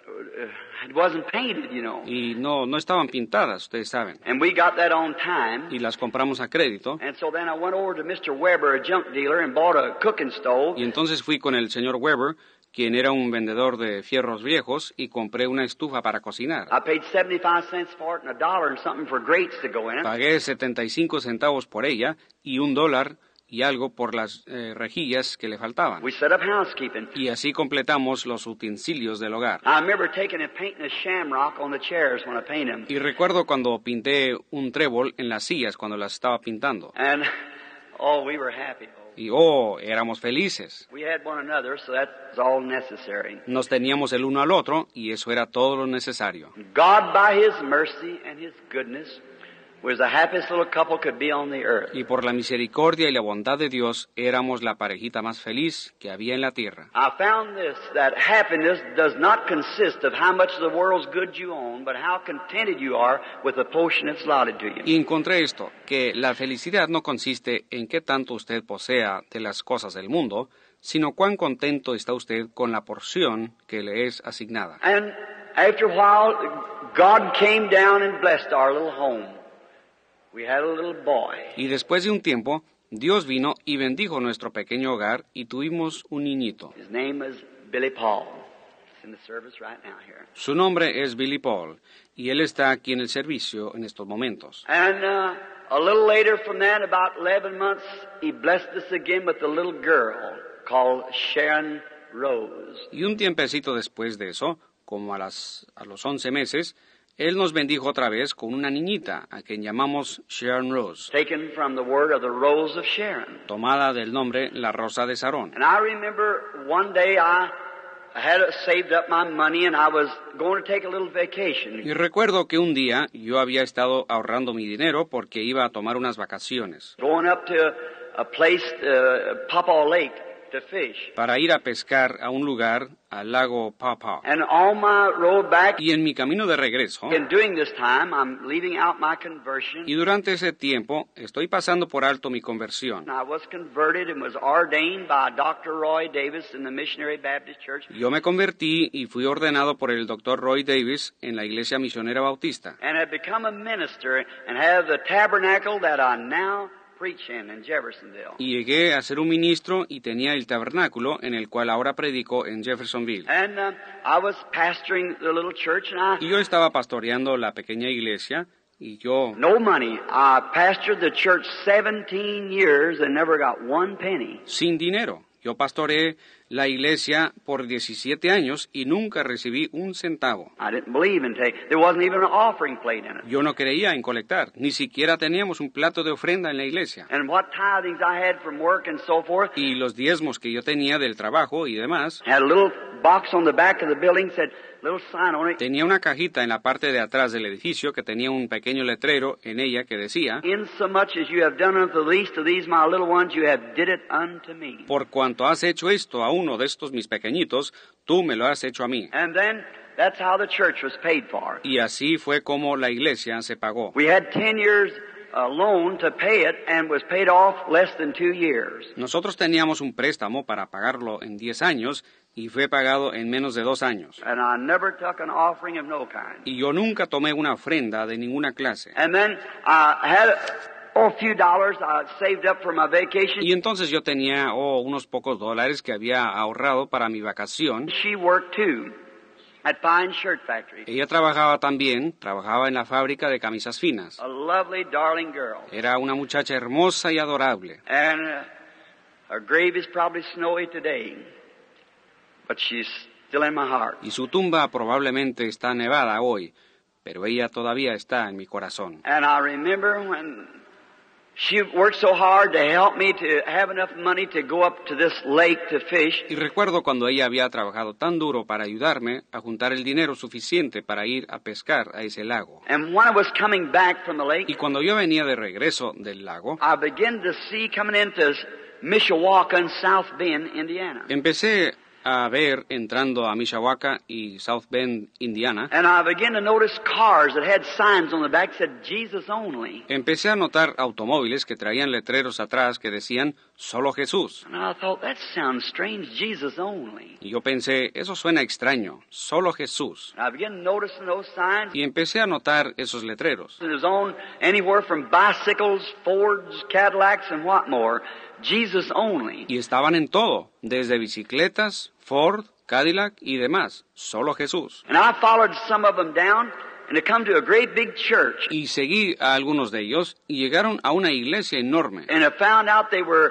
it wasn't painted, you know. Y no, no estaban pintadas, ustedes saben. And we got that on time. Y las compramos a crédito. And so then I went over to Mister Weber, a junk dealer, and bought a cooking stove. Y entonces fui con el señor Weber, quien era un vendedor de fierros viejos, y compré una estufa para cocinar. I paid seventy-five cents for it and a dollar and something for grates to go in it. Pagué setenta y cinco centavos por ella y un dólar y algo por las eh, rejillas que le faltaban. We set up housekeeping. Y así completamos los utensilios del hogar. I remember taking and painting a shamrock on the chairs when I painted them. Y recuerdo cuando pinté un trébol en las sillas cuando las estaba pintando. And, oh, we were happy. Y oh, éramos felices. We had one another, so that's all necessary. Nos teníamos el uno al otro y eso era todo lo necesario. God, by His mercy and His goodness, was the happiest little couple could be on the earth. Y por la misericordia y la bondad de Dios, éramos la parejita más feliz que había en la tierra. I found this, that happiness does not consist of how much of the world's goods you own, but how contented you are with the portion that's allotted to you. Y encontré esto, que la felicidad no consiste en qué tanto usted posea de las cosas del mundo, sino cuán contento está usted con la porción que le es asignada. And after a while, God came down and blessed our little home. We had a little boy. Y después de un tiempo, Dios vino y bendijo nuestro pequeño hogar y tuvimos un niñito. His name is Billy Paul. He's in the service right now here. Su nombre es Billy Paul y él está aquí en el servicio en estos momentos. And uh, a little later from that, about eleven months, he blessed us again with a little girl called Sharon Rose. Y un tiempecito después de eso, como a, las, a los once meses, Él nos bendijo otra vez con una niñita, a quien llamamos Sharon Rose, Taken from the word of the Rose of Sharon. tomada del nombre La Rosa de Sarón. And I remember one day I had saved up my money and I was going to take a little vacation. Y recuerdo que un día yo había estado ahorrando mi dinero porque iba a tomar unas vacaciones, Going up to a place, uh, Pawpaw Lake, to fish. para ir a pescar a un lugar, al lago Pawpaw. And on my road back, Y en mi camino de regreso, and during this time, I'm leaving out my conversion. y durante ese tiempo, estoy pasando por alto mi conversión. I was converted and was ordained by Doctor Roy Davis in the Missionary Baptist Church. Yo me convertí y fui ordenado por el doctor Roy Davis en la Iglesia Misionera Bautista. And had become a minister and have the tabernacle that I now preach in in Jeffersonville. Y llegué a ser un ministro y tenía el tabernáculo en el cual ahora predico en Jeffersonville. And uh, I was pastoring the little church and Y I, yo estaba pastoreando la pequeña iglesia y yo, no money. I pastored the church seventeen years and never got one penny. sin dinero, yo pastoreé la iglesia por diecisiete años y nunca recibí un centavo. I didn't believe in take. There wasn't even an offering plate in it. Yo no creía en colectar, ni siquiera teníamos un plato de ofrenda en la iglesia. And what tithings I had from work and so forth, Y los diezmos que yo tenía del trabajo y demás, had a little box on the back of the building said, little sign on it, tenía una cajita en la parte de atrás del edificio que tenía un pequeño letrero en ella que decía: insomuch as you have done unto the least of these my little ones, you have did it unto me. por cuanto has hecho esto a uno de estos mis pequeñitos, tú me lo has hecho a mí. And then that's how the church was paid for. Y así fue como la iglesia se pagó. We had ten years uh, loan to pay it and was paid off less than two years. Nosotros teníamos un préstamo para pagarlo en diez años y fue pagado en menos de dos años. And I never took an offering of no kind. Y yo nunca tomé una ofrenda de ninguna clase. And then I had oh, a few dollars I saved up for my vacation. Y entonces yo tenía oh, unos pocos dólares que había ahorrado para mi vacación. She worked too. at fine shirt factory. Ella trabajaba también, trabajaba en la fábrica de camisas finas. A lovely, darling girl. Era una muchacha hermosa y adorable. And uh, her grave is probably snowy today, but she's still in my heart. Y su tumba probablemente está nevada hoy, pero ella todavía está en mi corazón. And I remember when she worked so hard to help me to have enough money to go up to this lake to fish. Y recuerdo cuando ella había trabajado tan duro para ayudarme a juntar el dinero suficiente para ir a pescar a ese lago. And when I was coming back from the lake, Y cuando yo venía de regreso del lago, I began to see coming into Mishawaka in South Bend, Indiana. empecé a ver entrando a Mishawaka y South Bend, Indiana. And I began to notice cars that had signs on the back that said Jesus only. Empecé a notar automóviles que traían letreros atrás que decían solo Jesús. And I thought, that sounds strange, Jesus only. Y yo pensé, eso suena extraño, solo Jesús. And I began noticing those signs. Y empecé a notar esos letreros. It was on anywhere from bicycles, Fords, Cadillacs, and what more. Jesus only. Y estaban en todo, desde bicicletas, Ford, Cadillac y demás, solo Jesús. And I followed some of them down, and they come to a great big church. Y seguí a algunos de ellos y llegaron a una iglesia enorme. And I found out they were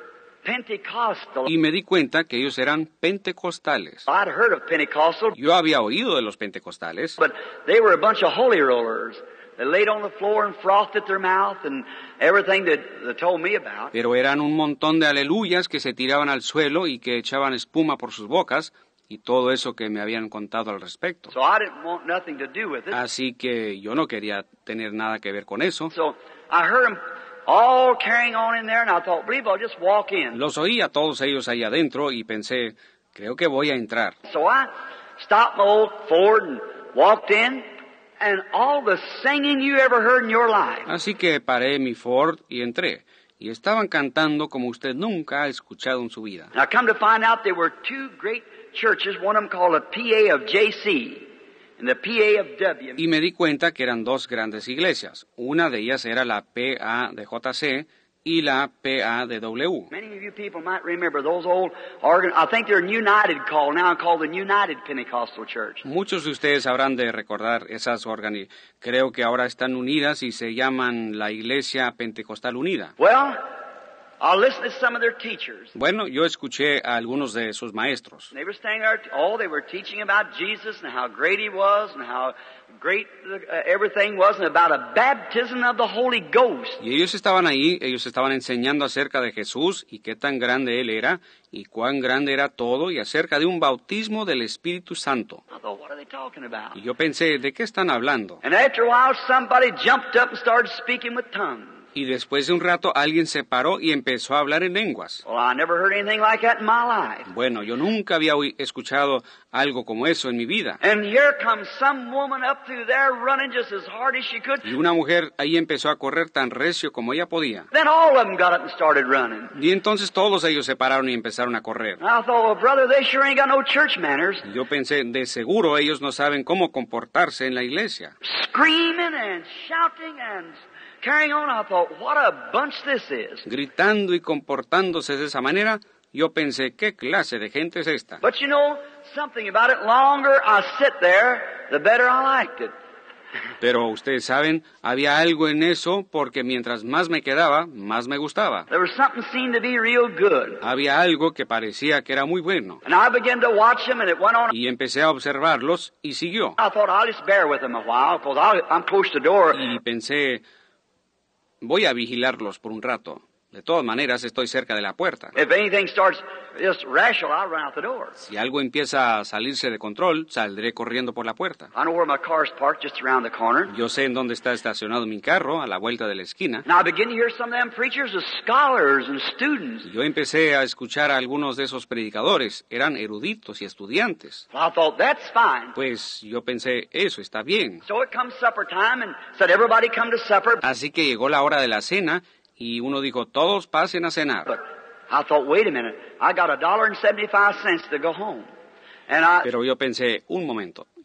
Pentecostal. Y me di cuenta que ellos eran pentecostales. I'd heard of Pentecostal, Yo había oído de los pentecostales, but they were a bunch of holy rollers. They laid on the floor and frothed at their mouth and everything that they told me about. pero eran un montón de aleluyas que se tiraban al suelo y que echaban espuma por sus bocas y todo eso que me habían contado al respecto. So I didn't want nothing to do with it. Así que yo no quería tener nada que ver con eso. So I heard them all carrying on in there, and I thought, believe I'll just walk in. Los oí a todos ellos ahí adentro y pensé, creo que voy a entrar. So I stopped my old Ford and walked in, and all the singing you ever heard in your life. Así que paré mi Ford y entré. Y estaban cantando como usted nunca ha escuchado en su vida. And I come to find out there were two great churches, one of them called the P A of J C and the P A of W. Y me di cuenta que eran dos grandes iglesias. Una de ellas era la P A de J C y la P A de W. Many of you people might remember those old organ. I think they're United called now, called the United Pentecostal Church. Muchos de ustedes habrán de recordar esas organizaciones. Creo que ahora están unidas y se llaman la Iglesia Pentecostal Unida. Well, I listened to some of their teachers. Bueno, yo escuché a algunos de sus maestros. They were standing there, oh, they were teaching about Jesus and how great He was and how great uh, everything was and about a baptism of the Holy Ghost. Y ellos estaban ahí, ellos estaban enseñando acerca de Jesús y qué tan grande Él era y cuán grande era todo y acerca de un bautismo del Espíritu Santo. I thought, what are they talking about? Y yo pensé, ¿de qué están hablando? And after a while, somebody jumped up and started speaking with tongues. Y después de un rato alguien se paró y empezó a hablar en lenguas. Well, I never heard anything like that in my life. Bueno, yo nunca había oí- escuchado algo como eso en mi vida. And here comes some woman up through there running just as hard as she could. Y una mujer ahí empezó a correr tan recio como ella podía. Then all of them got up and started running. Y entonces todos ellos se pararon y empezaron a correr. And I thought, well, brother, they sure ain't got no church manners. Y yo pensé, de seguro ellos no saben cómo comportarse en la iglesia. Screaming and shouting and carrying on. I thought, what a bunch this is. Gritando y comportándose de esa manera, yo pensé, ¿qué clase de gente es esta? But you know, something about it, longer I sit there, the better I liked it. Pero ustedes saben, había algo en eso porque mientras más me quedaba, más me gustaba. There was something seemed to be real good. Había algo que parecía que era muy bueno. And I began to watch them, and it went on. Y empecé a observarlos y siguió. I thought, I'll just bear with them a while, because I'm close to the door. Y pensé, voy a vigilarlos por un rato. De todas maneras, estoy cerca de la puerta. If anything starts just rational, I'll run out the door. Si algo empieza a salirse de control, saldré corriendo por la puerta. I know where my car's parked, just around the corner. Yo sé en dónde está estacionado mi carro, a la vuelta de la esquina. And I begin to hear some of them preachers as scholars and students. Y yo empecé a escuchar a algunos de esos predicadores. Eran eruditos y estudiantes. I thought, that's fine. Pues yo pensé, eso está bien. So it comes supper time, and said, everybody come to supper. Así que llegó la hora de la cena y uno dijo, todos pasen a cenar. But I thought, wait a minute, I got a dollar and seventy-five cents to go home. And I, Pero yo pensé, un momento,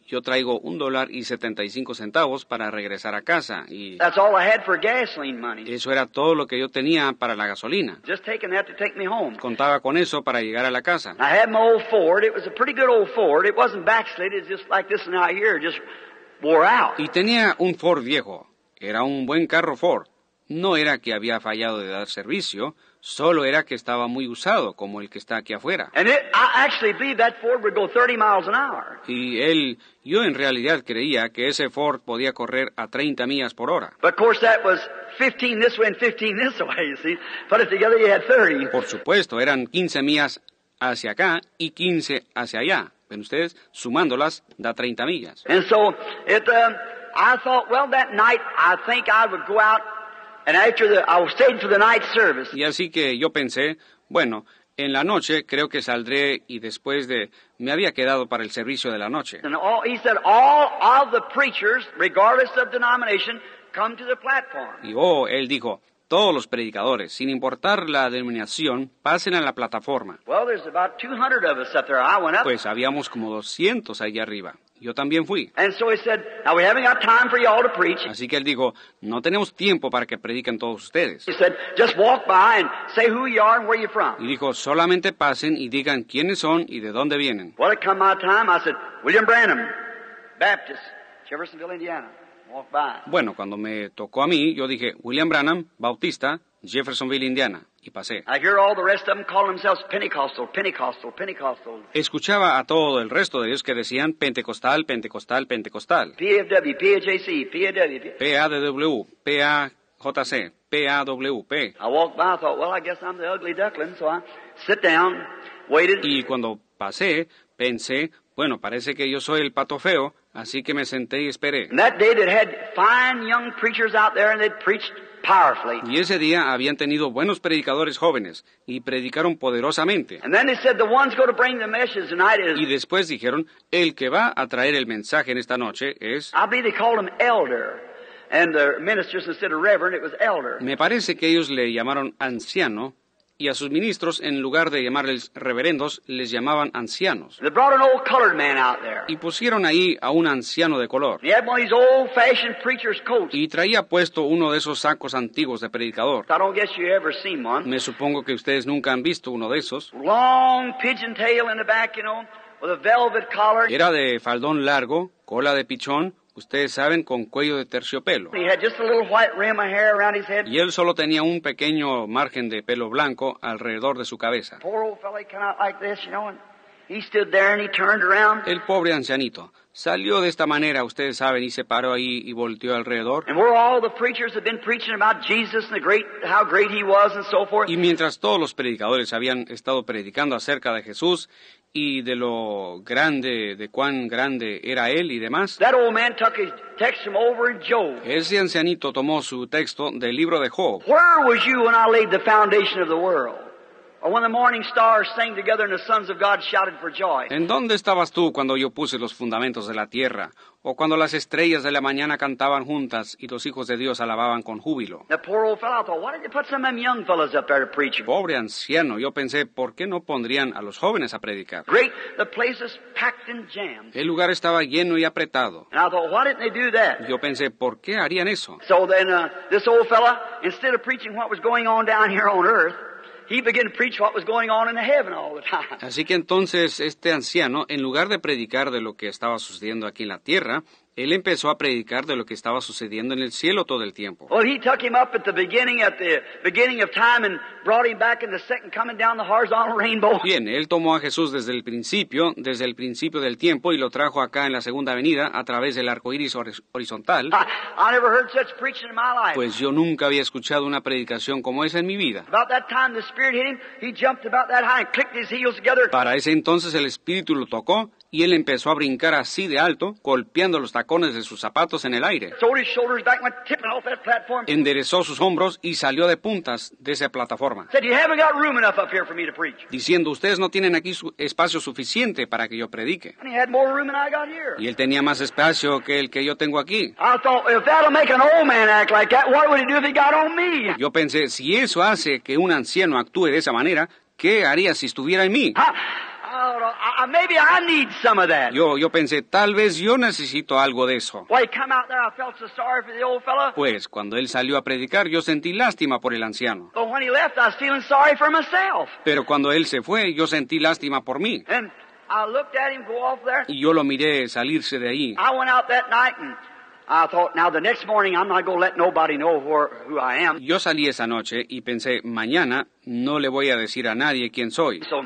yo traigo un dólar y setenta y cinco centavos para regresar a casa, y That's all I had for gasoline money. eso era todo lo que yo tenía para la gasolina. Just taking that to take me home. Contaba con eso para llegar a la casa. I had my old Ford. It was a pretty good old Ford. It wasn't backslid. It's just like this one out here. It just wore out. Y tenía un Ford viejo. Era un buen carro Ford. No era que había fallado de dar servicio, solo era que estaba muy usado, como el que está aquí afuera. And it, I actually believe that Ford would go thirty miles an hour. Y él, yo en realidad creía que ese Ford podía correr a treinta millas por hora. But of course that was fifteen this way and fifteen this way, you see. Put it together, you had thirty. Por supuesto, eran quince millas hacia acá y quince hacia allá. Ven ustedes, sumándolas, da treinta millas. And so it, uh, I thought, well, that night I think I would go out, and after the, I stayed for the night service. Y así que yo pensé, bueno, en la noche creo que saldré, y después de, me había quedado para el servicio de la noche. And all, he said, all of the preachers, regardless of denomination, come to the platform. Y oh, él dijo, todos los predicadores, sin importar la denominación, pasen a la plataforma. Well, there's about two hundred of us up there. I went up. Pues habíamos como doscientos allá arriba. Yo también fui. And so he said, now we haven't got time for you all to preach. Así que él dijo, no tenemos tiempo para que prediquen todos ustedes. He said, just walk by and say who you are and where you're from. Y dijo, solamente pasen y digan quiénes son y de dónde vienen. Well, it come my time. I said, William Branham, Baptist, Jeffersonville, Indiana. Walk by. Bueno, cuando me tocó a mí, yo dije, William Branham, Bautista, Jeffersonville, Indiana, y pasé. I hear all the rest of them calling themselves Pentecostal, Pentecostal, Pentecostal. Escuchaba a todo el resto de ellos que decían Pentecostal, Pentecostal, Pentecostal. P F W, P H A C, P A W. P A D W, P A J C, P A W, P. I walked by, I thought, well, I guess I'm the ugly duckling, so I sit down, waited. Y cuando pasé, pensé, bueno, parece que yo soy el pato feo, así que me senté y esperé. And that day they had fine young preachers out there and they'd preached powerfully. Y ese día habían tenido buenos predicadores jóvenes y predicaron poderosamente. And then they said the one's going to bring the message tonight is, Y después dijeron, el que va a traer el mensaje en esta noche es... I believe they called him elder. And the ministers, instead of reverend, it was elder. Me parece que ellos le llamaron anciano, y a sus ministros, en lugar de llamarles reverendos, les llamaban ancianos. They brought an old colored man out there. Y pusieron ahí a un anciano de color. He had one of these old-fashioned preacher's coats. Y traía puesto uno de esos sacos antiguos de predicador. I don't guess you ever seen one. Me supongo que ustedes nunca han visto uno de esos. Long pigeon tail in the back, you know, with a velvet collar. Era de faldón largo, cola de pichón, ustedes saben, con cuello de terciopelo. He had just a little white rim of hair around his head. Y él solo tenía un pequeño margen de pelo blanco alrededor de su cabeza. Poor old fellow, he come out like this, you know, and he stood there and he turned around. El pobre ancianito salió de esta manera, ustedes saben, y se paró ahí y volteó alrededor. And where all the preachers had been preaching about Jesus and the great, how great he was and so forth. Y mientras todos los predicadores habían estado predicando acerca de Jesús y de lo grande, de cuán grande era él y demás, That old man took his text from over in Job. ese ancianito tomó su texto del libro de Job. Where was you when I laid the foundation of the world? Or when the morning stars sang together and the sons of God shouted for joy? ¿En dónde estabas tú cuando yo puse los fundamentos de la tierra? ¿O cuando las estrellas de la mañana cantaban juntas y los hijos de Dios alababan con júbilo? That poor old fellow, I thought, why did they put some of them young fellows up there to preach? Pobre anciano, yo pensé, ¿por qué no pondrían a los jóvenes a predicar? Great, the place is packed and jammed. El lugar estaba lleno y apretado. And I thought, why didn't they do that? Yo pensé, ¿por qué harían eso? So then uh, this old fella, instead of preaching what was going on down here on earth, he began to preach what was going on in the heaven all the time. Así que entonces este anciano, en lugar de predicar de lo que estaba sucediendo aquí en la tierra, él empezó a predicar de lo que estaba sucediendo en el cielo todo el tiempo. Well, he took him up at the beginning, at the beginning of time, and brought him back in the second coming down the horizontal rainbow. Bien, él tomó a Jesús desde el principio, desde el principio del tiempo, y lo trajo acá en la segunda venida a través del arco iris horizontal. I, I never heard such preaching in my life. Pues yo nunca había escuchado una predicación como esa en mi vida. About that time the Spirit hit him, he jumped about that high and clicked his heels together. Para ese entonces el Espíritu lo tocó y él empezó a brincar así de alto, golpeando los tacones de sus zapatos en el aire. Throwed his shoulders back and went tipping off that platform. Enderezó sus hombros y salió de puntas de esa plataforma, Said, you haven't got room enough up here for me to preach. diciendo, ustedes no tienen aquí su espacio suficiente para que yo predique. And he had more room than I got here. Y él tenía más espacio que el que yo tengo aquí. I thought, if that'll make an old man act like that, what would he do if he got on me? Yo pensé, si eso hace que un anciano actúe de esa manera, ¿qué haría si estuviera en mí? I, thought, uh, maybe I need some of that. Yo, yo pensé, tal vez yo necesito algo de eso. Well, he come out there, I felt so sorry for the old fellow. Pues cuando él salió a predicar, yo sentí lástima por el anciano. But when he left, I was feeling sorry for myself. Pero cuando él se fue, yo sentí lástima por mí. And I looked at him go off there. Y yo lo miré salirse de ahí. I went out that night and I thought, now the next morning I'm not going to let nobody know where, who I am. Yo salí esa noche y pensé, mañana no le voy a decir a nadie quién soy. So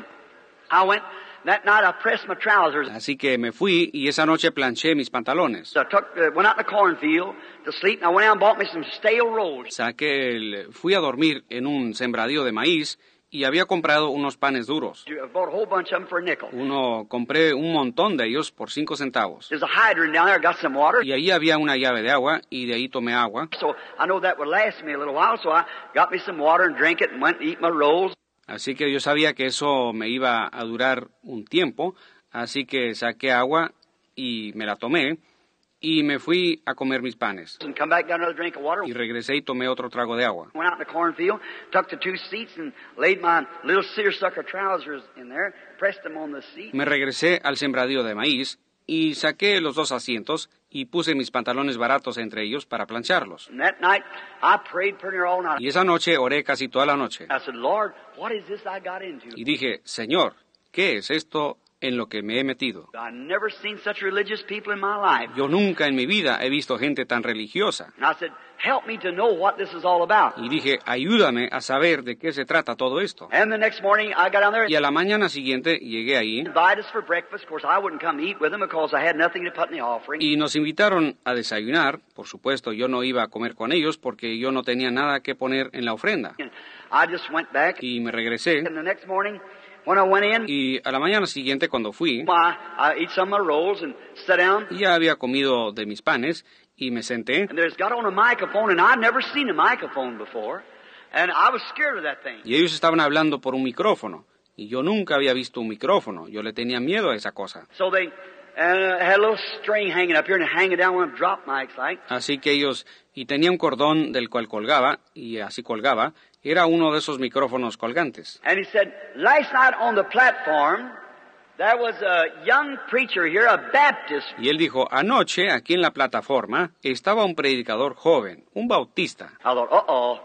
I went, that night I pressed my trousers. Así que me fui y esa noche planché mis pantalones. So I took, uh, went out in the cornfield to sleep and I went out and bought me some stale rolls. Saqué el, fui a dormir en un sembradío de maíz y había comprado unos panes duros. I bought a whole bunch of them for a nickel. Uno, compré un montón de ellos por cinco centavos. There's a hydrant down there, I got some water. Y ahí había una llave de agua y de ahí tomé agua. So I know that would last me a little while, so I got me some water and drank it and went to eat my rolls. Así que yo sabía que eso me iba a durar un tiempo, así que saqué agua y me la tomé y me fui a comer mis panes. And come back, got another drink of water. Y regresé y tomé otro trago de agua. Went out in the cornfield, took the two seats and laid my little seersucker trousers in there, pressed them on the seat. Me regresé al sembradío de maíz y saqué los dos asientos y puse mis pantalones baratos entre ellos para plancharlos. And that night, I prayed pretty near all night. Y esa noche oré casi toda la noche. I said, Lord, what is this I got into? Y dije, Señor, ¿qué es esto en lo que me he metido? I've never seen such religious people in my life. Yo nunca en mi vida he visto gente tan religiosa. And I said, help me to know what this is all about. Y dije, ayúdame a saber de qué se trata todo esto. And the next morning, I got down there. Y a la mañana siguiente llegué ahí Invited us for breakfast. Of course, I wouldn't come eat with them because I had nothing to put in the offering. y nos invitaron a desayunar. Por supuesto, yo no iba a comer con ellos porque yo no tenía nada que poner en la ofrenda. And I just went back. Y me regresé. And the next morning, when I went in, Y a la mañana siguiente, cuando fui, I, I eat some of my rolls and sat down. ya había comido de mis panes y me senté. And there's got on a microphone, and I've never seen a microphone before. And I was scared of that thing. Y ellos estaban hablando por un micrófono. Y yo nunca había visto un micrófono. Yo le tenía miedo a esa cosa. So they uh, had a little string hanging up here and hanging down one of them drop mics like. Así que ellos, y tenía un cordón del cual colgaba, y así colgaba, era uno de esos micrófonos colgantes. And he said, last night on the platform, there was a young preacher here, a Baptist. Y él dijo, anoche, aquí en la plataforma, estaba un predicador joven, un bautista. I thought, uh-oh,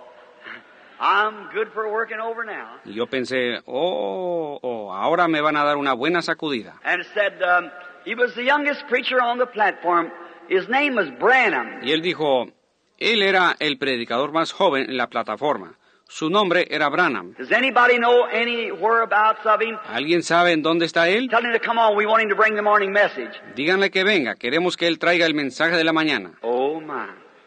I'm good for working over now. Y yo pensé, oh, oh, ahora me van a dar una buena sacudida. And it said, um, he was the youngest preacher on the platform. His name was Branham. Y él dijo, él era el predicador más joven en la plataforma. Su nombre era Branham. Does anybody know any whereabouts of him? ¿Alguien sabe en dónde está él? Tell him to come on. We want him to bring the morning message. Díganle que venga, queremos que él traiga el mensaje de la mañana. Oh, my.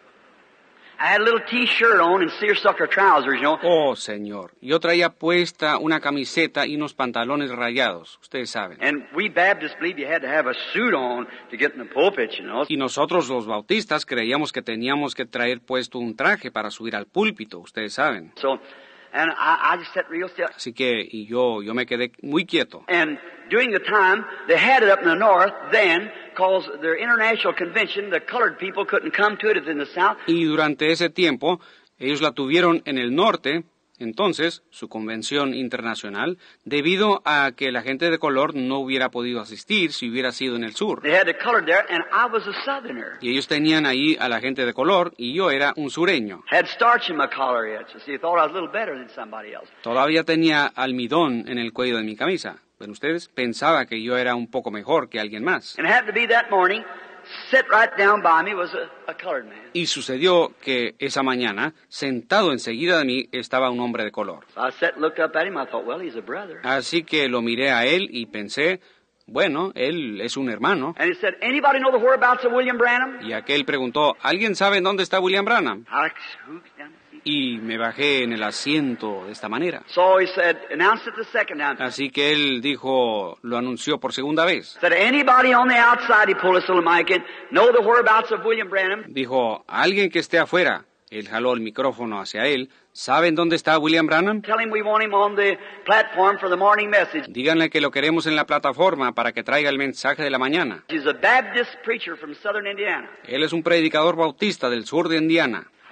I had a little T-shirt on and seersucker trousers, you know. Oh, Señor, yo traía puesta una camiseta y unos pantalones rayados, ustedes saben. And we Baptists believe you had to have a suit on to get in the pulpit, you know. Y nosotros los bautistas creíamos que teníamos que traer puesto un traje para subir al púlpito, ustedes saben. So, and I, I just sat real still. Así que, y yo, yo me quedé muy quieto. And during the time, they had it up in the north then, because their international convention, the colored people couldn't come to it in the south. Y durante ese tiempo, ellos la tuvieron en el norte, entonces, su convención internacional, debido a que la gente de color no hubiera podido asistir si hubiera sido en el sur. They had the colored there, and I was a southerner. Y ellos tenían ahí a la gente de color, y yo era un sureño. Had starch in my collar yet, so see, I thought I was a little better than somebody else. Todavía tenía almidón en el cuello de mi camisa. Pero ustedes pensaba que yo era un poco mejor que alguien más. And it happened to be that morning, sit right down by me was a, a colored man. Y sucedió que esa mañana, sentado enseguida de mí, estaba un hombre de color. So I sat and looked up at him, I thought, well, he's a brother. Así que lo miré a él y pensé, bueno, él es un hermano. And he said, anybody know the whereabouts of William Branham? Y aquel preguntó, ¿alguien sabe en dónde está William Branham? I scooped down the seat. Y me bajé en el asiento de esta manera. So he said, announced it the second time. Así que él dijo, lo anunció por segunda vez. Said, anybody on the outside, he pulled his little mic in, know the whereabouts of William Branham? Dijo, alguien que esté afuera. Él jaló el micrófono hacia él. ¿Saben dónde está William Branham? Tell him we want him on the platform for the morning message. Díganle que lo queremos en la plataforma para que traiga el mensaje de la mañana. He's a Baptist preacher from southern Indiana. Él es un predicador bautista del sur de Indiana. I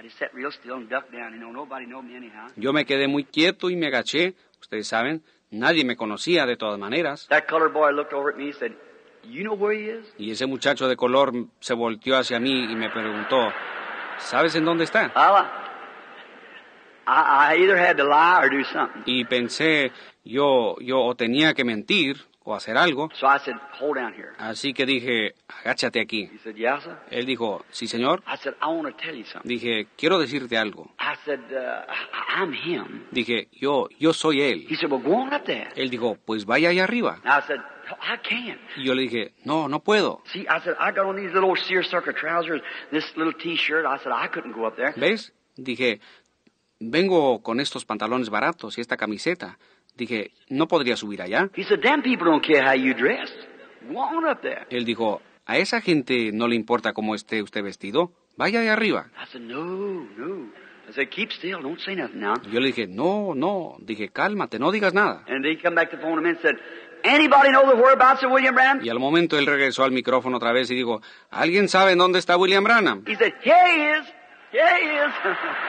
just sat real still and ducked down. You know, nobody knew me anyhow. Yo me quedé muy quieto y me agaché. Ustedes saben, nadie me conocía de todas maneras. That colored boy looked over at me and said, "You know where he is?" Y ese muchacho de color se volteó hacia mí y me preguntó, ¿sabes en dónde está? Well, I, I either had to lie or do something. Y pensé, yo, yo o tenía que mentir o hacer algo. So I said, "Hold down here." Así que dije, agáchate aquí. He said, "Yes, sir." Él dijo, sí, señor. I said, "I want to tell you something." Dije, quiero decirte algo. I said, uh, I- "I'm him." Dije, yo, yo soy él. He said, "Well, go on up there." Él dijo, pues vaya allá arriba. I said, "I can't." Y yo le dije, no, no puedo. See, I said, I got on these little seersucker trousers, this little T-shirt. I said, I couldn't go up there. ¿Ves? Dije, vengo con estos pantalones baratos y esta camiseta. Dije, no podría subir allá. He said, "Them people don't care how you dress. Go on up there." Él dijo, ¿a esa gente no le importa cómo esté usted vestido? Vaya allá arriba. I said, "No, no." I said, "Keep still. Don't say nothing now." Y yo le dije, no, no. Dije, cálmate, no digas nada. And they come back to the phone in a minute and said, "Anybody know the whereabouts of William Branham?" Y al momento él regresó al micrófono otra vez y dijo, ¿alguien sabe en dónde está William Branham? He said, "Here he is. Here he is."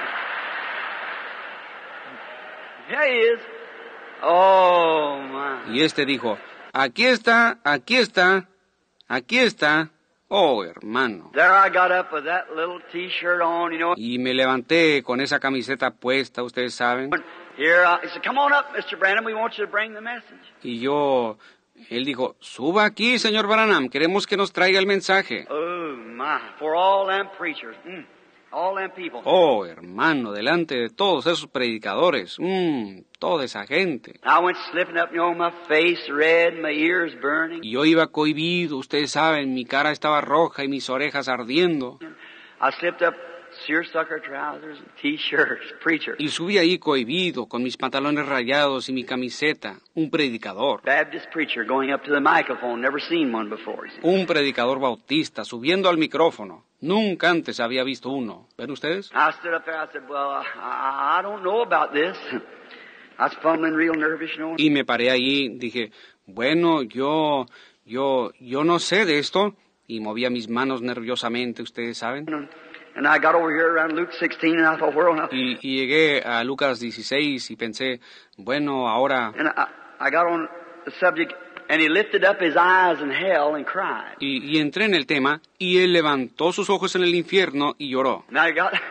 Here he is. Oh, my. Y este dijo, aquí está, aquí está, aquí está. Oh, hermano. There I got up with that little T-shirt on, you know. Y me levanté con esa camiseta puesta, ustedes saben. Here, I, he said, "Come on up, Mister Branham. We want you to bring the message." Y yo, él dijo, suba aquí, señor Branham, queremos que nos traiga el mensaje. Oh, my. For all them preachers. Mm. All them people. Oh, hermano, delante de todos esos predicadores, mmm, toda esa gente. I went slipping up, you know, my face red, my ears burning. Y yo iba cohibido, ustedes saben, mi cara estaba roja y mis orejas ardiendo. I slipped up seersucker trousers and T-shirts, preacher. Y subí ahí cohibido, con mis pantalones rayados y mi camiseta, un predicador. Baptist preacher going up to the microphone, never seen one before. He said. Un predicador bautista, subiendo al micrófono. Nunca antes había visto uno. ¿Ven ustedes? I stood up there, I said, "Well, I, I don't know about this." I was fumbling real nervous, you know. Y me paré allí, dije, bueno, yo, yo, yo no sé de esto. Y movía mis manos nerviosamente, ustedes saben. And I got over here around Luke sixteen, and I thought, "Where on?" Y, y llegué a Lucas dieciséis y pensé, bueno, ahora... And I, I got on the subject, and he lifted up his eyes in hell and cried. Y, y entré en el tema, y él levantó sus ojos en el infierno y lloró. And I got,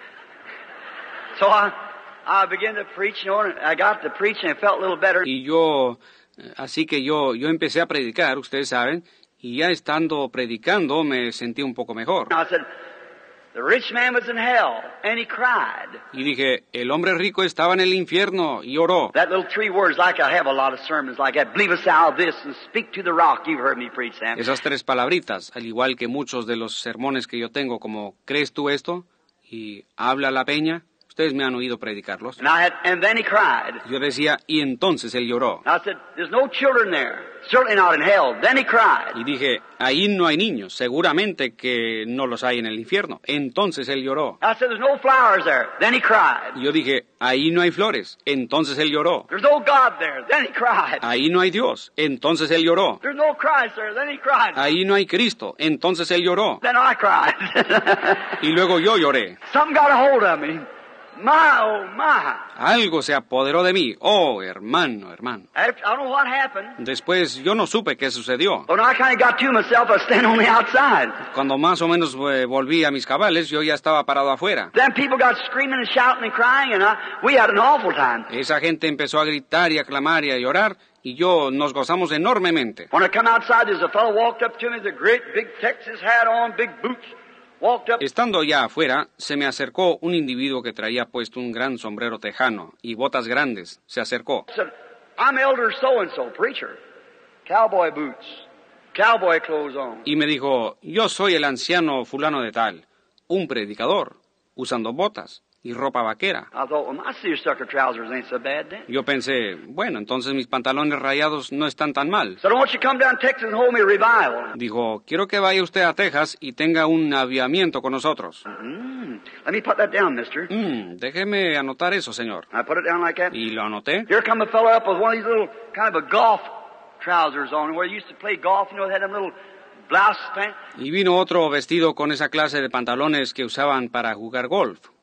so I, I began to preach, you know, and I got to preach, and it felt a little better. Y yo, así que yo, yo empecé a predicar, ustedes saben, y ya estando predicando me sentí un poco mejor. I said, "The rich man was in hell, and he cried." Y dije, el hombre rico estaba en el infierno y lloró. That little three words, like I have a lot of sermons like that. Believest thou this and speak to the rock. You've heard me preach, Sam. Esas tres palabritas, al igual que muchos de los sermones que yo tengo, como ¿crees tú esto? Y habla la peña. Ustedes me han oído predicarlos. And I had, and then he cried. Yo decía, y entonces él lloró. I said, "There's no children there. Certainly not in hell." Then he cried. Y dije, ahí no hay niños, seguramente que no los hay en el infierno. Entonces él lloró. I said, "There's no flowers there." Then he cried. Y yo dije, ahí no hay flores. Entonces él lloró. "There's no God there." Then he cried. Ahí no hay Dios. Entonces él lloró. "There's no Christ there." Then he cried. Ahí no hay Cristo. Entonces él lloró. Then I cried. Y luego yo lloré. Something got a hold of me. My, oh, my. Algo se apoderó de mí. Oh, hermano, hermano. After, I don't know what happened. Después yo no supe qué sucedió. When I kind of got to myself, I was standing on the outside. Cuando más o menos eh, volví a mis cabales, yo ya estaba parado afuera. Then people got screaming and shouting and crying, and I, we had an awful time. Esa gente empezó a gritar y a clamar y a llorar, y yo nos gozamos enormemente. When I come outside, there's a fellow walked up to me with a great big Texas hat on, big boots. Walked up. Estando ya afuera, se me acercó un individuo que traía puesto un gran sombrero tejano y botas grandes. Se acercó. Said, "I'm Elder so-and-so, preacher. Cowboy boots. Cowboy clothes on." Y me dijo, yo soy el anciano fulano de tal, un predicador, usando botas y ropa vaquera. I thought, well, my seersucker trousers ain't so bad then. Yo pensé, bueno, entonces mis pantalones rayados no están tan mal. So I want you to come down to Texas and hold me a revival. Dijo, quiero que vaya usted a Texas y tenga un avivamiento con nosotros. Mm, let me put that down, mister. Mm, déjeme anotar eso, señor. I put it down like that. Y lo anoté. Here come a fellow up with one of these little kind of a golf trousers on, where you used to play golf, you know, they had them little blouse pants. Y vino otro vestido con esa clase de pantalones que usaban para jugar golf.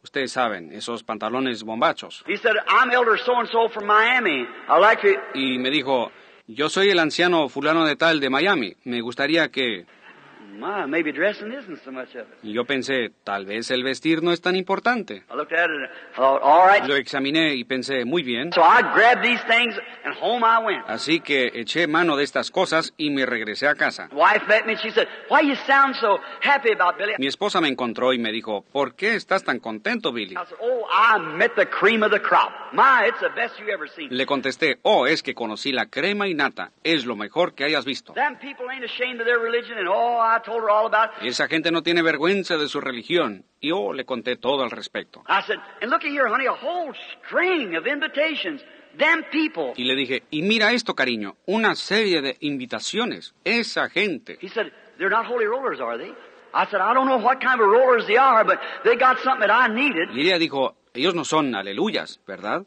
Ustedes saben, esos pantalones bombachos. He said, I'm Elder so-and-so from Miami. I'd like to... Y me dijo, yo soy el anciano fulano de tal de Miami. Me gustaría que... My, maybe dressing isn't so much of it. Y yo pensé, tal vez el vestir no es tan importante. I looked at it and thought, all right. Lo examiné y pensé, muy bien. So I grabbed these things and home I went. Así que eché mano de estas cosas y me regresé a casa. Wife met me and she said, why you sound so happy about Billy? Mi esposa me encontró y me dijo, ¿por qué estás tan contento, Billy? I said, oh, I met the cream of the crop. My, it's the best you ever seen. Le contesté, oh, es que conocí la crema y nata. Es lo mejor que hayas visto. Them people ain't ashamed of their religion and oh, I told her all about it. Esa gente no tiene vergüenza de su religión. Y yo le conté todo al respecto. I said, and looky here, honey, a whole string of invitations. Them people. Y le dije, y mira esto, cariño, una serie de invitaciones. Esa gente. He said, they're not holy rollers, are they? I said, I don't know what kind of rollers they are, but they got something that I needed. Y ella dijo, ellos no son aleluyas, ¿verdad?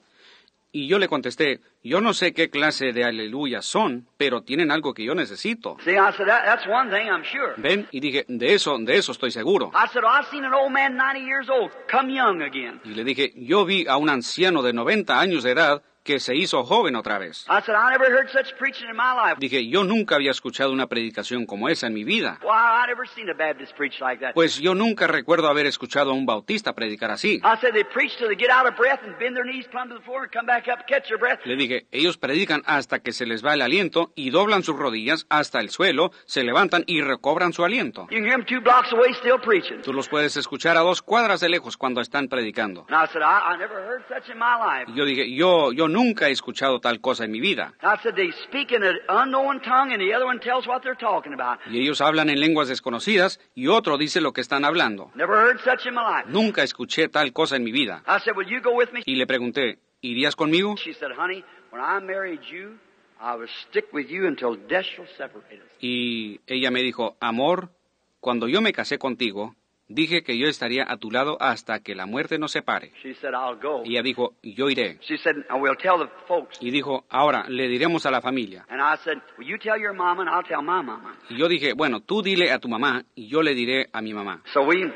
Y yo le contesté, yo no sé qué clase de aleluyas son, pero tienen algo que yo necesito. See, I said, that, that's one thing, I'm sure. Ven, y dije, de eso, de eso estoy seguro. I said, oh, I've seen an old man ninety years old come young again. Y le dije, yo vi a un anciano de noventa años de edad que se hizo joven otra vez. I said, I never heard such preaching in my life. Dije, yo nunca había escuchado una predicación como esa en mi vida. Why, I never seen a Baptist preach like that. Pues yo nunca recuerdo haber escuchado a un bautista predicar así. I said, they preach till they get out of breath and bend their knees plumb to the floor and come back up, catch their breath. Le dije, ellos predican hasta que se les va el aliento y doblan sus rodillas hasta el suelo, se levantan y recobran su aliento. You can hear them two blocks away still preaching. Tú los puedes escuchar a dos cuadras de lejos cuando están predicando. And I said, I, I never heard such in my life. Y yo dije, yo, yo nunca he escuchado tal cosa en mi vida. I said, they speak in an unknown tongue and the other one tells what they're talking about. Y ellos hablan en lenguas desconocidas y otro dice lo que están hablando. Never heard such in my life. Nunca escuché tal cosa en mi vida. I said, will you go with me? Y le pregunté, ¿irías conmigo? She said, honey, when I married you, I will stick with you until death shall separate us. Y ella me dijo, amor, cuando yo me casé contigo, dije que yo estaría a tu lado hasta que la muerte nos separe. She said, I'll go. Y ella dijo, yo iré. She said, I will tell the folks. Y dijo, ahora, le diremos a la familia. And I said, will you tell your mama and I'll tell my mama. Y yo dije, bueno, tú dile a tu mamá y yo le diré a mi mamá. So we,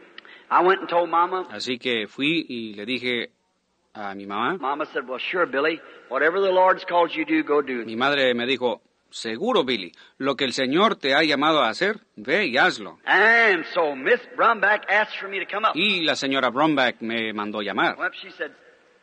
I went and told mama. Así que fui y le dije a mi mamá. Mama said, well, sure, Billy, whatever the Lord's called you to do, go do it. Mi madre me dijo, seguro, Billy, lo que el Señor te ha llamado a hacer, ve y hazlo. And so Miss Brumback asked for me to come up. Y la señora Brumback me mandó llamar. Well, she said,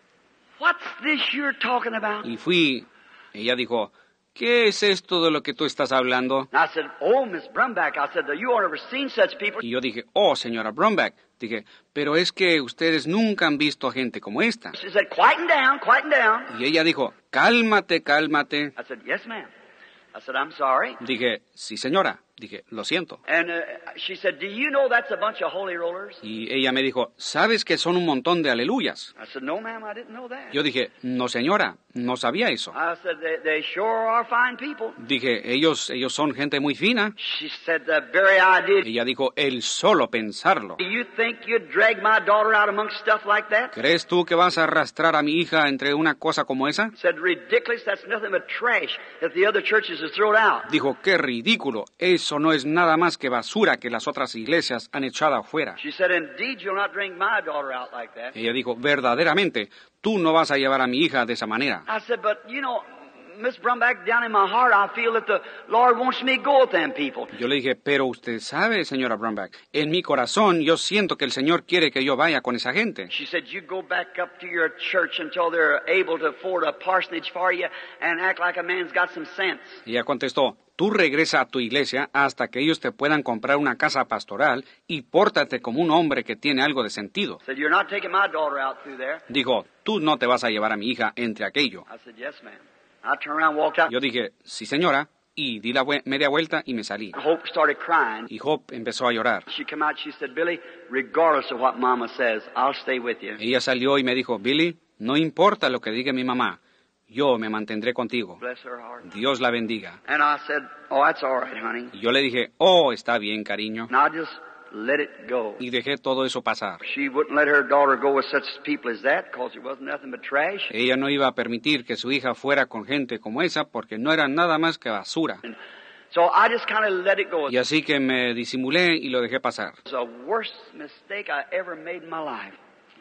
what's this you're talking about? Y fui, ella dijo, ¿qué es esto de lo que tú estás hablando? And I said, oh, Miss Brumback, I said, you ain't ever seen such people. Y yo dije, oh, señora Brumback, dije, pero es que ustedes nunca han visto a gente como esta. She said, quieten down, quieten down. Y ella dijo, cálmate, cálmate. I said, yes, ma'am. I said, I'm sorry. Dije, sí, señora. Dije, lo siento. And uh, she said, do you know that's a bunch of holy rollers? Y ella me dijo, ¿sabes que son un montón de aleluyas? I said, no, ma'am, I didn't know that. Yo dije, no, señora, no sabía eso. I said, they, they sure are fine people. Dije, ellos, ellos son gente muy fina. She said, the very idea. Ella dijo, el solo pensarlo. Do you think you'd drag my daughter out amongst stuff like that? ¿Crees tú que vas a arrastrar a mi hija entre una cosa como esa? Said, ridiculous, that's nothing but trash that the other churches have thrown out. Dijo, qué ridículo, eso no es nada más que basura que las otras iglesias han echado afuera. She said, indeed, you'll not drag my daughter out like that. Ella dijo, verdaderamente, tú no vas a llevar a mi hija de esa manera. I said, but, you know, Miss Brumback, down in my heart, I feel that the Lord wants me to go with them people. Yo le dije, pero usted sabe, señora Brumback, en mi corazón yo siento que el Señor quiere que yo vaya con esa gente. She said, you go back up to your church until they're able to afford a parsonage for you and act like a man's got some sense. Y ella contestó, tú regresa a tu iglesia hasta que ellos te puedan comprar una casa pastoral y pórtate como un hombre que tiene algo de sentido. Said, you're not taking my daughter out through there. Dijo, tú no te vas a llevar a mi hija entre aquello. I said, yes, ma'am. I turned around and walked out. Yo dije, sí, señora, y di la media vuelta y me salí. Hope started crying. Y Hope empezó a llorar. She came out, she said, Billy, regardless of what Mama says, I'll stay with you. Ella salió y me dijo, Billy, no importa lo que diga mi mamá, yo me mantendré contigo. Bless her heart. Dios la bendiga. And I said, oh, that's all right, honey. Y yo le dije, oh, está bien, cariño. And I just let it go. Y dejé todo eso pasar. She wouldn't let her daughter go with such people as that because it wasn't nothing but trash. Ella no iba a permitir que su hija fuera con gente como esa porque no era nada más que basura. And so I just kind of let it go. Y así que me disimulé y lo dejé pasar. It was the worst mistake I ever made in my life.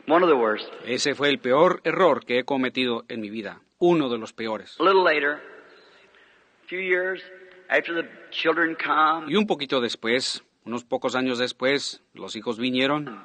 One of the worst. Ese fue el peor error que he cometido en mi vida, uno de los peores. A little later, a few years after the children come, Y un poquito después, unos pocos años después, los hijos vinieron.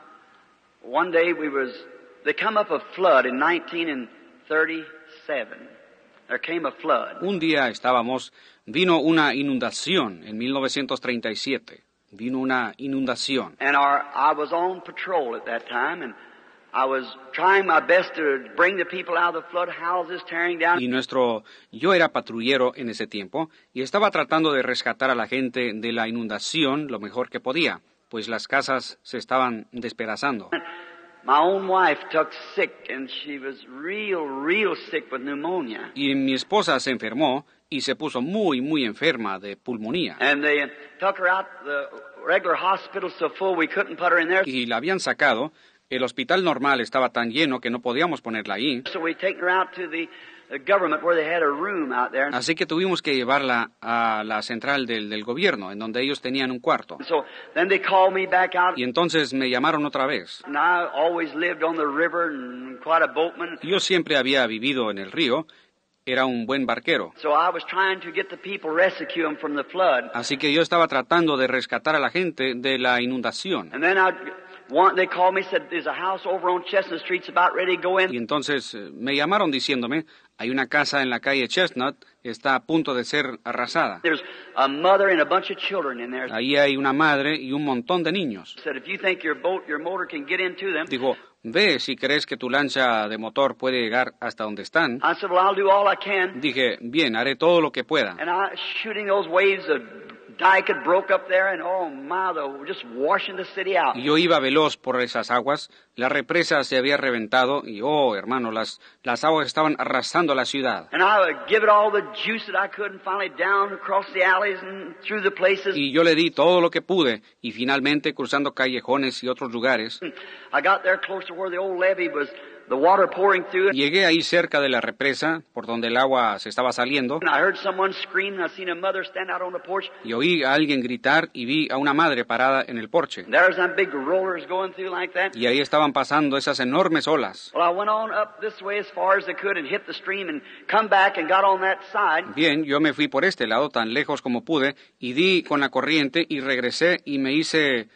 one day we was, there come up a flood in nineteen thirty-seven. There came a flood. Un día estábamos, vino una inundación en mil novecientos treinta y siete. Vino una inundación. And our, I was on patrol at that time, and I was trying my best to bring the people out of the flood houses, tearing down. Y nuestro, yo era patrullero en ese tiempo y estaba tratando de rescatar a la gente de la inundación lo mejor que podía, pues las casas se estaban despedazando. My own wife took sick, and she was real, real sick with pneumonia. Y mi esposa se enfermó y se puso muy, muy enferma de pulmonía. And they took her out the regular hospital so full we couldn't put her in there. Y la habían sacado. El hospital normal estaba tan lleno que no podíamos ponerla ahí. So we taken her out to the, the government where they had a room out there. Así que tuvimos que llevarla a la central del, del gobierno, en donde ellos tenían un cuarto. So then they called me back out. Y entonces me llamaron otra vez. And I always lived on the river and quite a boatman. Yo siempre había vivido en el río. Era un buen barquero. So I was trying to get the people, rescue them from the flood. Así que yo estaba tratando de rescatar a la gente de la inundación. And then I, one, they called me, said, there's a house over on Chestnut Street, it's about ready to go in. Y entonces eh, me llamaron diciéndome, hay una casa en la calle Chestnut, está a punto de ser arrasada. There's a mother and a bunch of children in there. Ahí hay una madre y un montón de niños. Said, if you think your boat, your motor can get into them. Digo, ve si crees que tu lancha de motor puede llegar hasta donde están. I said, well, I'll do all I can. Dije, bien, haré todo lo que pueda. And I shooting those waves, the dike had broke up there, and oh my, they were just washing the city out. Y yo iba veloz por esas aguas, la represa se había reventado y, oh, hermano, las, las aguas estaban arrasando la ciudad. And I would give it all the juice that I could, and finally down across the alleys and through the places. Y yo le di todo lo que pude, y finalmente cruzando callejones y otros lugares, I got there close to where the old levee was, the water pouring through it. llegué ahí cerca de la represa, por donde el agua se estaba saliendo, And I heard someone scream, and I seen a mother stand out on the porch. y oí a alguien gritar y vi a una madre parada en el porche. And there's some big rollers going through like that. Y ahí estaban pasando esas enormes olas. Well, I went on up this way as far as I could and hit the stream and come back and got on that side. Bien, yo me fui por este lado tan lejos como pude y di con la corriente y regresé y me hice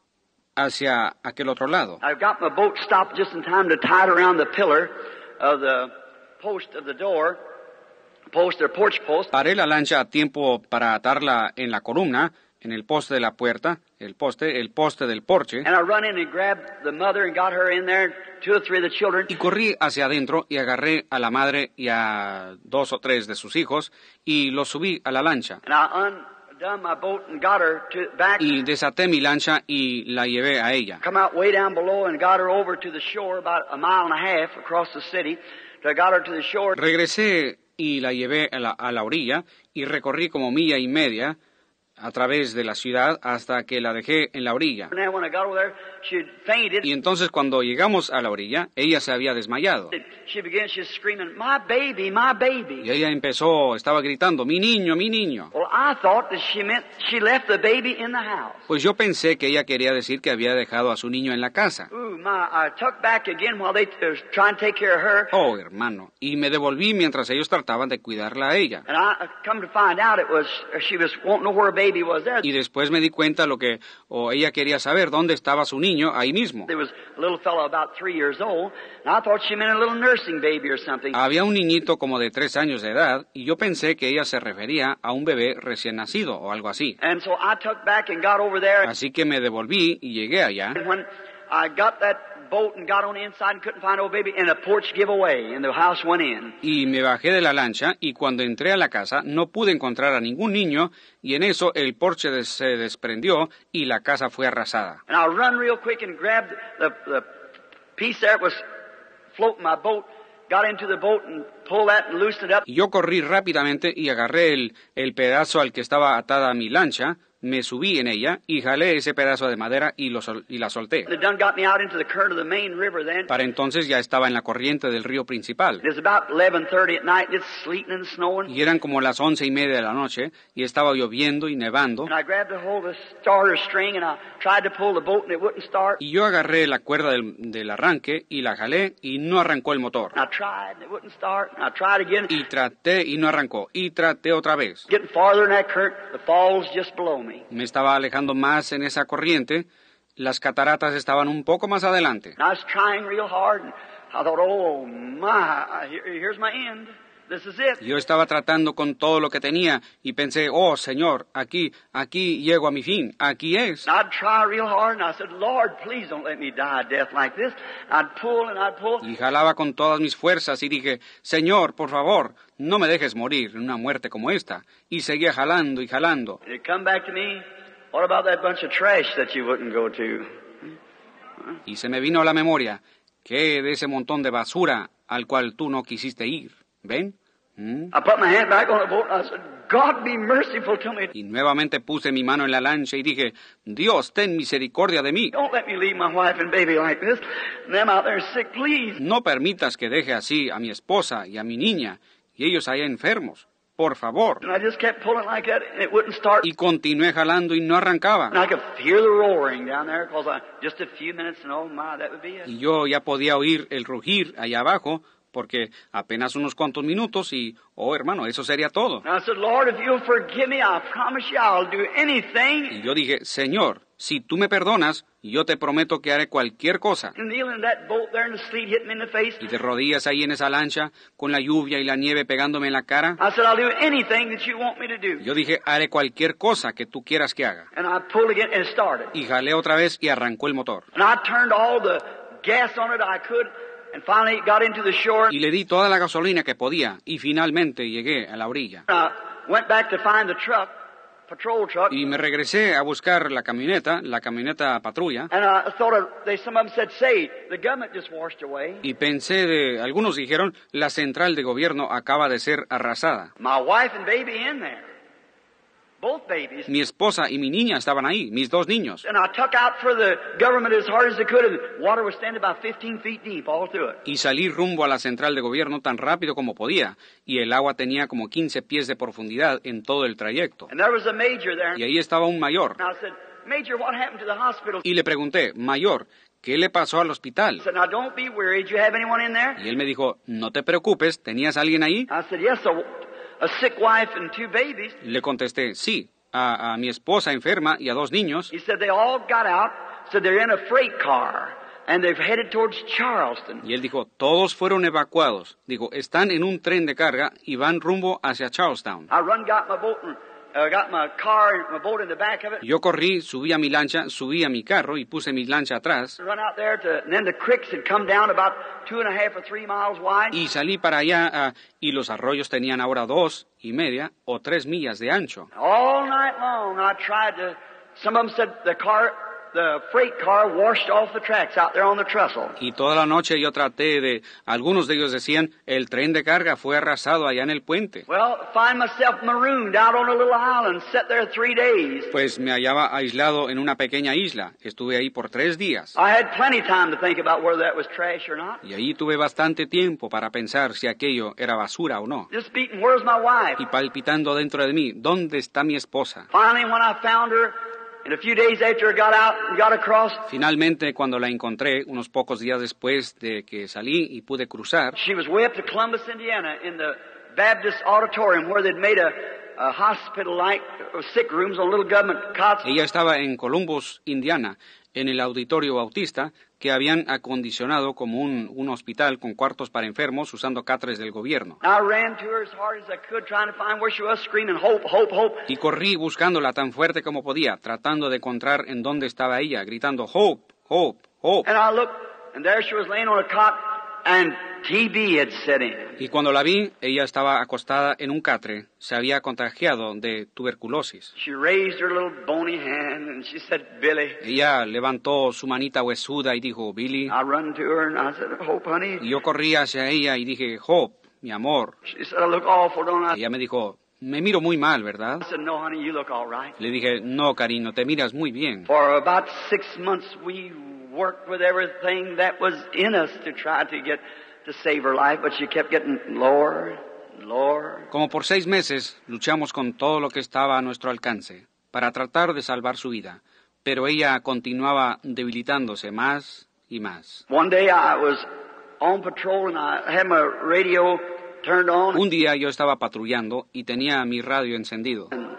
hacia aquel otro lado. I got my boat stopped just in time to tie it around the pillar of the post of the door, post or porch post. Paré la lancha a tiempo para atarla en la columna, en el poste de la puerta, el poste, el poste del porche, And I run in and grabbed the mother and got her in there, two or three of the children. y corrí hacia adentro y agarré a la madre y a dos o tres de sus hijos y los subí a la lancha. And I undone my boat and got her to back. Y desaté mi lancha y la llevé a ella. Come out way down below and got her over to the shore, about a mile and a half across the city. So I got her to the shore. Regresé y la llevé a la, a la orilla y recorrí como milla y media a través de la ciudad hasta que la dejé en la orilla. And then when I got over there, she had fainted. Y entonces cuando llegamos a la orilla, ella se había desmayado. She began, she was screaming, my baby, my baby. Y ella empezó, estaba gritando, mi niño, mi niño. Well, I thought that she meant she left the baby in the house. Pues yo pensé que ella quería decir que había dejado a su niño en la casa. Ooh, my, I took back again while they uh, trying to take care of her. Oh, hermano. Y me devolví mientras ellos trataban de cuidarla a ella. And I come to find out it was, she was wanting to know where her baby was there. Y después me di cuenta lo que, o ella quería saber dónde estaba su niño ahí mismo. There was a little fellow about three years old, and I thought she meant a little nursing baby or something. Había un niñito como de tres años de edad y yo pensé que ella se refería a un bebé recién nacido o algo así. And so I took back and got over there. Así que me devolví y llegué allá. And when I got that boat and got on the inside and couldn't find old baby, and the porch give away, and the house went in. Y me bajé de la lancha y cuando entré a la casa no pude encontrar a ningún niño y en eso el porche des- se desprendió y la casa fue arrasada. And I run real quick and grabbed the, the piece there that was floating my boat, got into the boat and pulled that and loosened it up. Y yo corrí rápidamente y agarré el, el pedazo al que estaba atada mi lancha, me subí en ella y jalé ese pedazo de madera y, lo sol- y la solté. They done got me out into the current of the main river then. Para entonces ya estaba en la corriente del río principal. It was about eleven thirty at night, and it's sleeting and snowing. Y eran como las once y media de la noche, y estaba lloviendo y nevando. And I grabbed a hold of the starter string, and I tried to pull the boat, and it wouldn't start. Y yo agarré la cuerda del, del arranque y la jalé y no arrancó el motor. And I tried, and it wouldn't start. And I tried again. Y traté y no arrancó. Y traté otra vez. Getting farther in that current, the falls just below me. Me estaba alejando más en esa corriente. Las cataratas estaban un poco más adelante. And I was trying real hard, and I thought, oh my, here, here's my end. This is it. Yo estaba tratando con todo lo que tenía y pensé, oh Señor, aquí, aquí llego a mi fin, aquí es. And I'd try real hard, and I said, Lord, please don't let me die a death like this. I'd pull and I'd pull. Y jalaba con todas mis fuerzas y dije, Señor, por favor, no me dejes morir en una muerte como esta. Y seguía jalando y jalando. And it come back to me, what about that bunch of trash that you wouldn't go to? Y se me vino a la memoria, ¿qué de ese montón de basura al cual tú no quisiste ir? ¿Ven? ¿Mm? I put my hand back on the boat, and I said, God be merciful to me. Y nuevamente puse mi mano en la lancha y dije, Dios, ten misericordia de mí. Don't let me leave my wife and baby like this, and them out there sick, please. No permitas que deje así a mi esposa y a mi niña, y ellos allá enfermos. Por favor. And I just kept pulling like that, and it wouldn't start. Y continué jalando y no arrancaba. And I could hear the roaring down there, because I, just a few minutes, and oh my, that would be it. Y yo ya podía oír el rugir allá abajo, porque apenas unos cuantos minutos y, oh hermano, eso sería todo. And I said, Lord, if you'll forgive me, I promise you I'll do anything. Y yo dije, Señor, si tú me perdonas, yo te prometo que haré cualquier cosa. And kneeling in that boat there, and the sleet hitting me in the face. Y de rodillas ahí en esa lancha, con la lluvia y la nieve pegándome en la cara, I said, I'll do anything that you want me to do. yo dije, haré cualquier cosa que tú quieras que haga. And I pulled again, and it started. Y jalé otra vez y arrancó el motor. And I turned all the gas on it I could, and finally it got into the shore. Y le di toda la gasolina que podía, y finalmente llegué a la orilla. I went back to find the truck, patrol truck, Y me regresé a buscar la camioneta, la camioneta patrulla, and I thought of, they, some of them said, say, the government just washed away. y pensé de, algunos dijeron, la central de gobierno acaba de ser arrasada. My wife and baby in there. Both babies. Mi esposa y mi niña estaban ahí, mis dos niños. And I took out for the government as hard as I could, and the water was standing about fifteen feet deep all through it. Y salí rumbo a la central de gobierno tan rápido como podía, y el agua tenía como quince pies de profundidad en todo el trayecto. And there was a major there. Y ahí estaba un mayor. And I said, Major, what happened to the hospital? Y le pregunté, mayor, ¿qué le pasó al hospital? He said, now don't be worried. Do you have anyone in there? Y él me dijo, no te preocupes, ¿tenías alguien ahí? I said, yes, a, a sick wife and two babies. Le contesté, sí, a, a mi esposa enferma y a dos niños. He said they all got out, said they're in a freight car, and they've headed towards Charleston. Y él dijo, todos fueron evacuados. Digo, están en un tren de carga y van rumbo hacia Charlestown. I run, got my boat, and uh, got my car and my boat in the back of it. Yo corrí, subí a mi lancha, subí a mi carro y puse mi lancha atrás. Run out there to, and then the creeks had come down about two and a half or three miles wide. Y salí para allá ah, y los arroyos tenían ahora dos y media o tres millas de ancho. All night long, I tried to. Some of them said the car, the freight car, washed off the tracks out there on the trestle. Y toda la noche yo traté de, algunos de ellos decían, el tren de carga fue arrasado allá en el puente. Well, find myself marooned out on a little island, sat there three days. Pues me hallaba aislado en una pequeña isla. Estuve ahí por tres días. I had plenty of time to think about whether that was trash or not. Y ahí tuve bastante tiempo para pensar si aquello era basura o no. Just beating, where's my wife? Y palpitando dentro de mí, ¿dónde está mi esposa? Finally, when I found her, and a few days after I got out and got across, Finalmente, cuando la encontré, unos pocos días después de que salí y pude cruzar, she was way up to Columbus, Indiana, in the Baptist auditorium where they'd made a, a hospital-like uh, sick rooms on little government cots. ella estaba en Columbus, Indiana, en el auditorio bautista que habían acondicionado como un, un hospital con cuartos para enfermos usando catres del gobierno. I ran to her as hard as I could, trying to find where she was, screaming, hope, hope, hope. Y corrí buscándola tan fuerte como podía, tratando de encontrar en dónde estaba ella, gritando, Hope, Hope, Hope. And I looked, and there she was laying on a cot, and T B had set in. Y cuando la vi, ella estaba acostada en un catre, se había contagiado de tuberculosis. She raised her little bony hand, and she said, Billy. Ella levantó su manita huesuda y dijo, Billy. I run to her, and I said, Hope, honey. Y yo corrí hacia ella y dije, Hope, mi amor. She said, I look awful, don't I? Ella me dijo, me miro muy mal, ¿verdad? I said, no, honey, you look all right. Le dije, no, cariño, te miras muy bien. For about six months we worked with everything that was in us to try to get to save her life, but she kept getting lower, lower. Como por seis meses luchamos con todo lo que estaba a nuestro alcance para tratar de salvar su vida, pero ella continuaba debilitándose más y más. One day I was on patrol and I had my radio turned on. Un día yo estaba patrullando y tenía mi radio encendido. And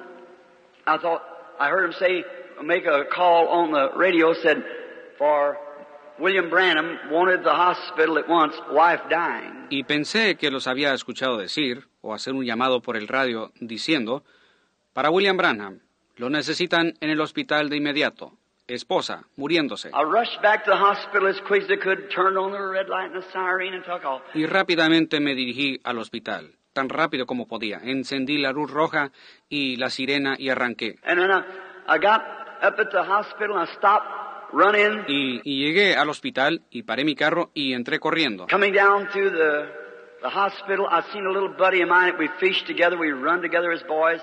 I thought, I heard him say, make a call on the radio, said, for William Branham wanted the hospital at once, wife dying. Y pensé que los había escuchado decir, o hacer un llamado por el radio diciendo, para William Branham, lo necesitan en el hospital de inmediato, esposa, muriéndose. I rushed back to the hospital as quick as I could, turned on the red light and the siren and took off. Y rápidamente me dirigí al hospital, tan rápido como podía. Encendí la luz roja y la sirena y arranqué. And then I, I got up at the hospital and I stopped running. Y, y llegué al hospital y paré mi carro y entré corriendo. Coming down to the, the hospital, I seen a little buddy of mine that we fished together, we run together as boys,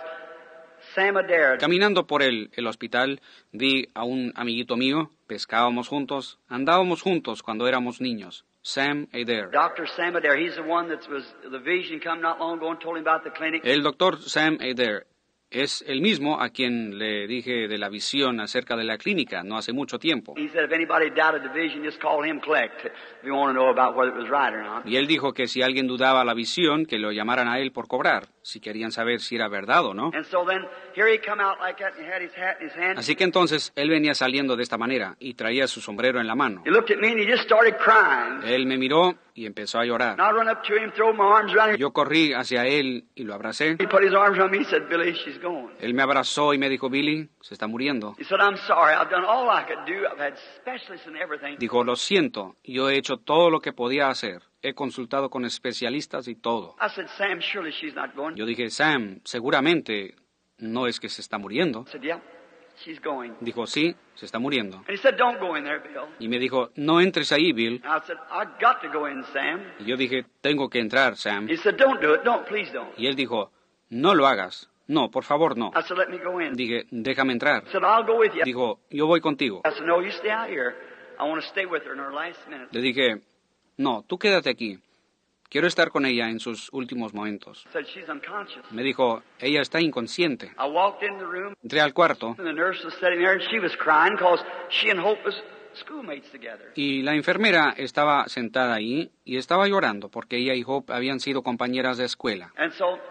Sam Adair. Caminando por el, el hospital, vi a un amiguito mío, pescábamos juntos, andábamos juntos cuando éramos niños, Sam Adair. Doctor Sam Adair, he's the one that was, the vision come not long ago and told him about the clinic. El doctor Sam Adair es el mismo a quien le dije de la visión acerca de la clínica no hace mucho tiempo. He said if anybody doubted the vision, just call him collect if you want to know about whether it was right or not. Y él dijo que si alguien dudaba la visión, que lo llamaran a él por cobrar, si querían saber si era verdad o no. And so then here he come out like that and he had his hat in his hand. Así que entonces él venía saliendo de esta manera y traía su sombrero en la mano. He looked at me and he just started crying. Él me miró y empezó a llorar. And I run up to him, throw my arms around him. Yo corrí hacia él y lo abracé. He put his arms around me. He said, Billy, she's going. Él me abrazó y me dijo, Billy, se está muriendo. He said, I'm sorry. I've done all I could do. I've had specialists and everything. Dijo, lo siento, yo he hecho todo lo que podía hacer. He consultado con especialistas y todo. I said, Sam, surely she's not going. Yo dije, Sam, seguramente no es que se está muriendo. I said, yeah, she's going. Dijo, sí, se está muriendo. And he said, don't go in there, Bill. Y me dijo, no entres ahí, Bill. And I said, I've got to go in, Sam. Y yo dije, tengo que entrar, Sam. He said, don't do it. Don't, please don't. Y él dijo, no lo hagas. No, por favor, no. I said, let me go in. Dije, déjame entrar. He said, I'll go with you. Dijo, yo voy contigo. I said, no, you stay out here. I want to stay with her in her last minute. Le dije, no, tú quédate aquí. Quiero estar con ella en sus últimos momentos. I said, she's unconscious. Me dijo, ella está inconsciente. I walked in the room, Entré al cuarto and the nurse was sitting there, and she was crying because she and Hope was schoolmates together. y la enfermera estaba sentada ahí y estaba llorando porque ella y Hope habían sido compañeras de escuela. And so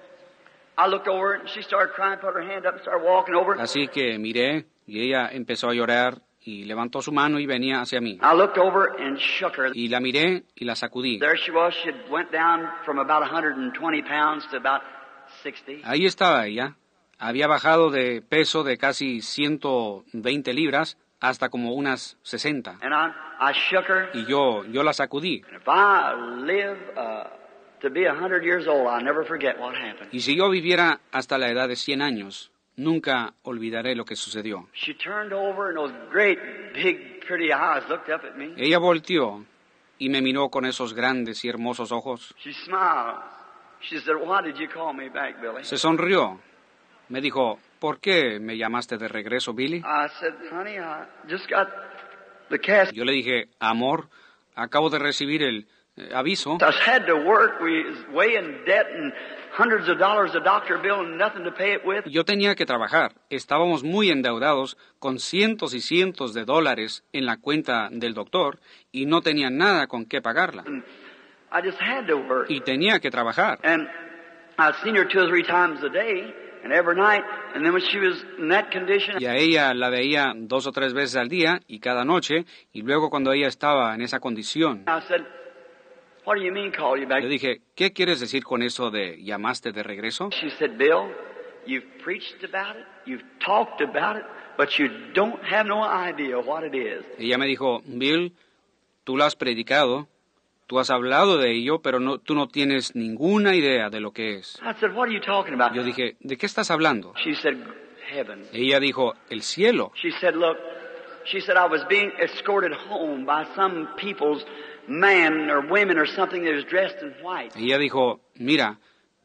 I looked over, and she started crying, put her hand up, and started walking over. Así que miré y ella empezó a llorar y levantó su mano y venía hacia mí. I looked over and shook her. Y la miré y la sacudí. There she was. She had went down from about one hundred twenty pounds to about sixty. Ahí estaba ella. Había bajado de peso de casi ciento veinte libras hasta como unas sesenta. And I, I shook her. Y yo, yo la sacudí. And if I live uh, to be one hundred years old, I'll never forget what happened. Y si yo viviera hasta la edad de cien años, nunca olvidaré lo que sucedió. She turned over and those great, big, pretty eyes looked up at me. Ella volteó y me miró con esos grandes y hermosos ojos. She smiled. She said, why did you call me back, Billy? Se sonrió. Me dijo, ¿por qué me llamaste de regreso, Billy? I said, honey, I just got the cast. Yo le dije, amor, acabo de recibir el eh, aviso. I had to work. We was way in debt and hundreds of dollars a doctor bill and nothing to pay it with. Yo tenía que trabajar. Estábamos muy endeudados con cientos y cientos de dólares en la cuenta del doctor y no tenía nada con qué pagarla. And I just had to work. Y tenía que trabajar. And I'd seen her two or three times a day and every night. And then when she was in that condition, Y a ella la veía dos o tres veces al día y cada noche. Y luego cuando ella estaba en esa condición, I said, what do you mean call you back? le dije, ¿qué quieres decir con eso de llamaste de regreso? She said, Bill, you've preached about it, you've talked about it, but you don't have no idea what it is. Ella me dijo, Bill, tú lo has predicado, tú has hablado de ello, pero no, tú no tienes ninguna idea de lo que es. I said, what are you talking about? Yo dije, ¿de qué estás hablando? She said, heaven. Ella dijo, el cielo. She said, look, she said, I was being escorted home by some people's man or women or something that was dressed in white. Ella dijo, mira,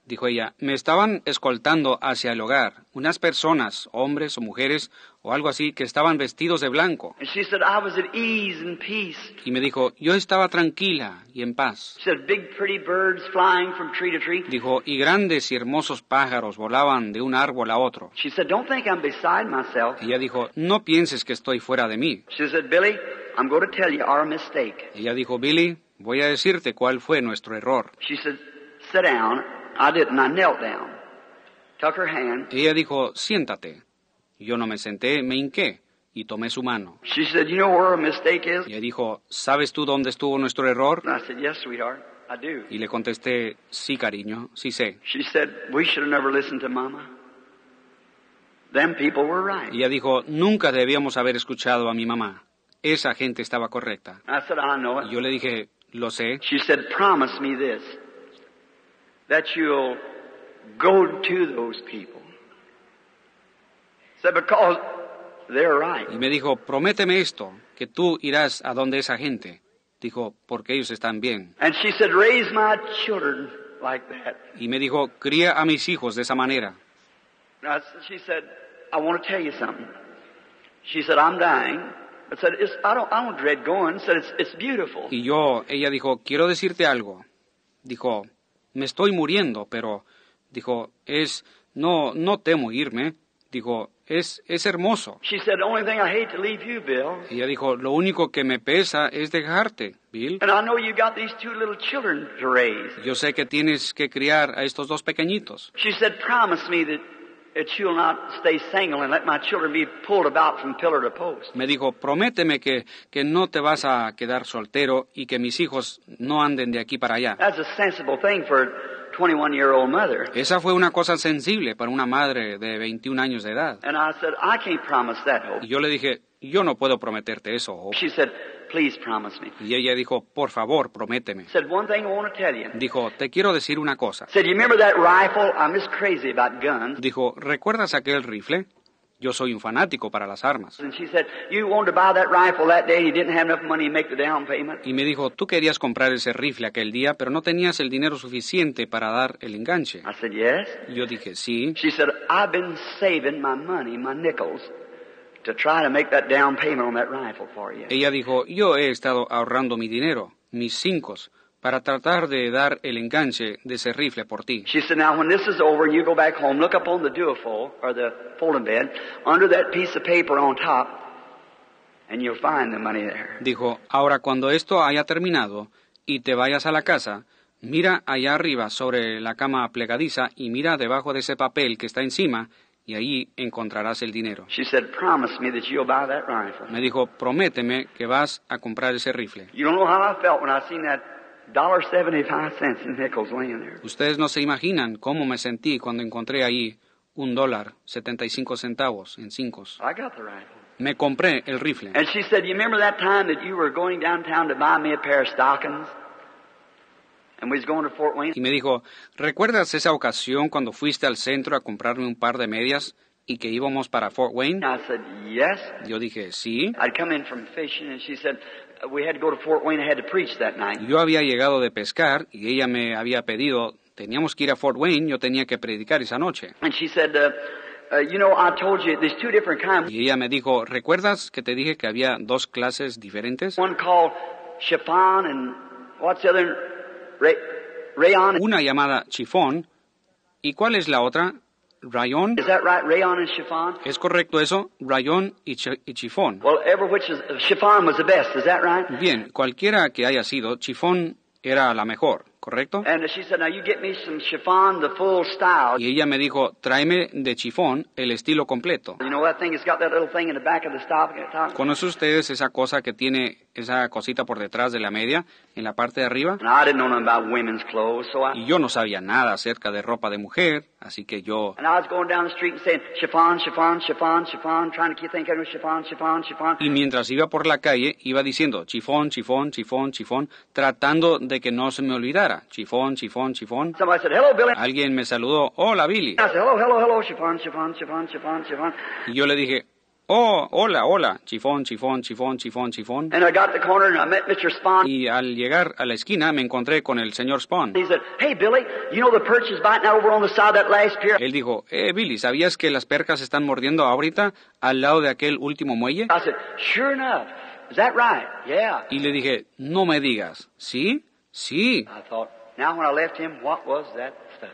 Dijo ella, me estaban escoltando hacia el hogar, unas personas, hombres o mujeres, o algo así, que estaban vestidos de blanco. And she said, I was at ease and peace. Y me dijo, yo estaba tranquila y en paz. She said, big pretty birds flying from tree to tree. Dijo, y grandes y hermosos pájaros volaban de un árbol a otro. She said, don't think I'm beside myself. Ella dijo, no pienses que estoy fuera de mí. She said, Billy, I'm going to tell you our mistake. Ella dijo, Billy, voy a decirte cuál fue nuestro error. She said, sit down. I didn't. I knelt down, took her hand. Ella dijo, siéntate. Yo no me senté, me hinqué y tomé su mano. She said, you know where our mistake is? Ella dijo, ¿sabes tú dónde estuvo nuestro error? And I said, yes, sweetheart, I do. Y le contesté, sí, cariño, sí sé. She said, we should have never listened to Mama. Them people were right. Ella dijo, nunca debíamos haber escuchado a mi mamá. Esa gente estaba correcta. I said, I know Y it. yo le dije, lo sé. She said, promise me this, that you'll go to those people. Said, because they're right. Y me dijo, prométeme esto, que tú irás a donde esa gente. Dijo, porque ellos están bien. And she said, raise my children like that. Y me dijo, cría a mis hijos de esa manera. And I, she said, I want to tell you something. She said, I'm dying. I said, it's, I don't, I don't dread going. Said, it's, it's beautiful. Y yo, ella dijo, quiero decirte algo. Dijo, me estoy muriendo, pero, dijo, es, no, no temo irme. Dijo, es, es hermoso. She said, the only thing I hate to leave you, Bill. Ella dijo, lo único que me pesa es dejarte, Bill. And I know you got these two little children to raise. Yo sé que tienes que criar a estos dos pequeñitos. She said, promise me that, that you'll not stay single and let my children be pulled about from pillar to post. Me dijo, prométeme que, que no te vas a quedar soltero y que mis hijos no anden de aquí para allá. That's a sensible thing for a twenty-one-year-old mother. Esa fue una cosa sensible para una madre de veintiún años de edad. And I said, I can't promise that, Hope. Y yo le dije, yo no puedo prometerte eso, Hope. She said, please promise me. Y ella dijo, por favor, prométeme. Said, one thing I want to tell you. Dijo, te quiero decir una cosa. Said, you remember that rifle? I'm just crazy about guns. Dijo, ¿recuerdas aquel rifle? Yo soy un fanático para las armas. And she said, you wanted to buy that rifle that day and you didn't have enough money to make the down payment. Y me dijo, tú querías comprar ese rifle aquel día, pero no tenías el dinero suficiente para dar el enganche. I said, yes. Y yo dije, sí. She said, I've been saving my money, my nickels, to try to make that down payment on that rifle for you. Ella dijo, yo he estado ahorrando mi dinero, mis cincos, para tratar de dar el enganche de ese rifle por ti. She said, now when this is over and you go back home, look up on the duofold, or the folding bed, under that piece of paper on top, and you'll find the money there. Dijo, ahora cuando esto haya terminado y te vayas a la casa, mira allá arriba sobre la cama plegadiza y mira debajo de ese papel que está encima y ahí encontrarás el dinero. She said, promise me that you'll buy that rifle. Me dijo, prométeme que vas a comprar ese rifle. You don't know how I felt when I seen that dollar seventy-five cents in nickels laying there. Ustedes no se imaginan cómo me sentí cuando encontré ahí un dólar setenta y cinco centavos en cincos. I got the rifle. Me compré el rifle. And she said, you remember that time that you were going downtown to buy me a pair of stockings? And we was going to Fort Wayne? Y me dijo, ¿recuerdas esa ocasión cuando fuiste al centro a comprarme un par de medias y que íbamos para Fort Wayne? I said, yes. Yo dije, sí. I'd come in from fishing and she said, we had to go to Fort Wayne and had to preach that night. Yo había llegado de pescar y ella me había pedido, teníamos que ir a Fort Wayne, yo tenía que predicar esa noche. And she said, uh, uh, you know, I told you there's two different kinds. Y ella me dijo, ¿recuerdas que te dije que había dos clases diferentes? One called chiffon and what's the other? Ray, rayon. Una llamada chifón. ¿Y cuál es la otra? Rayón. Is that right? Rayon and chiffon? ¿Es correcto eso? Rayón y, ch- y chifón. Well, every which is, chiffon was the best. Is that right? Bien, cualquiera que haya sido, chifón era la mejor, ¿correcto? And she said, now you get me some chiffon, the full style. Y ella me dijo, tráeme de chifón el estilo completo. You know that thing has got that little thing in the back of the stop. ¿Conocen ustedes esa cosa que tiene esa cosita por detrás de la media, en la parte de arriba? And I didn't know nothing about women's clothes, so I... Y yo no sabía nada acerca de ropa de mujer, así que yo... And I was going down the street and saying, chiffon, chiffon, chiffon, chiffon, trying to keep thinking it was chiffon, chiffon, chiffon. Y mientras iba por la calle, iba diciendo chifón, chifón, chifón, chifón, tratando de que no se me olvidara. Chifón, chifón, chifón. Somebody said, hello, Billy. Alguien me saludó, hola, Billy. I said, hello, hello, hello, chiffon, chiffon, chiffon, chiffon, chiffon. Y yo le dije, oh, hola, hola, chifón, chifón, chifón, chifón, chifón. And I got to the corner and I met Mister Spahn. Y al llegar a la esquina me encontré con el señor Spahn. He said, hey, Billy, you know the perch is biting over on the side of that last pier? Él dijo, eh, Billy, ¿sabías que las percas están mordiendo ahorita al lado de aquel último muelle? I said, sure enough. Is that right? Yeah. Y le dije, no me digas, ¿sí? Sí. I thought, now when I left him, what was that stuff?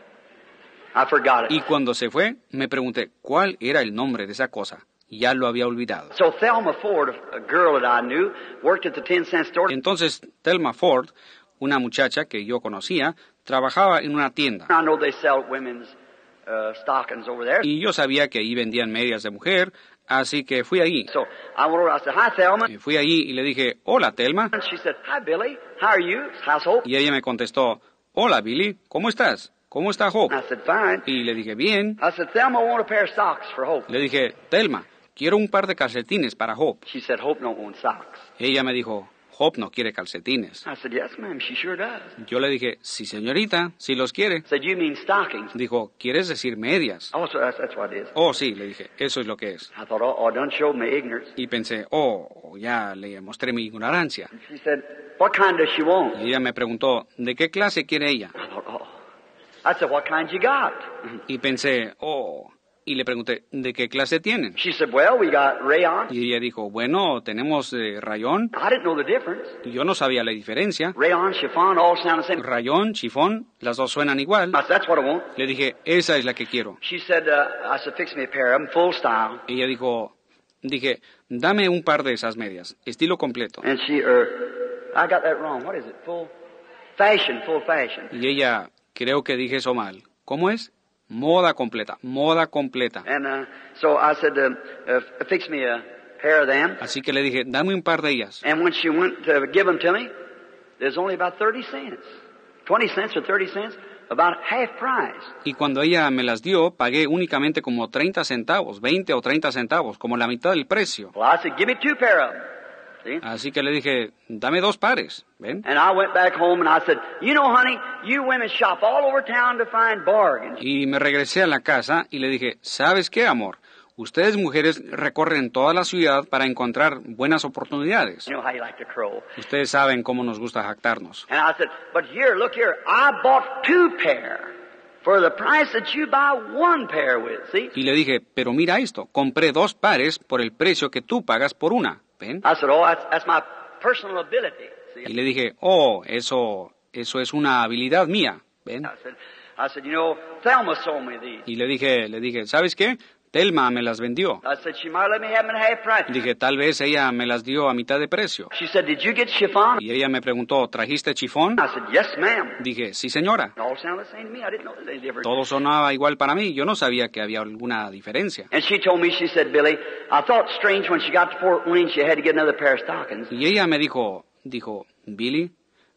I forgot it. Y cuando se fue, me pregunté cuál era el nombre de esa cosa. Ya lo había olvidado. So Thelma Ford, a girl that I knew, worked at the ten cent store. Entonces, Thelma Ford, una muchacha que yo conocía, trabajaba en una tienda. I know they sell women's uh, stockings over there. Y yo sabía que ahí vendían medias de mujer, así que fui ahí. So I went over, I said, hi, Thelma. Y fui allí y le dije, hola, Thelma. And she said, hi, Billy. How are you? How's Hope? Y ella me contestó, hola, Billy, ¿cómo estás? ¿Cómo está Hope? I said, fine. Y le dije, bien. I said, Thelma, I want a pair of socks for Hope. Le dije, Thelma, quiero un par de calcetines para Hope. She said, Hope don't want socks. Ella me dijo, Hope no quiere calcetines. I said, yes, ma'am, she sure does. Yo le dije, sí, señorita, sí los quiere. I said, you mean stockings? Dijo, ¿quieres decir medias? Oh, so that's, that's what it is. Oh, sí, le dije, eso es lo que es. I thought, oh, oh, done showed my ignorance. Y pensé, oh, ya le mostré mi ignorancia. And she said, what kind does she want? Y ella me preguntó, ¿de qué clase quiere ella? I thought, oh. I said, what kind you got? Y pensé, oh, y le pregunté, ¿de qué clase tienen? She said, well, we got rayon. Y ella dijo, bueno, tenemos eh, rayón. I didn't know the difference. Y yo no sabía la diferencia. Rayon, chiffon, all sound the same. Rayón, chifón, las dos suenan igual. I said, that's what I want. Le dije, esa es la que quiero. She said, uh, I said, fix me a pair of them, full style. Ella dijo, dije, dame un par de esas medias, estilo completo. And she, er, I got that wrong. What is it? Full fashion, full fashion. Y ella, creo que dije eso mal. ¿Cómo es? Moda completa, moda completa. And uh, so I said, uh, uh, fix me a pair of them. Así que le dije, dame un par de ellas. And when she went to give them to me, there's only about thirty cents. twenty cents or thirty cents, about half price. Y cuando ella me las dio, pagué únicamente como treinta centavos, veinte o treinta centavos, como la mitad del precio. Well, I said, give me two pair of them. See? Así que le dije, dame dos pares, ¿ven? And I went back home and I said, you know, honey, you women shop all over town to find bargains. Y me regresé a la casa y le dije, ¿sabes qué, amor? Ustedes mujeres recorren toda la ciudad para encontrar buenas oportunidades. You know how you like to crow. Ustedes saben cómo nos gusta jactarnos. And I said, but here, look here, I bought two pair for the price that you buy one pair with, see? Y le dije, pero mira esto, compré dos pares por el precio que tú pagas por una, ¿ven? I said, oh, that's, that's my personal ability, see? Y le dije, oh, eso, eso es una habilidad mía, ¿ven? I said, I said, you know, Thelma sold me these. Y le dije, le dije, ¿sabes qué? Thelma me las vendió. I said, she might let me have them at half price. Dije, tal vez ella me las dio a mitad de precio. She said, did you get chiffon? Y ella me preguntó, ¿trajiste chifón? I said, yes, ma'am. Dije, sí, señora. It all sounded the same to me. I didn't know there was any difference. Todo sonaba igual para mí. Yo no sabía que había alguna diferencia. And she told me, she said, Billy, I thought strange when she got to Fort Wayne, she had to get another pair of stockings. Y ella me dijo, dijo, Billy,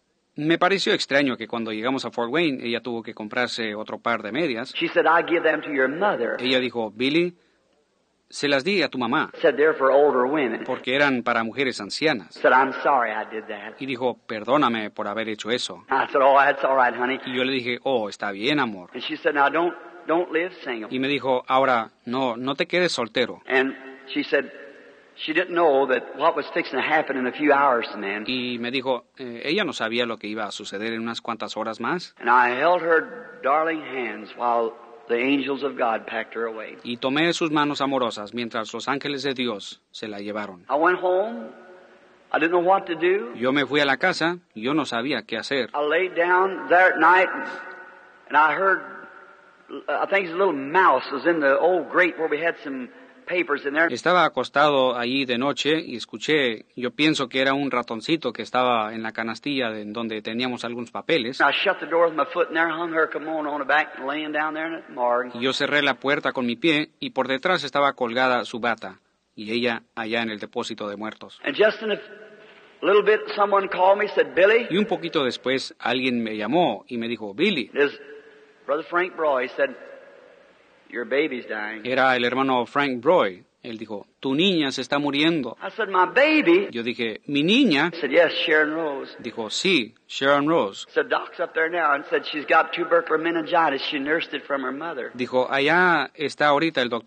me pareció extraño que cuando llegamos a Fort Wayne, ella tuvo que comprarse otro par de medias. She said, I give them to your mother. Ella dijo, Billy, se las di a tu mamá, Said they're for older women. porque eran para mujeres ancianas. Said, I'm sorry I did that. Y dijo, perdóname por haber hecho eso. I said, oh, that's all right, honey. Y yo le dije, oh, está bien, amor. And she said, now don't, don't live single. Y me dijo, ahora, no, no te quedes soltero. And she said, she didn't know that what was fixing to happen in a few hours, man. Y me dijo, eh, ella no sabía lo que iba a suceder en unas cuantas horas más. And I held her darling hands while the angels of God packed her away. Y tomé sus manos amorosas mientras los ángeles de Dios se la llevaron. I went home. I didn't know what to do. Yo me fui a la casa, yo no sabía qué hacer. I laid down there at night, and I heard, I think a little mouse was in the old grate where we had some papers in there. Estaba acostado allí de noche y escuché, yo pienso que era un ratoncito que estaba en la canastilla de, donde teníamos algunos papeles. I shut the door with my foot in there, hung her kimono on the back, laying down there in the morgue. Y yo cerré la puerta con mi pie y por detrás estaba colgada su bata y ella allá en el depósito de muertos. And just in a little bit, someone called me, said, Billy, Y un poquito después alguien me llamó y me dijo, Billy, there's Brother Frank Broy. He said, your baby's dying. era el hermano Frank Broy. Él dijo, tu niña se está muriendo. I said, my baby? Yo dije, ¿mi niña? He said, yes, Sharon Rose. Dijo, sí, Sharon Rose. So Doc's up there now and said she's got tubercular meningitis. She nursed it from her mother. Dijo, allá está ahorita el doctor.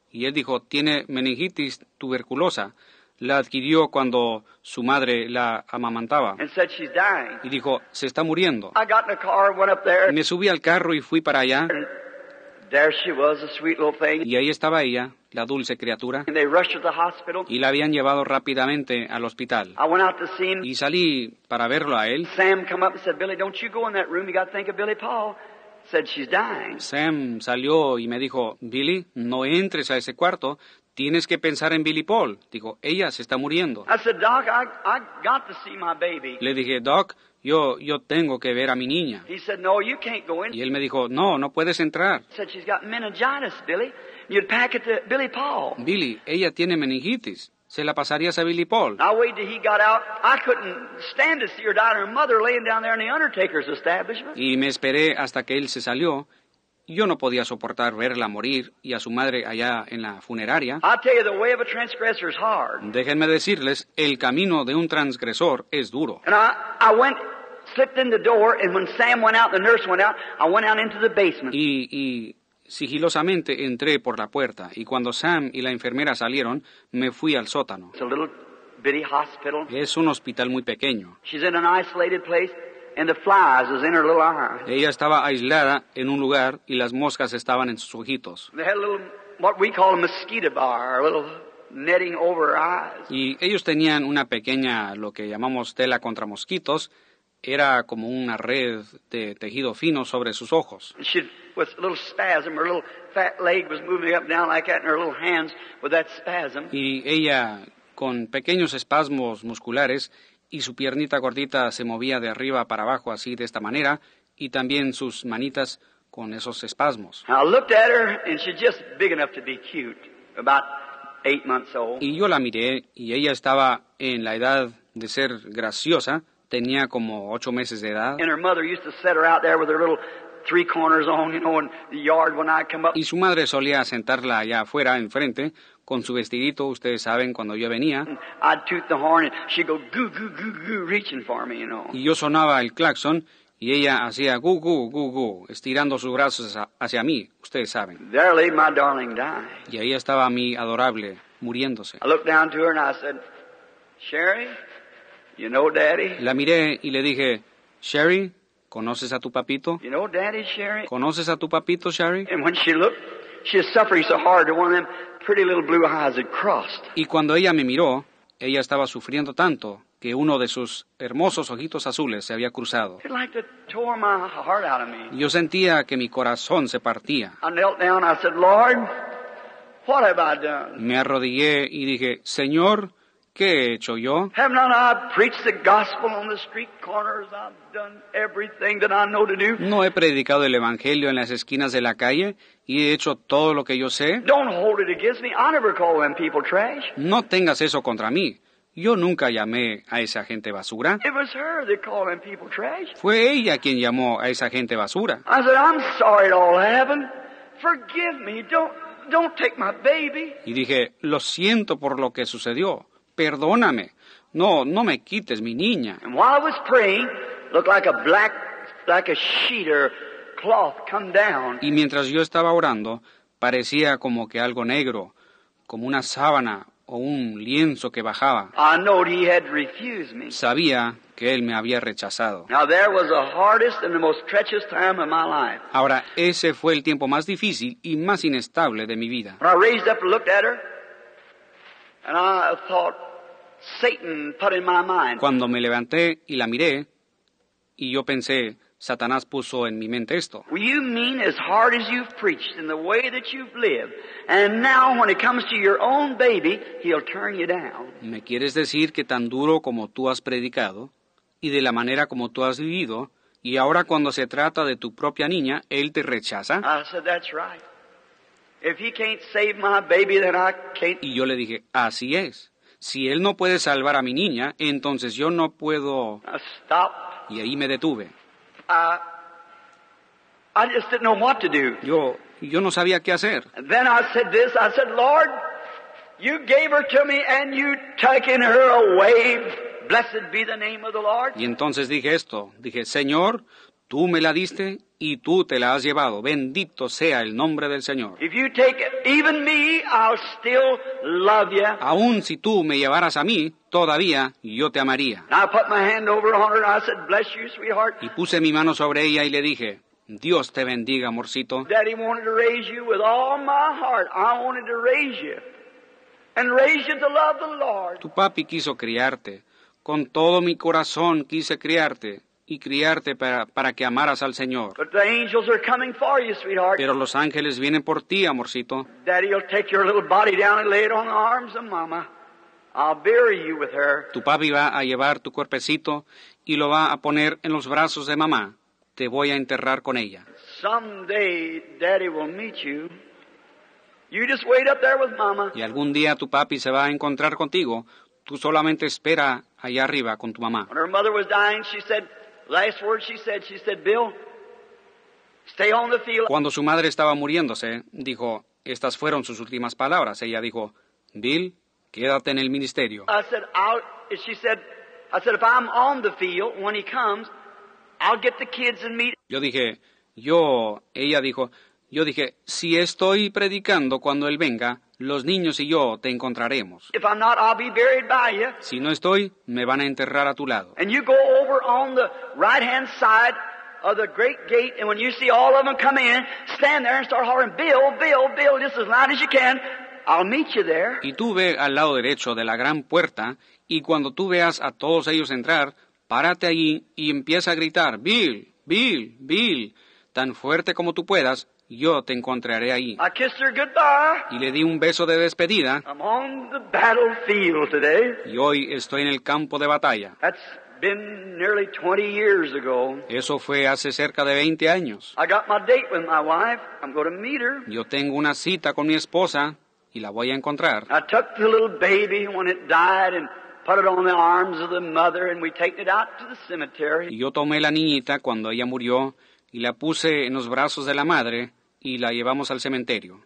Y él dijo, tiene meningitis tuberculosa. La adquirió cuando su madre la amamantaba. And said she's dying. Y dijo, se está muriendo. I got in a car, went up there, Me subí al carro y fui para allá. and there she was, a sweet little thing. Y ahí estaba ella, la dulce criatura. And they rushed her to the hospital. Y la habían llevado rápidamente al hospital. I went out to see him. Y salí para verlo a él. Sam come up and said, Billy, don't you go in that room. You got to think of Billy Paul. Said she's dying. Sam salió y me dijo, Billy, no entres a ese cuarto. Tienes que pensar en Billy Paul. Dijo, ella se está muriendo. I said, Doc, I, I got to see my baby. Le dije, Doc, yo, yo tengo que ver a mi niña. He said, no, you can't go in. Y él me dijo, no, no puedes entrar. He said, she's got meningitis, Billy. You'd pack it to Billy Paul. Billy, ella tiene meningitis. Se la pasarías a Billy Paul. I waited till he got out. I couldn't stand to see her die and her mother laying down there in the undertaker's establishment. Y me esperé hasta que él se salió. Yo no podía soportar verla morir y a su madre allá en la funeraria. I tell you, the way of a transgressor is hard. Déjenme decirles, el camino de un transgresor es duro. And I, I went, slipped in the door, and when Sam went out, the nurse went out, I went out into the basement. Y, y sigilosamente entré por la puerta, y cuando Sam y la enfermera salieron, me fui al sótano. It's a little bitty hospital. Es un hospital muy pequeño. She's in an isolated place, and the flies is in her little eye. Ella estaba aislada en un lugar y las moscas estaban en sus ojitos. They had a little, what we call a mosquito bar, a little netting over her eyes. Y ellos tenían una pequeña, lo que llamamos tela contra mosquitos, era como una red de tejido fino sobre sus ojos. And she, with a little spasm, her little fat leg was moving up and down like that, and her little hands with that spasm. Y ella, con pequeños espasmos musculares, y su piernita gordita se movía de arriba para abajo así de esta manera, y también sus manitas con esos espasmos. I looked at her, and she's just big enough to be cute, about eight months old. Y yo la miré, y ella estaba en la edad de ser graciosa, tenía como ocho meses de edad. And her mother used to set her out there with her little three corners on, you know, in the yard when I come up. Y su madre solía sentarla allá afuera, enfrente, con su vestidito, ustedes saben, cuando yo venía. I'd toot the horn, and she'd go goo, goo, goo, goo, reaching for me, you know. Y yo sonaba el claxon, y ella hacía gu, gu, gu, gu, estirando sus brazos hacia mí, ustedes saben. There lay my darling dying. Y ahí estaba mi adorable, muriéndose. I looked down to her and I said, Sherry, you know Daddy? La miré y le dije, Sherry, ¿conoces a tu papito? You know Daddy, Sherry? ¿Conoces a tu papito, Sherry? And when she looked, she was suffering so hard that one of them pretty little blue eyes had crossed. Y cuando ella me miró, ella estaba sufriendo tanto que uno de sus hermosos ojitos azules se había cruzado. It like to tore my heart out of me. Yo sentía que mi corazón se partía. I knelt down, I said, Lord, what have I done? Me arrodillé y dije, Señor, ¿qué he hecho yo? Have not I preached the gospel on the street corners? I've done everything that I know to do. ¿No he predicado el evangelio en las esquinas de la calle y he hecho todo lo que yo sé? Don't hold it against me. I never call them people trash. No tengas eso contra mí. Yo nunca llamé a esa gente basura. It was her that called them people trash. Fue ella quien llamó a esa gente basura. I said, I'm sorry it all happened. Forgive me. Don't, don't take my baby. Y dije, lo siento por lo que sucedió. Perdóname. No, no me quites mi niña. And while I was praying, looked like a black, like a sheet or cloth come down. Y mientras yo estaba orando, parecía como que algo negro, como una sábana o un lienzo que bajaba. I knowed he had refused me. Sabía que él me había rechazado. Now there was the hardest and the most treacherous time of my life. Ahora, ese fue el tiempo más difícil y más inestable de mi vida. When I raised up and looked at her, and I thought, Satan put in my mind. Cuando me levanté y la miré, y yo pensé, Satanás puso en mi mente esto. Well, you mean as hard as you've preached and the way that you've lived, and now when it comes to your own baby, he'll turn you down. ¿Me quieres decir que tan duro como tú has predicado, y de la manera como tú has vivido, y ahora cuando se trata de tu propia niña, él te rechaza? I said, that's right. If he can't save my baby, then I can't. Y yo le dije, así es. Si él no puede salvar a mi niña, entonces yo no puedo... I stopped. Y ahí me detuve. I, I just didn't know what to do. Yo, yo no sabía qué hacer. And then I said this, I said, Lord, you gave her to me and you taken her away blessed be the name of the Lord. Y entonces dije esto, dije, Señor, tú me la diste y tú te la has llevado. Bendito sea el nombre del Señor. If you take it, even me, I'll still love you. Aun si tú me llevaras a mí, todavía yo te amaría. And I put my hand over on her and I said, bless you, sweetheart. Y puse mi mano sobre ella y le dije, Dios te bendiga, amorcito. Daddy wanted to raise you with all my heart. I wanted to raise you. And raise you to love the Lord. Tu papi quiso criarte. Con todo mi corazón quise criarte. Y criarte para, para que amaras al Señor. But the angels are coming for you, sweetheart. Pero los ángeles vienen por ti, amorcito. Daddy will take your little body down and lay it on the arms of Mama. I'll bury you with her. Tu papi va a llevar tu cuerpecito y lo va a poner en los brazos de mamá. Te voy a enterrar con ella. Someday, Daddy will meet you. You just wait up there with Mama. Y algún día tu papi se va a encontrar contigo. Tú solamente espera allá arriba con tu mamá. When her mother was dying, she said, last word she said, she said, Bill, stay on the field. Cuando su madre estaba muriéndose, dijo, estas fueron sus últimas palabras. Ella dijo, Bill, quédate en el ministerio. I said, I'll, she said, I said, if I'm on the field when he comes, I'll get the kids and meet. Yo dije, yo, ella dijo, yo dije, si estoy predicando cuando él venga, los niños y yo te encontraremos. If I'm not, I'll be buried by you. Si no estoy, me van a enterrar a tu lado. And you go over on the right-hand side of the great gate, and when you see all of them come in, stand there and start hollering, Bill, Bill, Bill, just as loud as you can. I'll meet you there. Y tú ve al lado derecho de la gran puerta, y cuando tú veas a todos ellos entrar, párate allí y empieza a gritar, Bill, Bill, Bill, tan fuerte como tú puedas, yo te encontraré ahí. I kissed her goodbye. Y le di un beso de despedida, I'm on the battlefield today. y hoy estoy en el campo de batalla. That's been nearly twenty years ago. Eso fue hace cerca de veinte años. I got my date with my wife. I'm going to meet her. Yo tengo una cita con mi esposa, y la voy a encontrar. I took the little baby when it died and put it on the arms of the mother, and we taken it out to the cemetery. Y yo tomé la niñita cuando ella murió, y la puse en los brazos de la madre, y la llevamos al cementerio.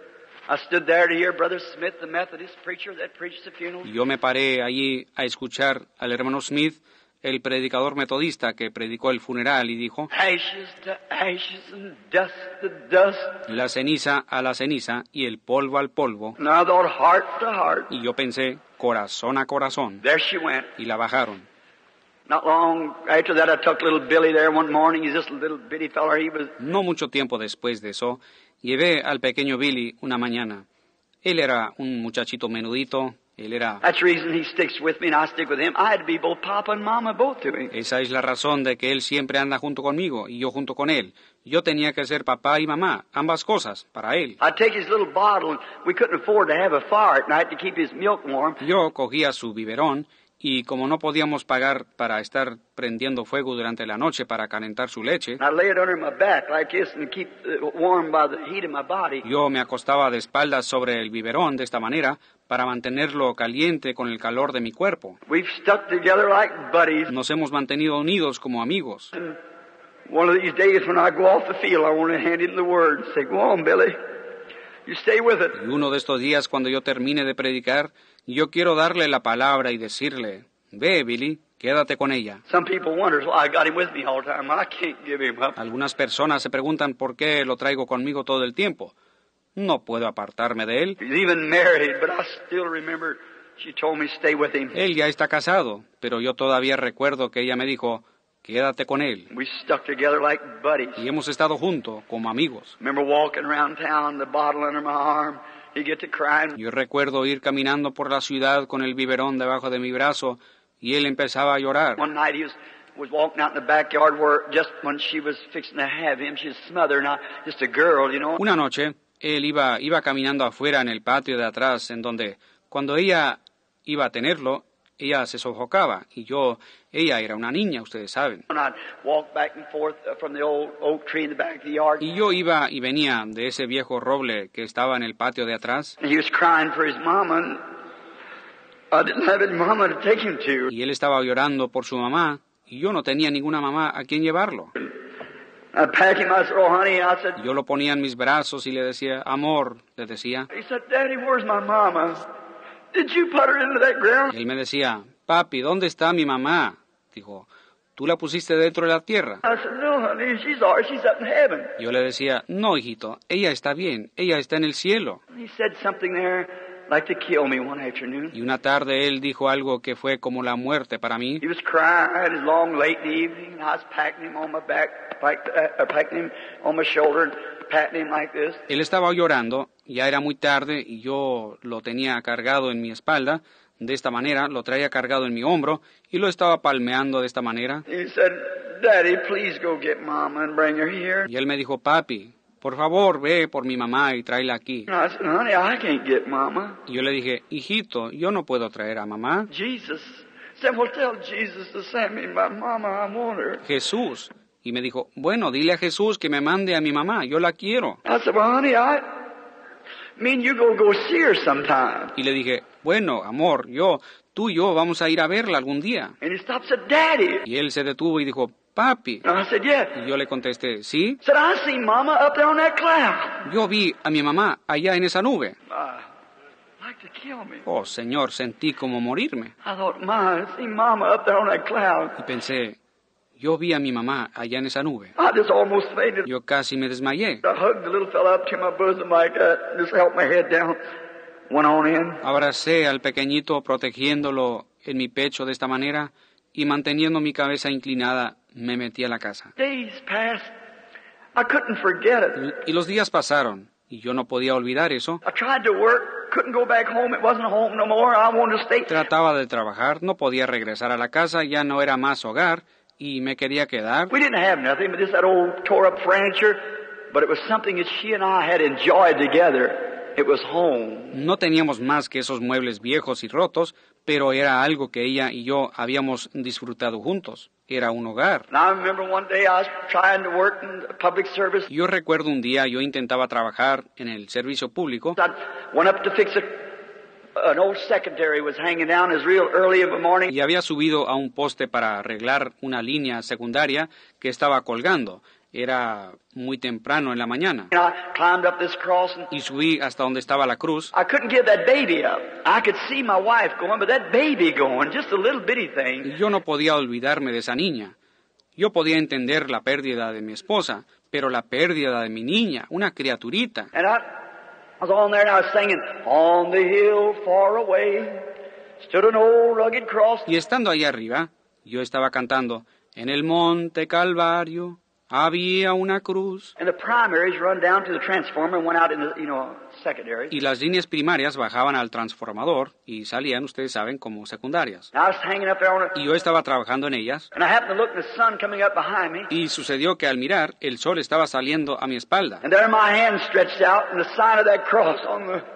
I stood there to hear Brother Smith, the Methodist preacher that preached the funeral. Y yo me paré allí a escuchar al hermano Smith, el predicador metodista que predicó el funeral, y dijo, Ashes to ashes and dust to dust. la ceniza a la ceniza y el polvo al polvo. And I thought heart to heart. Y yo pensé, corazón a corazón. There she went. Y la bajaron. Not long after that, I took little Billy there one morning. He's just a little bitty feller. He was. No mucho tiempo después de eso, llevé al pequeño Billy una mañana. Él era un muchachito menudito. Él era... That's the reason he sticks with me and I stick with him. I had to be both Papa and Mama both to him. Esa es la razón de que él siempre anda junto conmigo y yo junto con él. Yo tenía que ser papá y mamá, ambas cosas, para él. I'd take his little bottle, and we couldn't afford to have a fire at night to keep his milk warm. Yo cogía su biberón y como no podíamos pagar para estar prendiendo fuego durante la noche para calentar su leche, I'd lay it under my back like this and keep it warm by the heat of my body. yo me acostaba de espaldas sobre el biberón de esta manera para mantenerlo caliente con el calor de mi cuerpo. We've stuck together like buddies. Nos hemos mantenido unidos como amigos. And one of these days when I go off the field, I want to hand him the word and say, go on, Billy. You stay with it. Y uno de estos días, cuando yo termine de predicar, yo quiero darle la palabra y decirle, ve, Billy, quédate con ella. Some people wonder why I got him with me all the time. I can't give him up. Algunas personas se preguntan por qué lo traigo conmigo todo el tiempo. No puedo apartarme de él. He's even married, but I still remember she told me stay with him. Él ya está casado, pero yo todavía recuerdo que ella me dijo, quédate con él. We stuck together like buddies. Y hemos estado juntos como amigos. Remember walking around town, the bottle under my arm. He'd get to crying. Yo recuerdo ir caminando por la ciudad con el biberón debajo de mi brazo y él empezaba a llorar. One night he was was walking out in the backyard where just when she was fixing to have him, she was smothered, not just a girl, you know. Una noche él iba iba caminando afuera en el patio de atrás, en donde cuando ella iba a tenerlo, ella se sofocaba y yo, ella era una niña, ustedes saben. And I'd walk back and forth from the old oak tree in the back of the yard. Y yo iba y venía de ese viejo roble que estaba en el patio de atrás. And he was crying for his mama, and I didn't have any mama to take him to. Y él estaba llorando por su mamá y yo no tenía ninguna mamá a quien llevarlo. I'd pat him, I said, oh honey, I said. Yo lo ponía en mis brazos y le decía, amor, le decía. He said, Daddy, where's my mama? Did you put her into that ground? Él me decía, papi, ¿dónde está mi mamá? Dijo, ¿tú la pusiste dentro de la tierra? I said, no, honey, she's all right. She's up in heaven. Yo le decía, no, hijito, ella está bien, ella está en el cielo. He said something there like to kill me one afternoon. Y una tarde él dijo algo que fue como la muerte para mí. He was crying. I had his long, late in the evening, and I was packing him on my back, packed, uh, packing him on my shoulder, and patting him like this. Él estaba llorando, ya era muy tarde y yo lo tenía cargado en mi espalda, de esta manera, lo traía cargado en mi hombro y lo estaba palmeando de esta manera. He said, Daddy, please go get Mama and bring her here. Y él me dijo, papi, por favor, ve por mi mamá y tráela aquí. And I said, honey, I can't get Mama. Y yo le dije, hijito, yo no puedo traer a mamá. Jesus said, well, tell Jesus to send me my Mama. I want her. Jesús. Y me dijo, bueno, dile a Jesús que me mande a mi mamá, yo la quiero. I said, well, honey, I mean you go go see her sometime. Y le dije, bueno, amor, yo, tú y yo vamos a ir a verla algún día. And he stopped and said, Daddy. Y él se detuvo y dijo, papi. And I said, yeah. Y yo le contesté, ¿sí? Said, I see Mama up there on that cloud. Yo vi a mi mamá allá en esa nube. Uh, like to kill me. Oh, Señor, sentí como morirme. I thought, Ma, I see Mama up there on that cloud. Y pensé, yo vi a mi mamá allá en esa nube. I just almost fainted. Yo casi me desmayé. I hugged the little fella up to my bosom like that, and just held my head down. Went on in. Abracé al pequeñito protegiéndolo en mi pecho de esta manera y manteniendo mi cabeza inclinada me metí a la casa. Days passed. I couldn't forget it. Y los días pasaron y yo no podía olvidar eso. I tried to work, couldn't go back home. It wasn't home no more. I wanted to stay. Trataba de trabajar, no podía regresar a la casa, ya no era más hogar y me quería quedar. We didn't have nothing but just that old tore up furniture, but it was something that she and I had enjoyed together. It was home. No teníamos más que esos muebles viejos y rotos, pero era algo que ella y yo habíamos disfrutado juntos. Era un hogar. And I remember one day I was trying to work in public service. Yo recuerdo un día yo intentaba trabajar en el servicio público. I went up to fix it. An old secretary was hanging down. It was real early in the morning. Y había subido a un poste para arreglar una línea secundaria que estaba colgando. Era muy temprano en la mañana. And I climbed up this cross and Y subí hasta donde estaba la cruz. I couldn't give that baby up. I could see my wife going, but that baby going, just a little bitty thing. Y yo no podía olvidarme de esa niña. Yo podía entender la pérdida de mi esposa, pero la pérdida de mi niña, una criaturita. And I, I was on there and I was singing, on the hill far away, stood an old rugged cross. Y estando ahí arriba, yo estaba cantando, en el monte Calvario había una cruz. And the primaries run down to the transformer and went out in the, you know, secondary. Y las líneas primarias bajaban al transformador y salían, ustedes saben, como secundarias. And I was hanging up there on it, Y yo estaba trabajando en ellas. and I happened to look and the sun coming up behind me. Y sucedió que al mirar, el sol estaba saliendo a mi espalda. And there my hand stretched out and the sign of that cross on the,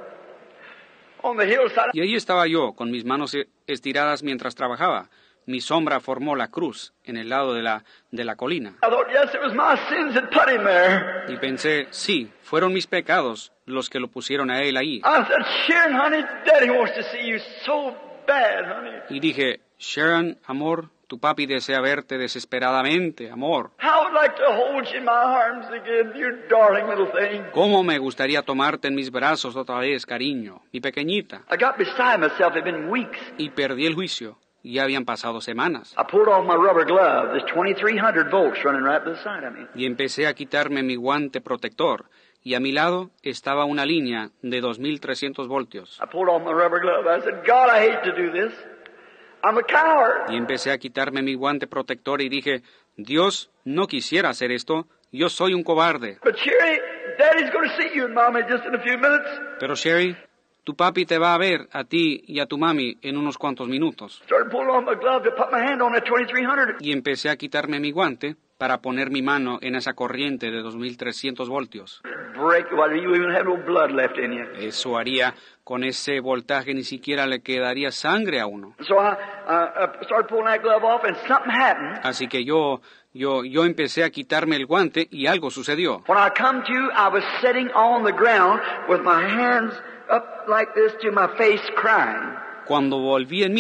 on the hillside. Y ahí estaba yo, con mis manos estiradas mientras trabajaba. Mi sombra formó la cruz en el lado de la, de la colina. I thought, yes, it was my sins that put him there. Y pensé, sí, fueron mis pecados los que lo pusieron a él ahí. I said, Sharon, honey, Daddy wants to see you so bad, honey. Y dije, Sharon, amor, tu papi desea verte desesperadamente, amor. How I'd like to hold you in my arms again, you darling little thing. ¿Cómo me gustaría tomarte en mis brazos otra vez, cariño, mi pequeñita? I got beside myself. It had been weeks. Y perdí el juicio. Ya habían pasado semanas. I pulled off my rubber glove. There's twenty-three hundred volts running right beside of me. Y empecé a quitarme mi guante protector. Y a mi lado estaba una línea de dos mil trescientos voltios. I pulled off my rubber glove. I said, God, I hate to do this. I'm a coward. Y empecé a quitarme mi guante protector y dije, Dios, no quisiera hacer esto. Yo soy un cobarde. But Sherry, Daddy's going to see you and Mommy just in a few minutes. Pero Sherry, tu papi te va a ver a ti y a tu mami en unos cuantos minutos. Started pulling off my glove to put my hand on that twenty-three hundred. Y empecé a quitarme mi guante para poner mi mano en esa corriente de dos mil trescientos voltios. Break, well, you even have no blood left in you. Eso haría, con ese voltaje ni siquiera le quedaría sangre a uno. So I, uh, I started pulling that glove off, and something happened. Así que yo, yo, yo empecé a quitarme el guante y algo sucedió. When I come to, I was sitting on the ground with my hands up like this to my face, crying. Cuando volví en mí,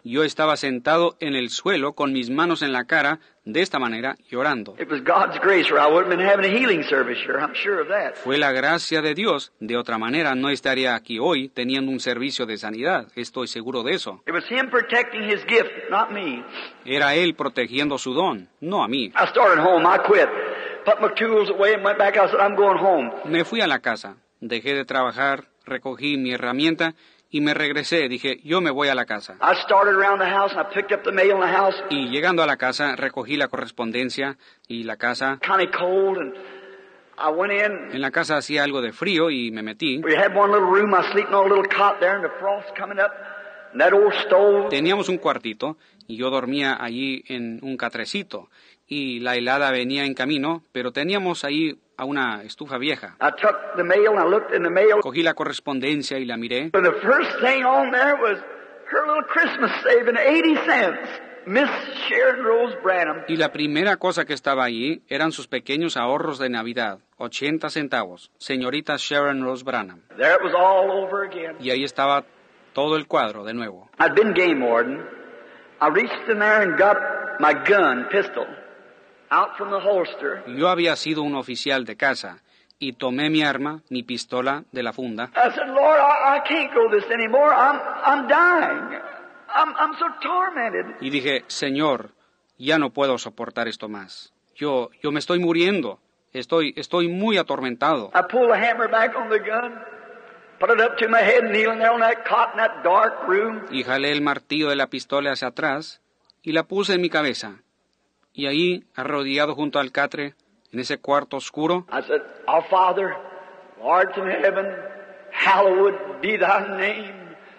Yo estaba sentado en el suelo con mis manos en la cara, de esta manera, llorando. It was God's grace, or I wouldn't have been having a healing service here. I'm sure of that. Fue la gracia de Dios. De otra manera, no estaría aquí hoy teniendo un servicio de sanidad. Estoy seguro de eso. It was Him protecting His gift, not me. Era Él protegiendo su don, no a mí. I started home. I quit. Put my tools away and went back. I said, I'm going home. Me fui a la casa. Dejé de trabajar, recogí mi herramienta y me regresé. Dije, yo me voy a la casa. I started around the house and I picked up the mail in the house. Y llegando a la casa, recogí la correspondencia y la casa. Kind of cold, and I went in. En la casa hacía algo de frío y me metí. We had one little room. I was sleeping on a little cot there, and the frost coming up. And that old stove. Teníamos un cuartito y yo dormía allí en un catrecito. Y la helada venía en camino, pero teníamos ahí a una estufa vieja. I took the mail and I looked in the mail. Cogí la correspondencia y la miré. And the first thing on there was her little Christmas saving, eighty cents. Miss Sharon Rose Branham. Y la primera cosa que estaba allí eran sus pequeños ahorros de Navidad, ochenta centavos. Señorita Sharon Rose Branham. There it was all over again. Y ahí estaba todo el cuadro de nuevo. I'd been game warden. I reached in there and got my gun, pistol, out from the holster. Yo había sido un oficial de casa y tomé mi arma, mi pistola, de la funda. I said, Lord, I, I can't go this anymore. I'm, I'm dying. I'm, I'm so tormented. Y dije, Señor, ya no puedo soportar esto más. Yo, yo me estoy muriendo. Estoy, estoy muy atormentado. I pulled the hammer back on the gun, put it up to my head, kneeling there on that cot in that dark room. Y jalé el martillo de la pistola hacia atrás y la puse en mi cabeza. Y ahí, arrodillado junto al catre, en ese cuarto oscuro, I said, Our Father, Lord in heaven, hallowed be thy name.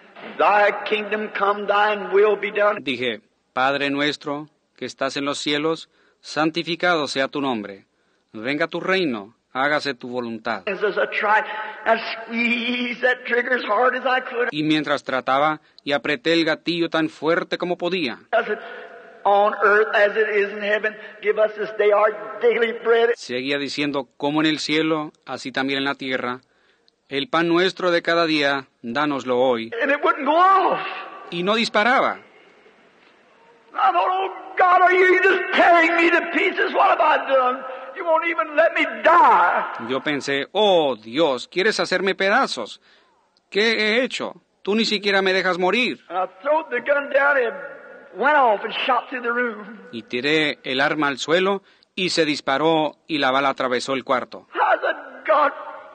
Thy kingdom come, thine will be done. dije, Padre nuestro, que estás en los cielos, santificado sea tu nombre. Venga tu reino, hágase tu voluntad. As I tried, I squeezed that trigger as hard as I could. Y mientras trataba, y apreté el gatillo tan fuerte como podía. I said, On earth as it is in heaven, give us this day our daily bread. Seguía diciendo, como en el cielo, así también en la tierra. El pan nuestro de cada día, dánoslo hoy. And it wouldn't go off. Y no disparaba. I thought, oh God, are you just tearing me to pieces? What have I done? You won't even let me die. Yo pensé, oh Dios, ¿quieres hacerme pedazos? ¿Qué he hecho? Tú ni siquiera me dejas morir. And I threw the gun down and went off and shot through the room. Y tiré el arma al suelo y se disparó y la bala atravesó el cuarto. I said, God,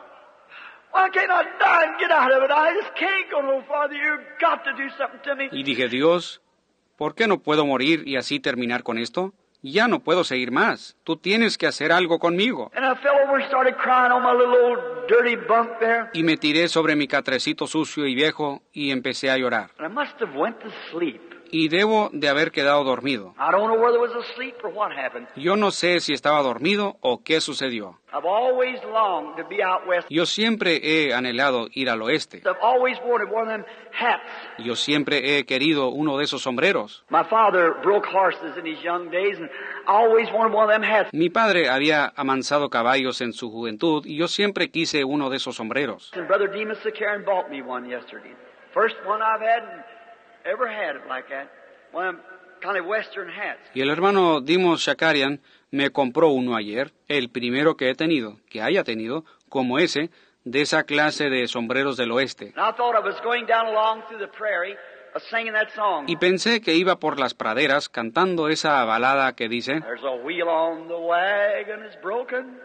why can't I die and get out of it? I just can't go no farther. You've got to do something to me. Y dije, Dios, ¿por qué no puedo morir y así terminar con esto? Ya no puedo seguir más. Tú tienes que hacer algo conmigo. And I fell over and started crying on my little old dirty bunk there. Y me tiré sobre mi catrecito sucio y viejo y empecé a llorar. And I must have went to sleep. Y debo de haber quedado dormido. I don't know whether I was asleep or what happened. Yo no sé si estaba dormido o qué sucedió. I've always longed to be out west. Yo siempre he anhelado ir al oeste. I've always wanted one of them hats. Yo siempre he querido uno de esos sombreros. My father broke horses in his young days, and I always wanted one of them hats. Mi padre había amansado caballos en su juventud y yo siempre quise uno de esos sombreros. And Brother Demas Sakarin bought me one yesterday. First one I've had, ever had it like that. One of them kind of western hats. Y el hermano Dimos Shakarian me compró uno ayer, el primero que he tenido, que haya tenido, como ese, de esa clase de sombreros del oeste. And I thought I was going down along through the prairie, uh, singing that song. Y pensé que iba por las praderas cantando esa balada que dice: There's a wheel on the wagon, it's broken.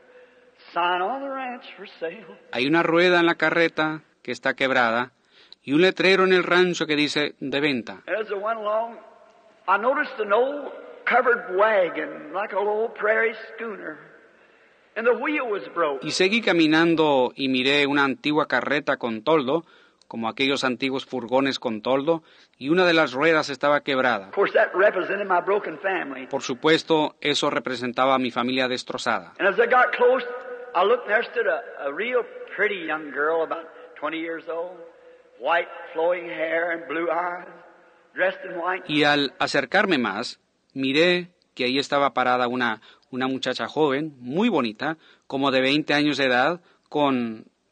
Sign on the ranch for sale. Hay una rueda en la carreta que está quebrada y un letrero en el rancho que dice de venta. As I went along, I noticed an old covered wagon, like a old prairie schooner, and the wheel was broke. Y seguí caminando y miré una antigua carreta con toldo, como aquellos antiguos furgones con toldo, y una de las ruedas estaba quebrada. Of course, that represented my broken family. Por supuesto, eso representaba a mi familia destrozada. And as I got close, I looked, and there stood a, a real pretty young girl, about twenty years old, white flowing hair and blue eyes, dressed in white. Y al acercarme más, miré que ahí estaba parada una, una muchacha joven, muy bonita, como de veinte años de edad, con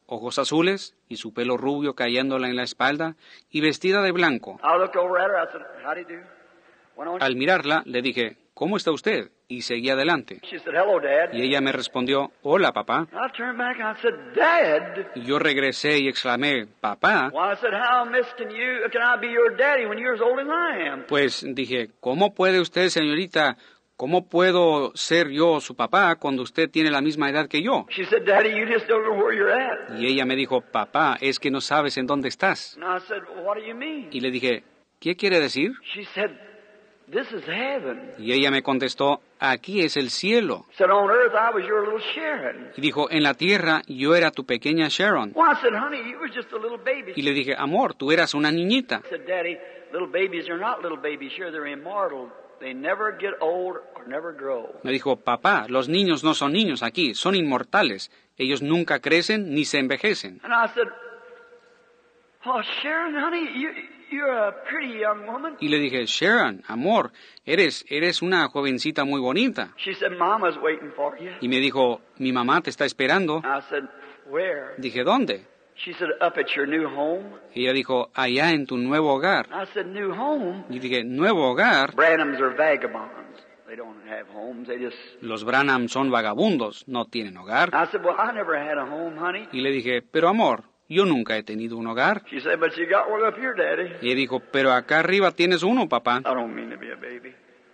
ojos azules y su pelo rubio cayéndole en la espalda y vestida de blanco. I looked over at her. I said, "Howdy do?" Went on. Al mirarla, le dije, ¿cómo está usted? Y seguí adelante. She said, "Hello, Dad." Y ella me respondió, hola, papá. I turned back and I said, "Dad." Y yo regresé y exclamé, papá. Well, I said, "How, miss, can you, can I be your daddy when you're as old as I am?" Pues dije, ¿cómo puede usted, señorita, cómo puedo ser yo su papá cuando usted tiene la misma edad que yo? She said, "Daddy, you just don't know where you're at." Y ella me dijo, papá, es que no sabes en dónde estás. And I said, "Well, what do you mean?" Y le dije, ¿qué quiere decir? She said, "This is heaven." Y ella me contestó, aquí es el cielo. Said, "On earth I was your little Sharon." Y dijo, en la tierra yo era tu pequeña Sharon. Well, I said, "Honey, you was just a little baby." Y le dije, amor, tú eras una niñita. I said, "Daddy, little babies are not little babies here. They're immortal. They never get old or never grow." Me dijo, papá, los niños no son niños aquí, son inmortales. Ellos nunca crecen ni se envejecen. And I said, "Oh, Sharon, honey, you, you're a pretty young woman." Y le dije, Sharon, amor, eres, eres una jovencita muy bonita. She said, "Mama's waiting for you." Y me dijo, mi mamá te está esperando. I said, "Where?" Dije, ¿dónde? She said, "Up at your new home." Y ella dijo, allá en tu nuevo hogar. I said, "New home?" Y dije, ¿nuevo hogar? Branhams are vagabonds. They don't have homes. They just... Los Branham son vagabundos, no tienen hogar. I said, "Well, I never had a home, honey." Y le dije, pero amor, yo nunca he tenido un hogar. She said, "But you got one up here, Daddy." Y ella dijo, pero acá arriba tienes uno, papá. I don't mean to be a baby.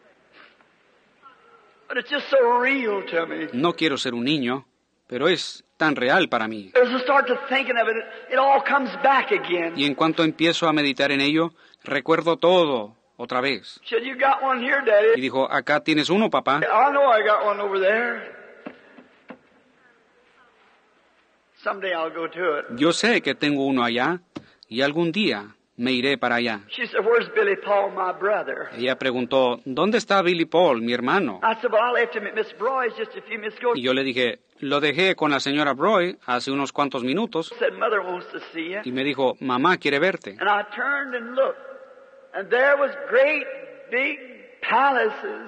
But it's just so real to me. No quiero ser un niño, pero es tan real para mí. As I start to thinking of it, it all comes back again. Y en cuanto empiezo a meditar en ello, recuerdo todo otra vez. She said, "You got one here, Y Daddy." dijo, acá tienes uno, papá. I know I got one over there. Someday I'll go to it. Yo sé que tengo uno allá, y algún día me iré para allá. She said, "Where's Billy Paul, my brother?" Ella preguntó, ¿dónde está Billy Paul, mi hermano? I said, "Well, I left him at Miss Broy's just a few minutes ago." Y yo le dije, lo dejé con la señora Broy hace unos cuantos minutos. She said, "Mother wants to see you." Y me dijo, mamá quiere verte. And I turned and looked, and there was great big palaces,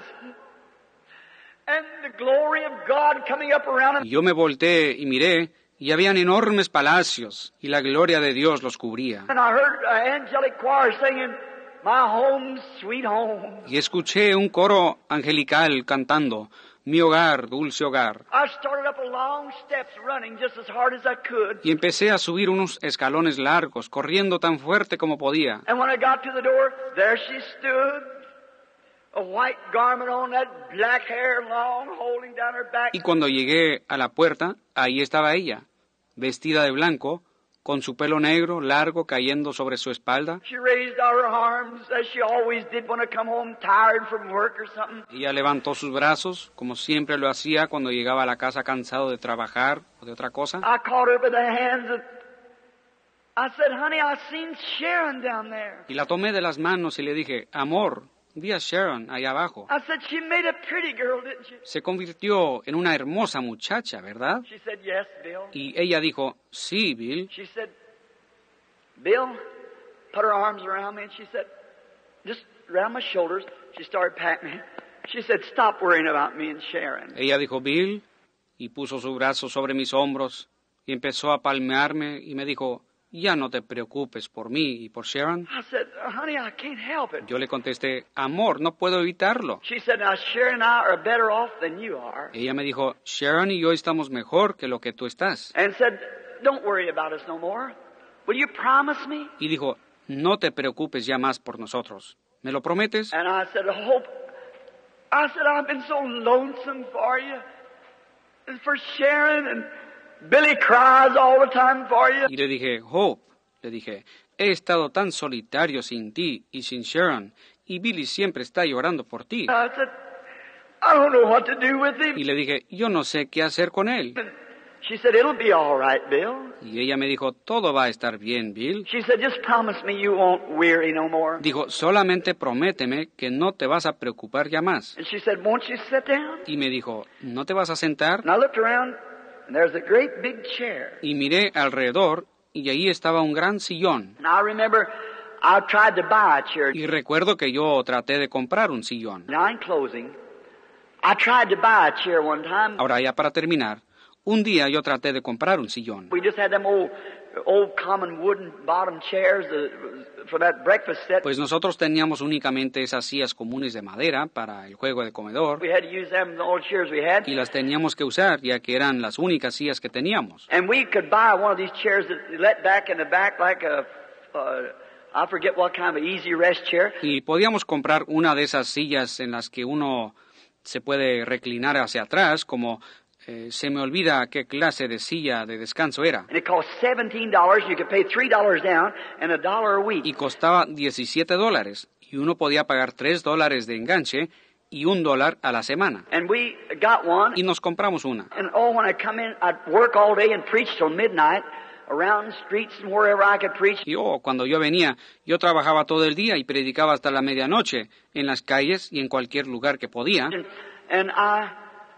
and the glory of God coming up around them. Y yo me volteé y miré, y habían enormes palacios, y la gloria de Dios los cubría. And I heard an angelic choir singing, "My home, sweet home." Y escuché un coro angelical cantando, mi hogar, dulce hogar. I started up a long steps running just as hard as I could. Y empecé a subir unos escalones largos, corriendo tan fuerte como podía. And when I got to the door, there she stood, a white garment on, that black hair long, holding down her back. Y cuando llegué a la puerta, ahí estaba ella, vestida de blanco, con su pelo negro largo cayendo sobre su espalda. She raised out her arms as she always did when I come home tired from work or something. Ella levantó sus brazos, como siempre lo hacía cuando llegaba a la casa cansado de trabajar o de otra cosa. I caught her by the hands and I said, "Honey, I seen Sharon down there." Y la tomé de las manos y le dije, amor, vi a Sharon allá abajo. I said, "She made a pretty girl, didn't she?" Se convirtió en una hermosa muchacha, ¿verdad? She said, "Yes, Bill." Y ella dijo, sí, Bill. She said, "Bill," put her arms around me and she said, just around my shoulders. She started patting me. She said, "Stop worrying about me and Sharon." Ella dijo, Bill, y puso su brazo sobre mis hombros y empezó a palmearme y me dijo, ya no te preocupes por mí y por Sharon. I said, "Honey, I can't help it." Yo le contesté, amor, no puedo evitarlo. She said, "Now Sharon and I are better off than you are." Ella me dijo, Sharon y yo estamos mejor que lo que tú estás. And said, "Don't worry about us no more. Will you promise me?" Y dijo, no te preocupes ya más por nosotros. ¿Me lo prometes? And I said, "Hope." I said, "I've been so lonesome for you and for Sharon, and Billy cries all the time for you." Y le dije, Hope, le dije, he estado tan solitario sin ti y sin Sharon, y Billy siempre está llorando por ti. I said, "I don't know what to do with him." Y le dije, yo no sé qué hacer con él. And she said, "It'll be all right, Bill." Y ella me dijo, todo va a estar bien, Bill. She said, "Just promise me you won't weary no more." Dijo, solamente prométeme que no te vas a preocupar ya más. And she said, "Won't you sit down?" Y me dijo, ¿no te vas a sentar? And I looked around, and there's a great big chair. Y miré alrededor, y ahí estaba un gran sillón. And I remember I tried to buy a chair. Y recuerdo que yo traté de comprar un sillón. Now in closing, I tried to buy a chair one time. Ahora ya para terminar, un día yo traté de comprar un sillón. We just had them old, old common wooden bottom chairs uh, for that breakfast set. Pues nosotros teníamos únicamente esas sillas comunes de madera para el juego de comedor We had to use them, the old chairs we had. y las teníamos que usar ya que eran las únicas sillas que teníamos. And we could buy one of these chairs that let back in the back like a, uh, I forget what kind of easy rest chair. Y podíamos comprar una de esas sillas en las que uno se puede reclinar hacia atrás, como eh, se me olvida qué clase de silla de descanso era. And it cost seventeen dollars. You could pay three dollars down and a dollar a week. Y costaba diecisiete dólares y uno podía pagar tres dólares de enganche y un dólar a la semana. And we got one. Y nos compramos una. And oh, when I come in, I'd work all day and preach till midnight around the streets and wherever I could preach. Y oh, cuando yo venía, yo trabajaba todo el día y predicaba hasta la medianoche en las calles y en cualquier lugar que podía. And, and I,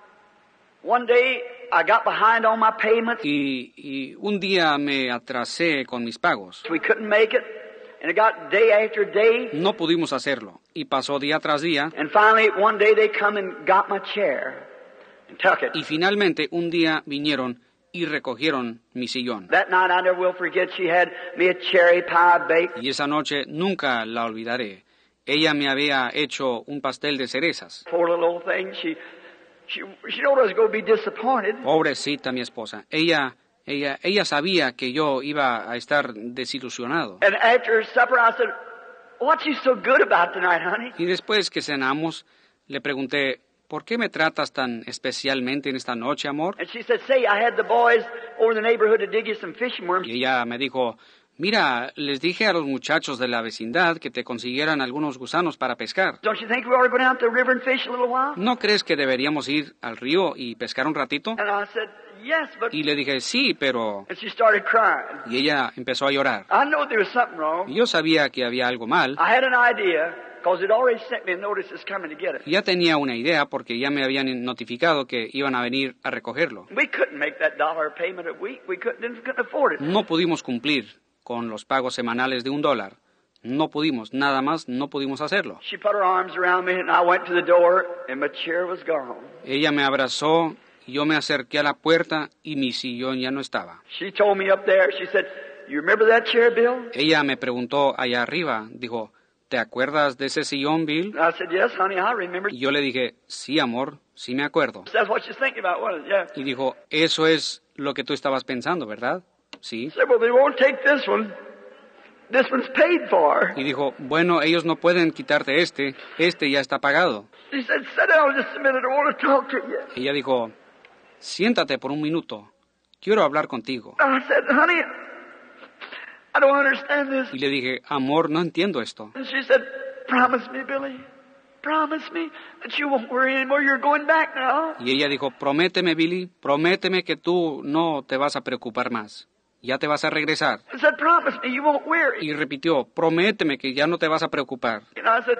one day, I got behind on my payments. Y, y un día me atrasé con mis pagos. We couldn't make it. And it got day after day. No pudimos hacerlo. Y pasó día tras día. And finally, one day they come and got my chair and took it. Y finalmente, un día vinieron y recogieron mi sillón. That night I never will forget, she had me a cherry pie baked. Y esa noche nunca la olvidaré. Ella me había hecho un pastel de cerezas. Poor little old thing, she, she, she knew I was going to be disappointed. Pobrecita mi esposa. Ella, ella, ella sabía que yo iba a estar desilusionado. And after supper I said, what's you so good about tonight, honey? Y después que cenamos, le pregunté, ¿por qué me tratas tan especialmente en esta noche, amor? And she said, say, I had the boys over in the neighborhood to dig you some fishing worms. Y ella me dijo, mira, les dije a los muchachos de la vecindad que te consiguieran algunos gusanos para pescar. Don't you think we ought to go down to the river and fish a little while? ¿No crees que deberíamos ir al río y pescar un ratito? And I said, yes, but... Y le dije, sí, pero... And she started crying. Y ella empezó a llorar. I know there was something wrong. Y yo sabía que había algo mal. I had an idea, because it already sent me a notice it's coming to get it. Ya tenía una idea porque ya me habían notificado que iban a venir a recogerlo. We couldn't make that dollar payment a week. We couldn't, couldn't afford it. No pudimos cumplir con los pagos semanales de un dólar. No pudimos, nada más, no pudimos hacerlo. She put her arms around me and I went to the door and my chair was gone. Ella me abrazó y yo me acerqué a la puerta y mi sillón ya no estaba. She told me up there, she said, you remember that chair, Bill? Ella me preguntó allá arriba, dijo, ¿te acuerdas de ese sillón, Bill? And I said, yes, honey, I remember. Y yo le dije, sí, amor, sí me acuerdo. That's what she's thinking about, wasn't it? Yeah. Y dijo, eso es lo que tú estabas pensando, ¿verdad? Sí. I said, well, they won't take this one. This one's paid for. Y dijo, bueno, ellos no pueden quitarte este, este ya está pagado. She said, sit down just a minute, I want to talk to you. Ella dijo, siéntate por un minuto, quiero hablar contigo. I said, honey, I don't understand this. Y le dije, amor, no entiendo esto. And she said, promise me, Billy. Promise me that you won't worry anymore. You're going back now. Y ella dijo, prométeme, Billy, prométeme que tú no te vas a preocupar más. Ya te vas a regresar. I said, promise me you won't worry. Y repitió, prométeme que ya no te vas a preocupar. And I said,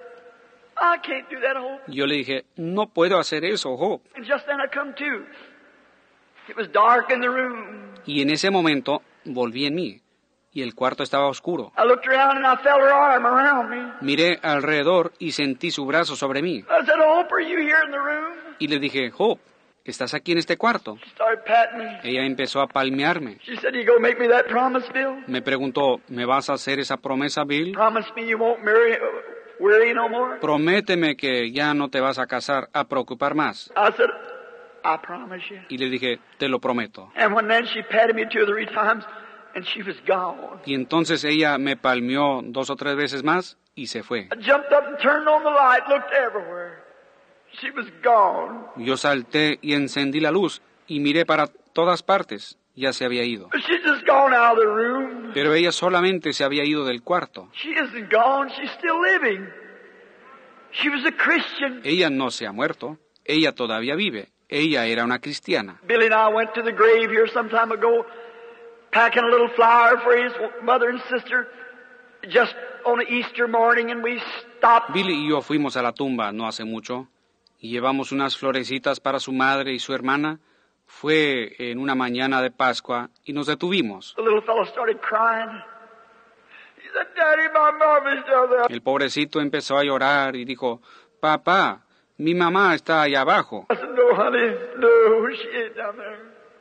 I can't do that, Hope. Y yo le dije, no puedo hacer eso, Hope. And just then I come to. It was dark in the room. Y en ese momento volví en mí. Y el cuarto estaba oscuro. I looked around and I felt her arm around me. Miré alrededor y sentí su brazo sobre mí. I said, Hope, are you here in the room? Y le dije, Hope, ¿estás aquí en este cuarto? She started patting me. Ella empezó a palmearme. She said, you gonna make me that promise, Bill? Me preguntó, ¿me vas a hacer esa promesa, Bill? Promise me you won't marry, uh, worry no more? Prométeme que ya no te vas a casar a preocupar más. I said, I promise you. Y le dije, te lo prometo. And when then she patted me two or three times, and she was gone. Y entonces ella me palmeó dos o tres veces más y se fue. I jumped up and turned on the light, looked everywhere. She was gone. Yo salté y encendí la luz y miré para todas partes. Ya se había ido. She's just gone out of the room. Pero ella solamente se había ido del cuarto. She isn't gone. She's still living. She was a Christian. Ella no se ha muerto. Ella todavía vive. Ella era una cristiana. Billy and I went to the grave here some time ago, packing a little flower for his mother and sister, just on an Easter morning, and we stopped. Billy y yo fuimos a la tumba no hace mucho y llevamos unas florecitas para su madre y su hermana. Fue en una mañana de Pascua y nos detuvimos. The little fellow started crying. He said, Daddy, my mom is down there. El pobrecito empezó a llorar y dijo, papá, mi mamá está allá abajo. I said, no, honey, no, she ain't down there.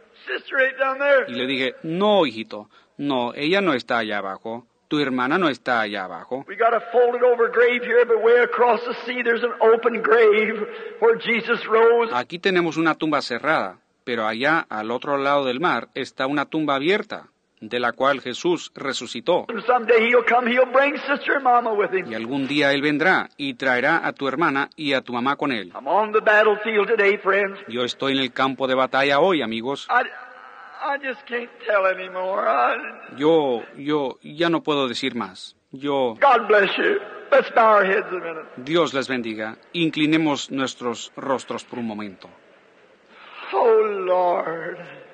Sister ain't down there. Y le dije, no, hijito, no, ella no está allá abajo. Tu hermana no está allá abajo. We got a folded over grave here, but way across the sea there's an open grave where Jesus rose. Aquí tenemos una tumba cerrada, pero allá al otro lado del mar está una tumba abierta, de la cual Jesús resucitó. And someday he'll come, he'll bring sister and mama with him. Y algún día Él vendrá y traerá a tu hermana y a tu mamá con Él. I'm on the battlefield today, friends. Yo estoy en el campo de batalla hoy, amigos. I, I just can't tell anymore. I, Yo, yo, ya no puedo decir más. Yo, God bless you. Let's bow our heads a minute. Dios les bendiga. Inclinemos nuestros rostros por un momento. Oh, Lord.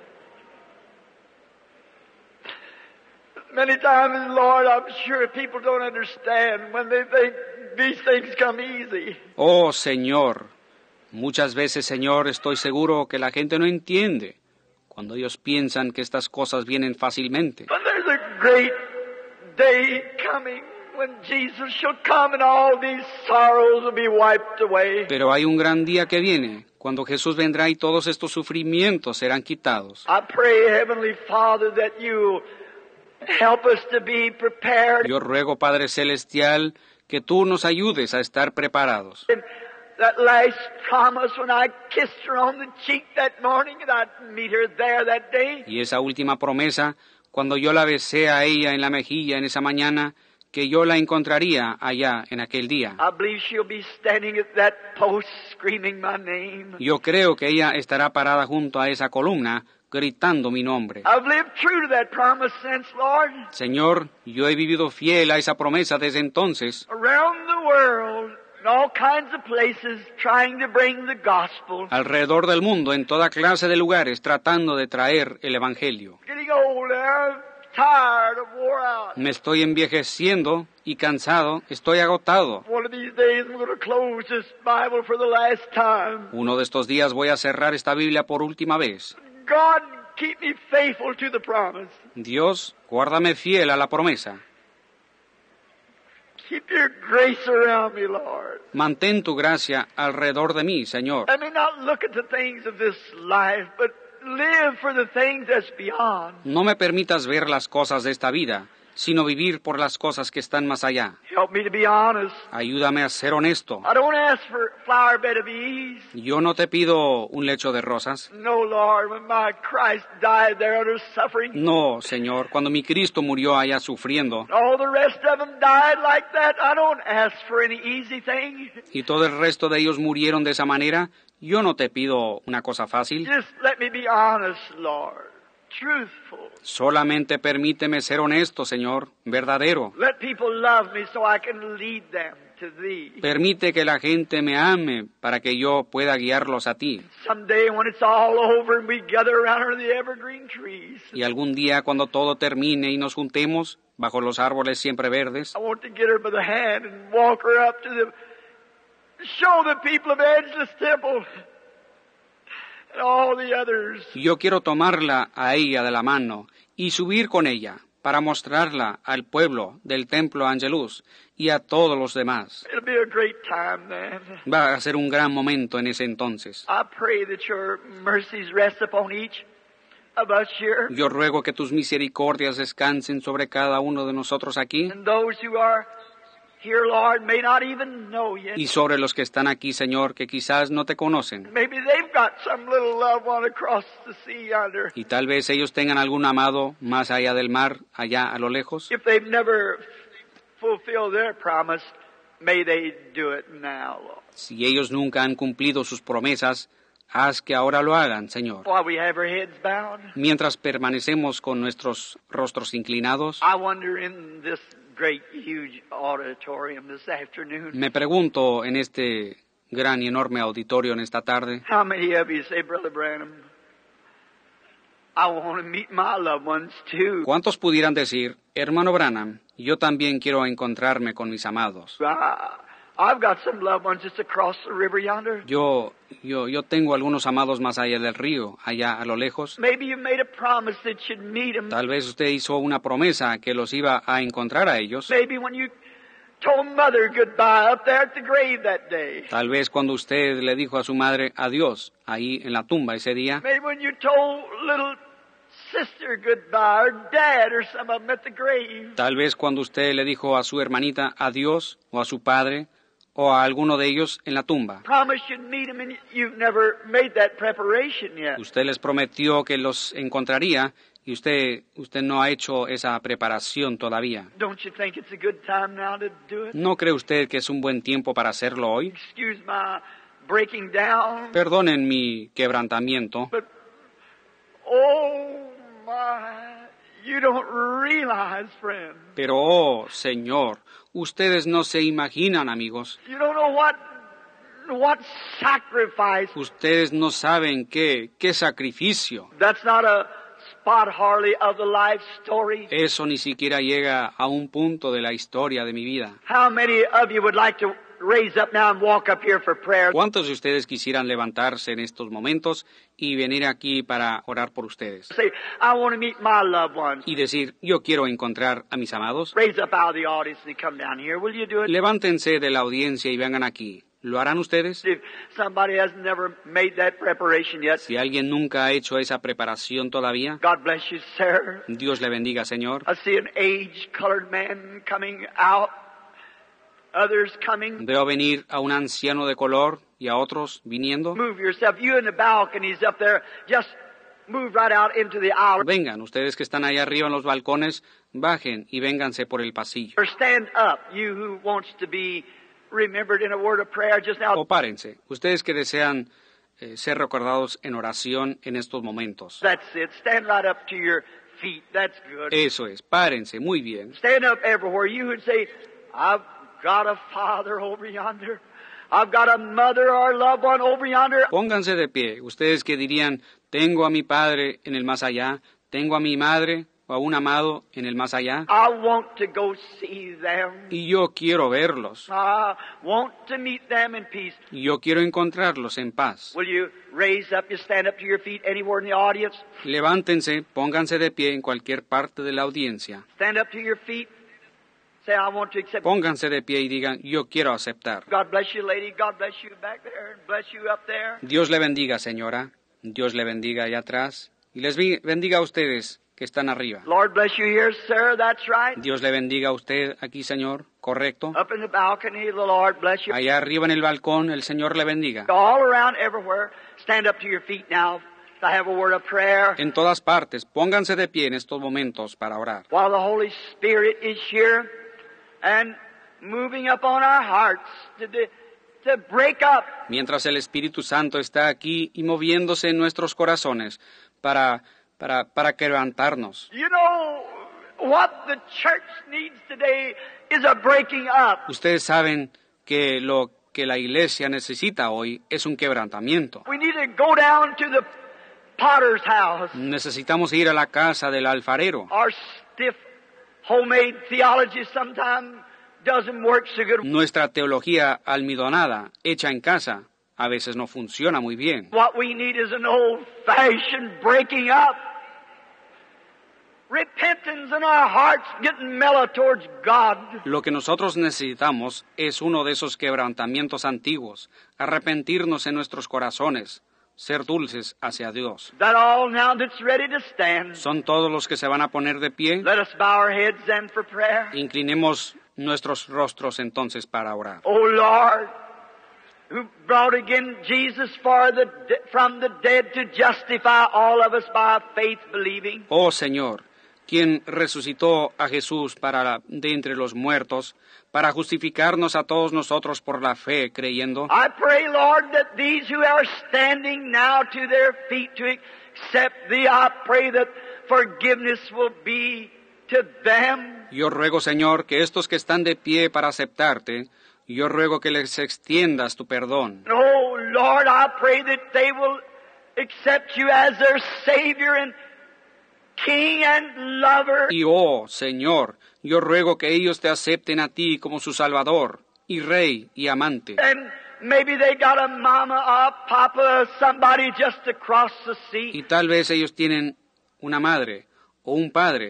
Many times, Lord, I'm sure people don't understand when they think these things come easy. Oh, Señor. Muchas veces, Señor, estoy seguro que la gente no entiende cuando ellos piensan que estas cosas vienen fácilmente. But there's a great day coming when Jesus shall come and all these sorrows will be wiped away. Pero hay un gran día que viene, cuando Jesús vendrá y todos estos sufrimientos serán quitados. I pray, Heavenly Father, that you help us to be prepared. Yo ruego, Padre Celestial, que tú nos ayudes a estar preparados. And that last promise when I kissed her on the cheek that morning and I'd meet her there that day. Y esa última promesa, cuando yo la besé a ella en la mejilla en esa mañana, que yo la encontraría allá en aquel día. I believe she'll be standing at that post screaming my name. Yo creo que ella estará parada junto a esa columna, gritando mi nombre. I've lived true to that promise since, Lord. Señor, yo he vivido fiel a esa promesa desde entonces. Around the world, in all kinds of places, trying to bring the gospel. Alrededor del mundo, en toda clase de lugares, tratando de traer el Evangelio. Getting old now, tired, wore out. Me estoy envejeciendo y cansado, estoy agotado. One of these days I'm going to close this Bible for the last time. Uno de estos días voy a cerrar esta Biblia por última vez. God, keep me faithful to the promise. Dios, guárdame fiel a la promesa. Keep your grace around me, Lord. Mantén tu gracia alrededor de mí, Señor. Let me not look at the things of this life, but live for the things that's beyond. No me permitas ver las cosas de esta vida, sino vivir por las cosas que están más allá. Help me to be honest. Ayúdame a ser honesto. I don't ask for a flower bed of ease. Yo no te pido un lecho de rosas. No, Lord, when my Christ died there under suffering, No, Señor, cuando mi Cristo murió allá sufriendo, all the rest of them died like that, I don't ask for any easy thing. y todo el resto de ellos murieron de esa manera, yo no te pido una cosa fácil. Just let me be honest, Lord, truthful. Solamente permíteme ser honesto, Señor, verdadero. Let people love me so I can lead them to Thee. Permite que la gente me ame para que yo pueda guiarlos a ti. Someday when it's all over and we gather around under the evergreen trees, Y algún día cuando todo termine y nos juntemos bajo los árboles siempre verdes, I want to get her by the hand and walk her up to the, show the people of Angelus Temple and all the others. yo quiero tomarla a ella de la mano y subir con ella para mostrarla al pueblo del Templo Angelus y a todos los demás. It'll be a great time then. Va a ser un gran momento en ese entonces. I pray that your mercies rest upon each of us here Yo ruego que tus misericordias descansen sobre cada uno de nosotros aquí and those who are here, Lord, may not even know yet. y sobre los que están aquí, Señor, que quizás no te conocen. Maybe they've got some little loved one across the sea yonder. Y tal vez ellos tengan algún amado más allá del mar, allá a lo lejos. If they've never fulfilled their promise, may they do it now, Lord. Si ellos nunca han cumplido sus promesas, haz que ahora lo hagan, Señor. While we have our heads bowed, Mientras permanecemos con nuestros rostros inclinados, I wonder in this great, huge auditorium this afternoon, me pregunto en este gran y enorme auditorio en esta tarde, how many of you say, Brother Branham, I want to meet my loved ones too. ¿cuántos pudieran decir, hermano Branham, yo también quiero encontrarme con mis amados? I, I've got some loved ones just across the river yonder. Yo, yo, yo tengo algunos amados más allá del río, allá a lo lejos. Maybe you made a promise that you'd meet them. Tal vez usted hizo una promesa que los iba a encontrar a ellos. Maybe when you told Mother goodbye up there at the grave that day. Tal vez cuando usted le dijo a su madre adiós ahí en la tumba ese día. Maybe when you told little sister goodbye, or dad, or some of them at the grave. Tal vez cuando usted le dijo a su hermanita adiós, o a su padre, o a alguno de ellos en la tumba. Promise you'd meet them, and you've never made that preparation yet. Usted les prometió que los encontraría y usted usted no ha hecho esa preparación todavía. Don't you think it's a good time now to do it? ¿No cree usted que es un buen tiempo para hacerlo hoy? Excuse my breaking down. Perdonen mi quebrantamiento. But, oh my, you don't realize, friend. Pero, oh, Señor, ustedes no se imaginan, amigos. You don't know what, what sacrifice. Ustedes no saben qué, qué sacrificio. That's not a spot hardly of the life story. Eso ni siquiera llega a un punto de la historia de mi vida. How many of you would like to raise up now and walk up here for prayer? ¿Cuántos de ustedes quisieran levantarse en estos momentos y venir aquí para orar por ustedes? Say, I want to meet my loved ones. Y decir, yo quiero encontrar a mis amados. Raise up out of the audience and come down here. Will you do it? Levántense de la audiencia y vengan aquí. ¿Lo harán ustedes? If somebody has never made that preparation yet, Si alguien nunca ha hecho esa preparación todavía, God bless you, sir. Dios le bendiga, Señor. I see an age-colored man coming out, others coming. Veo venir a un anciano de color y a otros viniendo. Move yourself. You in the balconies up there, just move right out into the aisle. Vengan, ustedes que están ahí arriba en los balcones, bajen y vénganse por el pasillo. Or stand up, you who wants to be remembered in a word of prayer just now. O párense, ustedes que desean eh, ser recordados en oración en estos momentos. That's it. Stand right up to your feet. That's good. Eso es, párense, muy bien. Stand up everywhere. You would say, I've got a father over yonder. I've got a mother or a loved one over yonder. Pónganse de pie, ustedes que dirían, tengo a mi padre en el más allá, tengo a mi madre o a un amado en el más allá, I want to go see them. y yo quiero verlos, I want to meet them in peace. y yo quiero encontrarlos en paz. Will you raise up, you stand up to your feet anywhere in the audience? Levántense, pónganse de pie en cualquier parte de la audiencia. Stand up to your feet. Say, I want to accept. Pónganse de pie y digan, yo quiero aceptar. God bless you, lady. God bless you back there. And bless you up there. Dios le bendiga, señora. Dios le bendiga allá atrás. Y les vi- bendiga a ustedes que están arriba. Lord bless you here, sir. That's right. Dios le bendiga a usted aquí, señor. Correcto. Up in the balcony, the Lord bless you. Allá arriba en el balcón, el Señor le bendiga. All around, everywhere. Stand up to your feet now to have a word of prayer. En todas partes, pónganse de pie en estos momentos para orar. While the Holy Spirit is here and moving upon our hearts to, to break up. Mientras el Espíritu Santo está aquí y moviéndose en nuestros corazones para, para, para quebrantarnos. You know, what the church needs today is a breaking up. Ustedes saben que lo que la iglesia necesita hoy es un quebrantamiento. We need to go down to the potter's house. Necesitamos ir a la casa del alfarero. Our stiff homemade theology sometimes doesn't work so good. Nuestra teología almidonada, hecha en casa, a veces no funciona muy bien. What we need is an old-fashioned breaking up. Repentance in our hearts, getting mellow towards God. Lo que nosotros necesitamos es uno de esos quebrantamientos antiguos, arrepentirnos en nuestros corazones, ser dulces hacia Dios. That all now that's ready to stand. ¿Son todos los que se van a poner de pie? Let us bow our heads then for prayer. Inclinemos nuestros rostros entonces para orar. O Lord, who brought again Jesus for the de- from the dead to justify all of us by faith believing. Oh Señor, quien resucitó a Jesús para la- de entre los muertos, para justificarnos a todos nosotros por la fe creyendo. I pray, Lord, that these who are standing now to their feet to accept Thee, I pray that forgiveness will be to them. Yo ruego, Señor, que estos que están de pie para aceptarte, yo ruego que les extiendas tu perdón. Oh, Lord, I pray that they will accept You as their Savior and King and Lover. Y oh, Señor, yo ruego que ellos te acepten a ti como su Salvador, y Rey, y amante. And maybe they got a mama, a papa, somebody just across the sea. Y tal vez ellos tienen una madre, o un padre,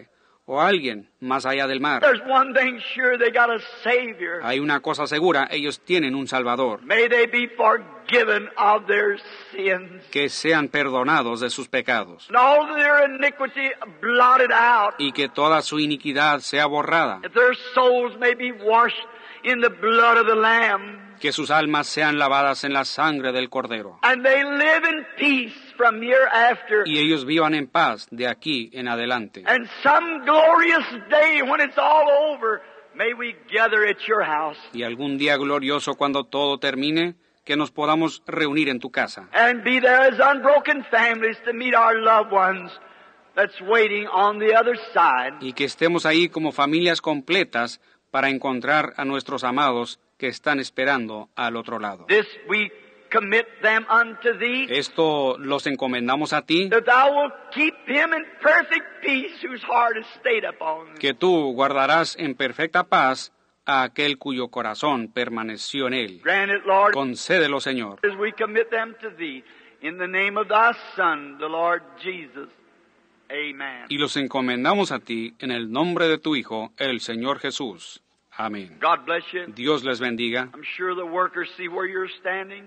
o alguien más allá del mar. There's one thing sure, they got a Savior. Hay una cosa segura, ellos tienen un Salvador. May they be forgiven of their sins. Que sean perdonados de sus pecados. And all their iniquity blotted out. Y que toda su iniquidad sea borrada. That their souls may be washed in the blood of the Lamb. Que sus almas sean lavadas en la sangre del Cordero. And they live in peace from hereafter. Y ellos vivan en paz de aquí en adelante. And some glorious day when it's all over, may we gather at your house. Y algún día glorioso cuando todo termine, que nos podamos reunir en tu casa. And be there as unbroken families to meet our loved ones that's waiting on the other side. Y que estemos ahí como familias completas para encontrar a nuestros amados que están esperando al otro lado. This we commit them unto thee. Esto los encomendamos a ti, That thou wilt keep him in perfect peace whose heart is stayed upon thee. que tú guardarás en perfecta paz a aquel cuyo corazón permaneció en él. Grant it, Lord, Concédelo, Señor. as we commit them to thee. In the name of thy Son, the Lord Jesus. Amen. Y los encomendamos a ti en el nombre de tu Hijo, el Señor Jesús. Amén. God bless you. Dios les bendiga. I'm sure the workers see where you're standing,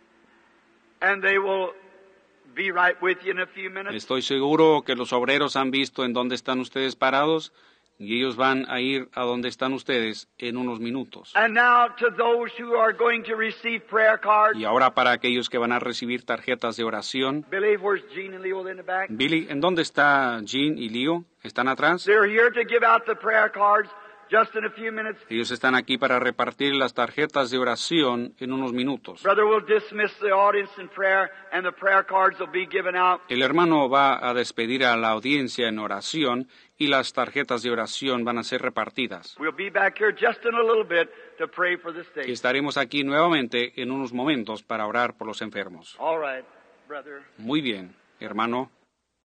and they will be right with you in a few minutes. Estoy seguro que los obreros han visto en dónde están ustedes parados y ellos van a ir a donde están ustedes en unos minutos. And now to those who are going to receive prayer cards. Y ahora para aquellos que van a recibir tarjetas de oración. Billy, where's Gene and Leo in the back? Billy, ¿en dónde está Jean y Leo? ¿Están atrás? They're here to give out the prayer cards just in a few minutes. Ellos están aquí para repartir las tarjetas de oración en unos minutos. Brother will dismiss the audience in prayer, and the prayer cards will be given out. El hermano va a despedir a la audiencia en oración y las tarjetas de oración van a ser repartidas. We'll be back here just in a little bit to pray for the Y state. estaremos aquí nuevamente en unos momentos para orar por los enfermos. All right, brother. Muy bien, hermano.